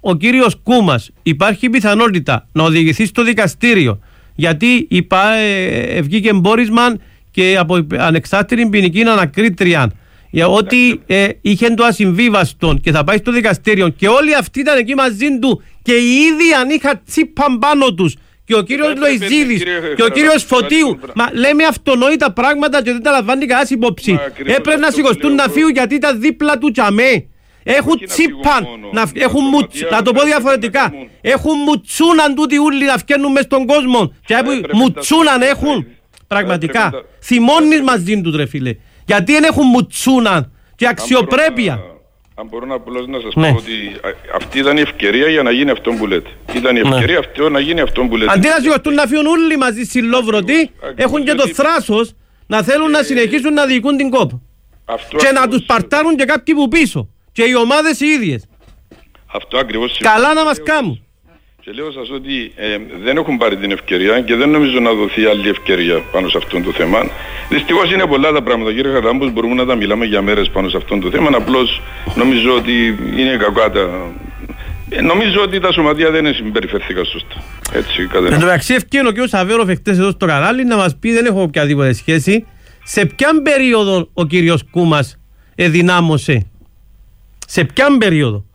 ο κύριος Κούμας υπάρχει πιθανότητα να οδηγηθεί στο δικαστήριο, γιατί βγήκε εμπόρισμα και από ανεξάρτητη ποινική ανακρίτρια για ότι είχε το ασυμβίβαστο και θα πάει στο δικαστήριο και όλοι αυτοί ήταν εκεί μαζί του και οι ίδιοι αν είχαν τσίπαν πάνω τους και ο κύριος Λοϊζίδης και ο κύριος Φωτίου, μα λέμε αυτονόητα πράγματα και δεν τα λαμβάνει κανένας υπόψη. Έπρεπε να σηκωστούν να φύγουν γιατί ήταν δίπλα του τσαμέ. Έχουν τσίπαν, να το πω διαφορετικά, έχουν μουτσούναν τούτοι ούλοι να φκαίνουν μες στον κόσμο και μουτσούναν έχουν, πραγματικά, θυμώνεις μαζί του ρε φίλε, γιατί δεν έχουν μουτσούναν και αξιοπρέπεια. Αν μπορώ απλώς να σας πω ότι αυτή ήταν η ευκαιρία για να γίνει αυτό που λέτε. Ήταν η ευκαιρία αυτό να γίνει αυτό που λέτε. Αντί να σηκωστούν να φύγουν όλοι μαζί συλλόβρωτοι, έχουν και το θράσος να θέλουν να συνεχίσουν να διοικούν την ΚΟΠ. Και να τους παρτάρουν και κάποιοι που πίσω. Και οι ομάδες οι ίδιες. Αυτό ακριβώς. Καλά να μας κάνουν. Και λέω σας ότι δεν έχουν πάρει την ευκαιρία και δεν νομίζω να δοθεί άλλη ευκαιρία πάνω σε αυτό το θέμα. Δυστυχώς είναι πολλά τα πράγματα, κύριε Χαραλάμπους, μπορούμε να τα μιλάμε για μέρες πάνω σε αυτό το θέμα. Απλώς νομίζω ότι είναι κακά τα... Νομίζω ότι τα σωματεία δεν συμπεριφέρθηκαν σωστά. Έτσι, εν τω μεταξύ ευκαιρία ο κ. Σαβέροφ εχθές εδώ στο κανάλι να μας πει, δεν έχω οποιαδήποτε σχέση, σε ποιαν περίοδο ο κύριος Κούμας εδυνάμωσε. Σε ποιαν περίοδο.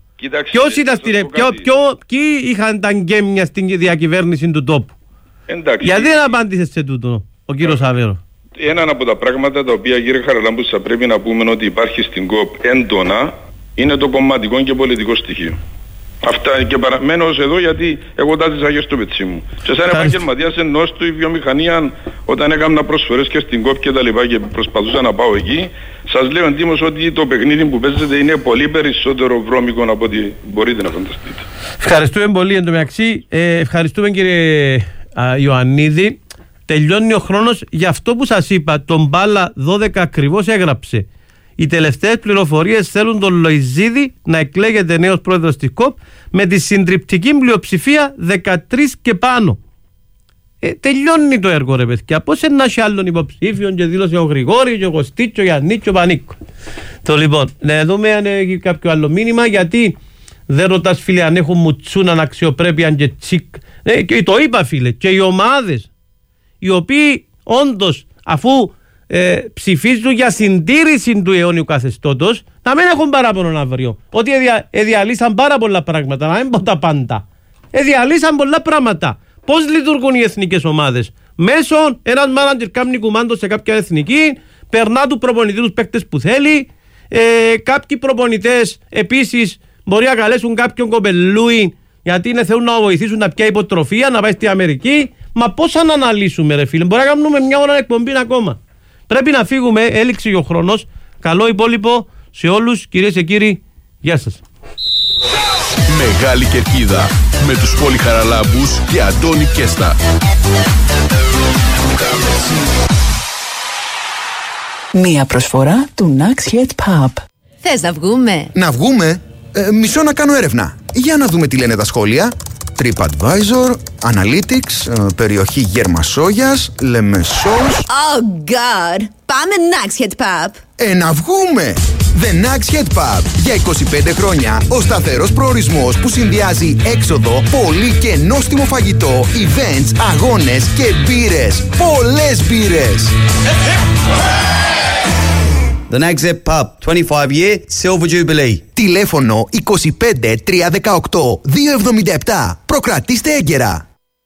Ποιοι είχαν τα γκέμια στην διακυβέρνηση του τόπου. Εντάξει. Γιατί δεν απάντησε σε τούτο ο κύριος Σαβέρο. Ένα από τα πράγματα τα οποία, κύριε Χαραλάμπους, θα πρέπει να πούμε ότι υπάρχει στην ΚΟΠ έντονα είναι το κομματικό και πολιτικό στοιχείο. Αυτά και παραμένω εδώ γιατί εγώ τάζησα και στο πετσί μου. Και σαν επαγγελματίας εννοώ στη βιομηχανία όταν έκανα προσφορές και στην ΚΟΠ και τα λοιπά και προσπαθούσα να πάω εκεί, σας λέω εντύμως ότι το παιχνίδι που παίζετε είναι πολύ περισσότερο βρώμικο από ό,τι μπορείτε να φανταστείτε. Ευχαριστούμε πολύ εν τω μεταξύ. Ευχαριστούμε κύριε Ιωαννίδη. Τελειώνει ο χρόνος για αυτό που σας είπα. Τον Μπάλα 12 ακριβώς έγραψε. Οι τελευταίες πληροφορίες θέλουν τον Λοϊζίδη να εκλέγεται νέος πρόεδρος της ΚΟΠ με τη συντριπτική πλειοψηφία 13 και πάνω. Τελειώνει το έργο ρε παιδιά. Πώς να έχει άλλον υποψήφιον και δήλωσε ο Γρηγόρη και ο Κωστή και ο Γιάννη και ο Πανίκο. Το λοιπόν, να δούμε αν έχει κάποιο άλλο μήνυμα, γιατί δεν ρωτάς φίλε αν έχουν μουτσούνα, αξιοπρέπεια και τσικ. Και το είπα φίλε, και οι ομάδες οι οποίοι όντως αφού ψηφίζουν για συντήρηση του αιώνιου καθεστώτος να μην έχουν παράπονο αύριο. Ότι διαλύσαν πάρα πολλά πράγματα, να μην πω τα πάντα. Διαλύσαν πολλά πράγματα. Πώς λειτουργούν οι εθνικές ομάδες? Μέσω ένας μάνατζερ κάνει κουμάντο σε κάποια εθνική, περνά του προπονητή τους παίκτες που θέλει. Κάποιοι προπονητές επίσης μπορεί να καλέσουν κάποιον κοπελούι γιατί θέλουν να βοηθήσουν να πιάσει υποτροφία, να πάει στη Αμερική. Μα πώς να αναλύσουμε ρε φίλε? Μπορεί να κάνουμε μια ώρα εκπομπή ακόμα. Πρέπει να φύγουμε, έληξε ο χρόνος. Καλό υπόλοιπο σε όλους, κυρίες και κύριοι. Γεια σας. Μεγάλη Κερκίδα με τους Πόλη Χαραλάμπους και Αντώνη Κέστα. Μία προσφορά του Nax Head Pub. Θες να βγούμε? Να βγούμε? Μισό να κάνω έρευνα. Για να δούμε τι λένε τα σχόλια. TripAdvisor, Analytics, περιοχή Γερμασόγιας, Λεμεσός. Oh God! Πάμε Nax Head Pub. Να βγούμε! The Nax Head Pub. Για 25 χρόνια ο σταθερός προορισμός που συνδυάζει έξοδο, πολύ και νόστιμο φαγητό, events, αγώνες και μπύρες. Πολλές μπύρες! The Nax Head Pub, 25 year Silver Jubilee. Τηλέφωνο 25 318 277. Προκρατήστε έγκαιρα.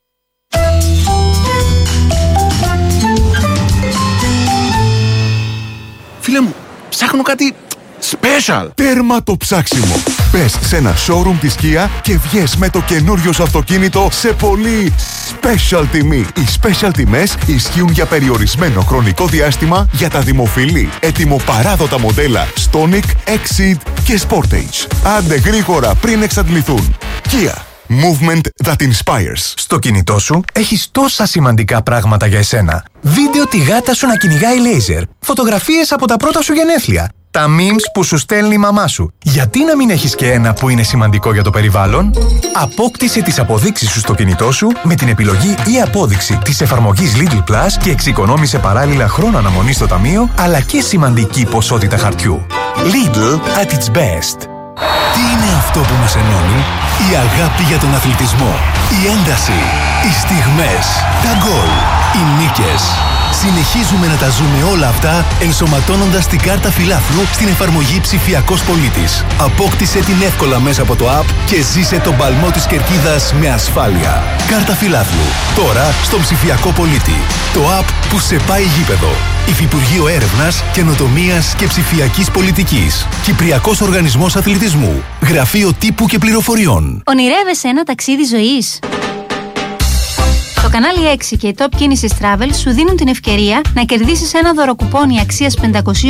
Φίλε μου, ψάχνω κάτι special. Τέρμα το ψάξιμο. Πες σε ένα showroom της Kia και βγες με το καινούριο σου αυτοκίνητο σε πολύ special τιμή. Οι special τιμές ισχύουν για περιορισμένο χρονικό διάστημα για τα δημοφιλή, ετοιμοπαράδοτα μοντέλα Stonic, Exceed και Sportage. Άντε γρήγορα πριν εξαντληθούν. Kia. Movement that inspires. Στο κινητό σου έχεις τόσα σημαντικά πράγματα για εσένα. Βίντεο τη γάτα σου να κυνηγάει λέιζερ. Φωτογραφίες από τα πρώτα σου γενέθλια. Τα memes που σου στέλνει η μαμά σου. Γιατί να μην έχεις και ένα που είναι σημαντικό για το περιβάλλον? Απόκτησε τις αποδείξεις σου στο κινητό σου με την επιλογή ή απόδειξη της εφαρμογής Lidl Plus και εξοικονόμησε παράλληλα χρόνο αναμονής στο ταμείο αλλά και σημαντική ποσότητα χαρτιού. Lidl at its best. Τι είναι αυτό? Αυτό που μας ενώνει, η αγάπη για τον αθλητισμό, η ένταση, οι στιγμές, τα γκολ, οι νίκες. Συνεχίζουμε να τα ζούμε όλα αυτά ενσωματώνοντας την κάρτα φιλάθλου στην εφαρμογή Ψηφιακός Πολίτης. Απόκτησε την εύκολα μέσα από το app και ζήσε τον παλμό της κερκίδας με ασφάλεια. Κάρτα φιλάθλου. Τώρα στον Ψηφιακό Πολίτη. Το app που σε πάει γήπεδο. Υφυπουργείο Έρευνας, Καινοτομίας και Ψηφιακής Πολιτικής. Κυπριακός Οργανισμός Αθλητισμού. Γραφείο Τύπου και Πληροφοριών. Ονειρεύεσαι ένα ταξίδι ζωής? Το κανάλι 6 και η Top Κίνησης Travel σου δίνουν την ευκαιρία να κερδίσεις ένα δωροκουπόνι αξίας 500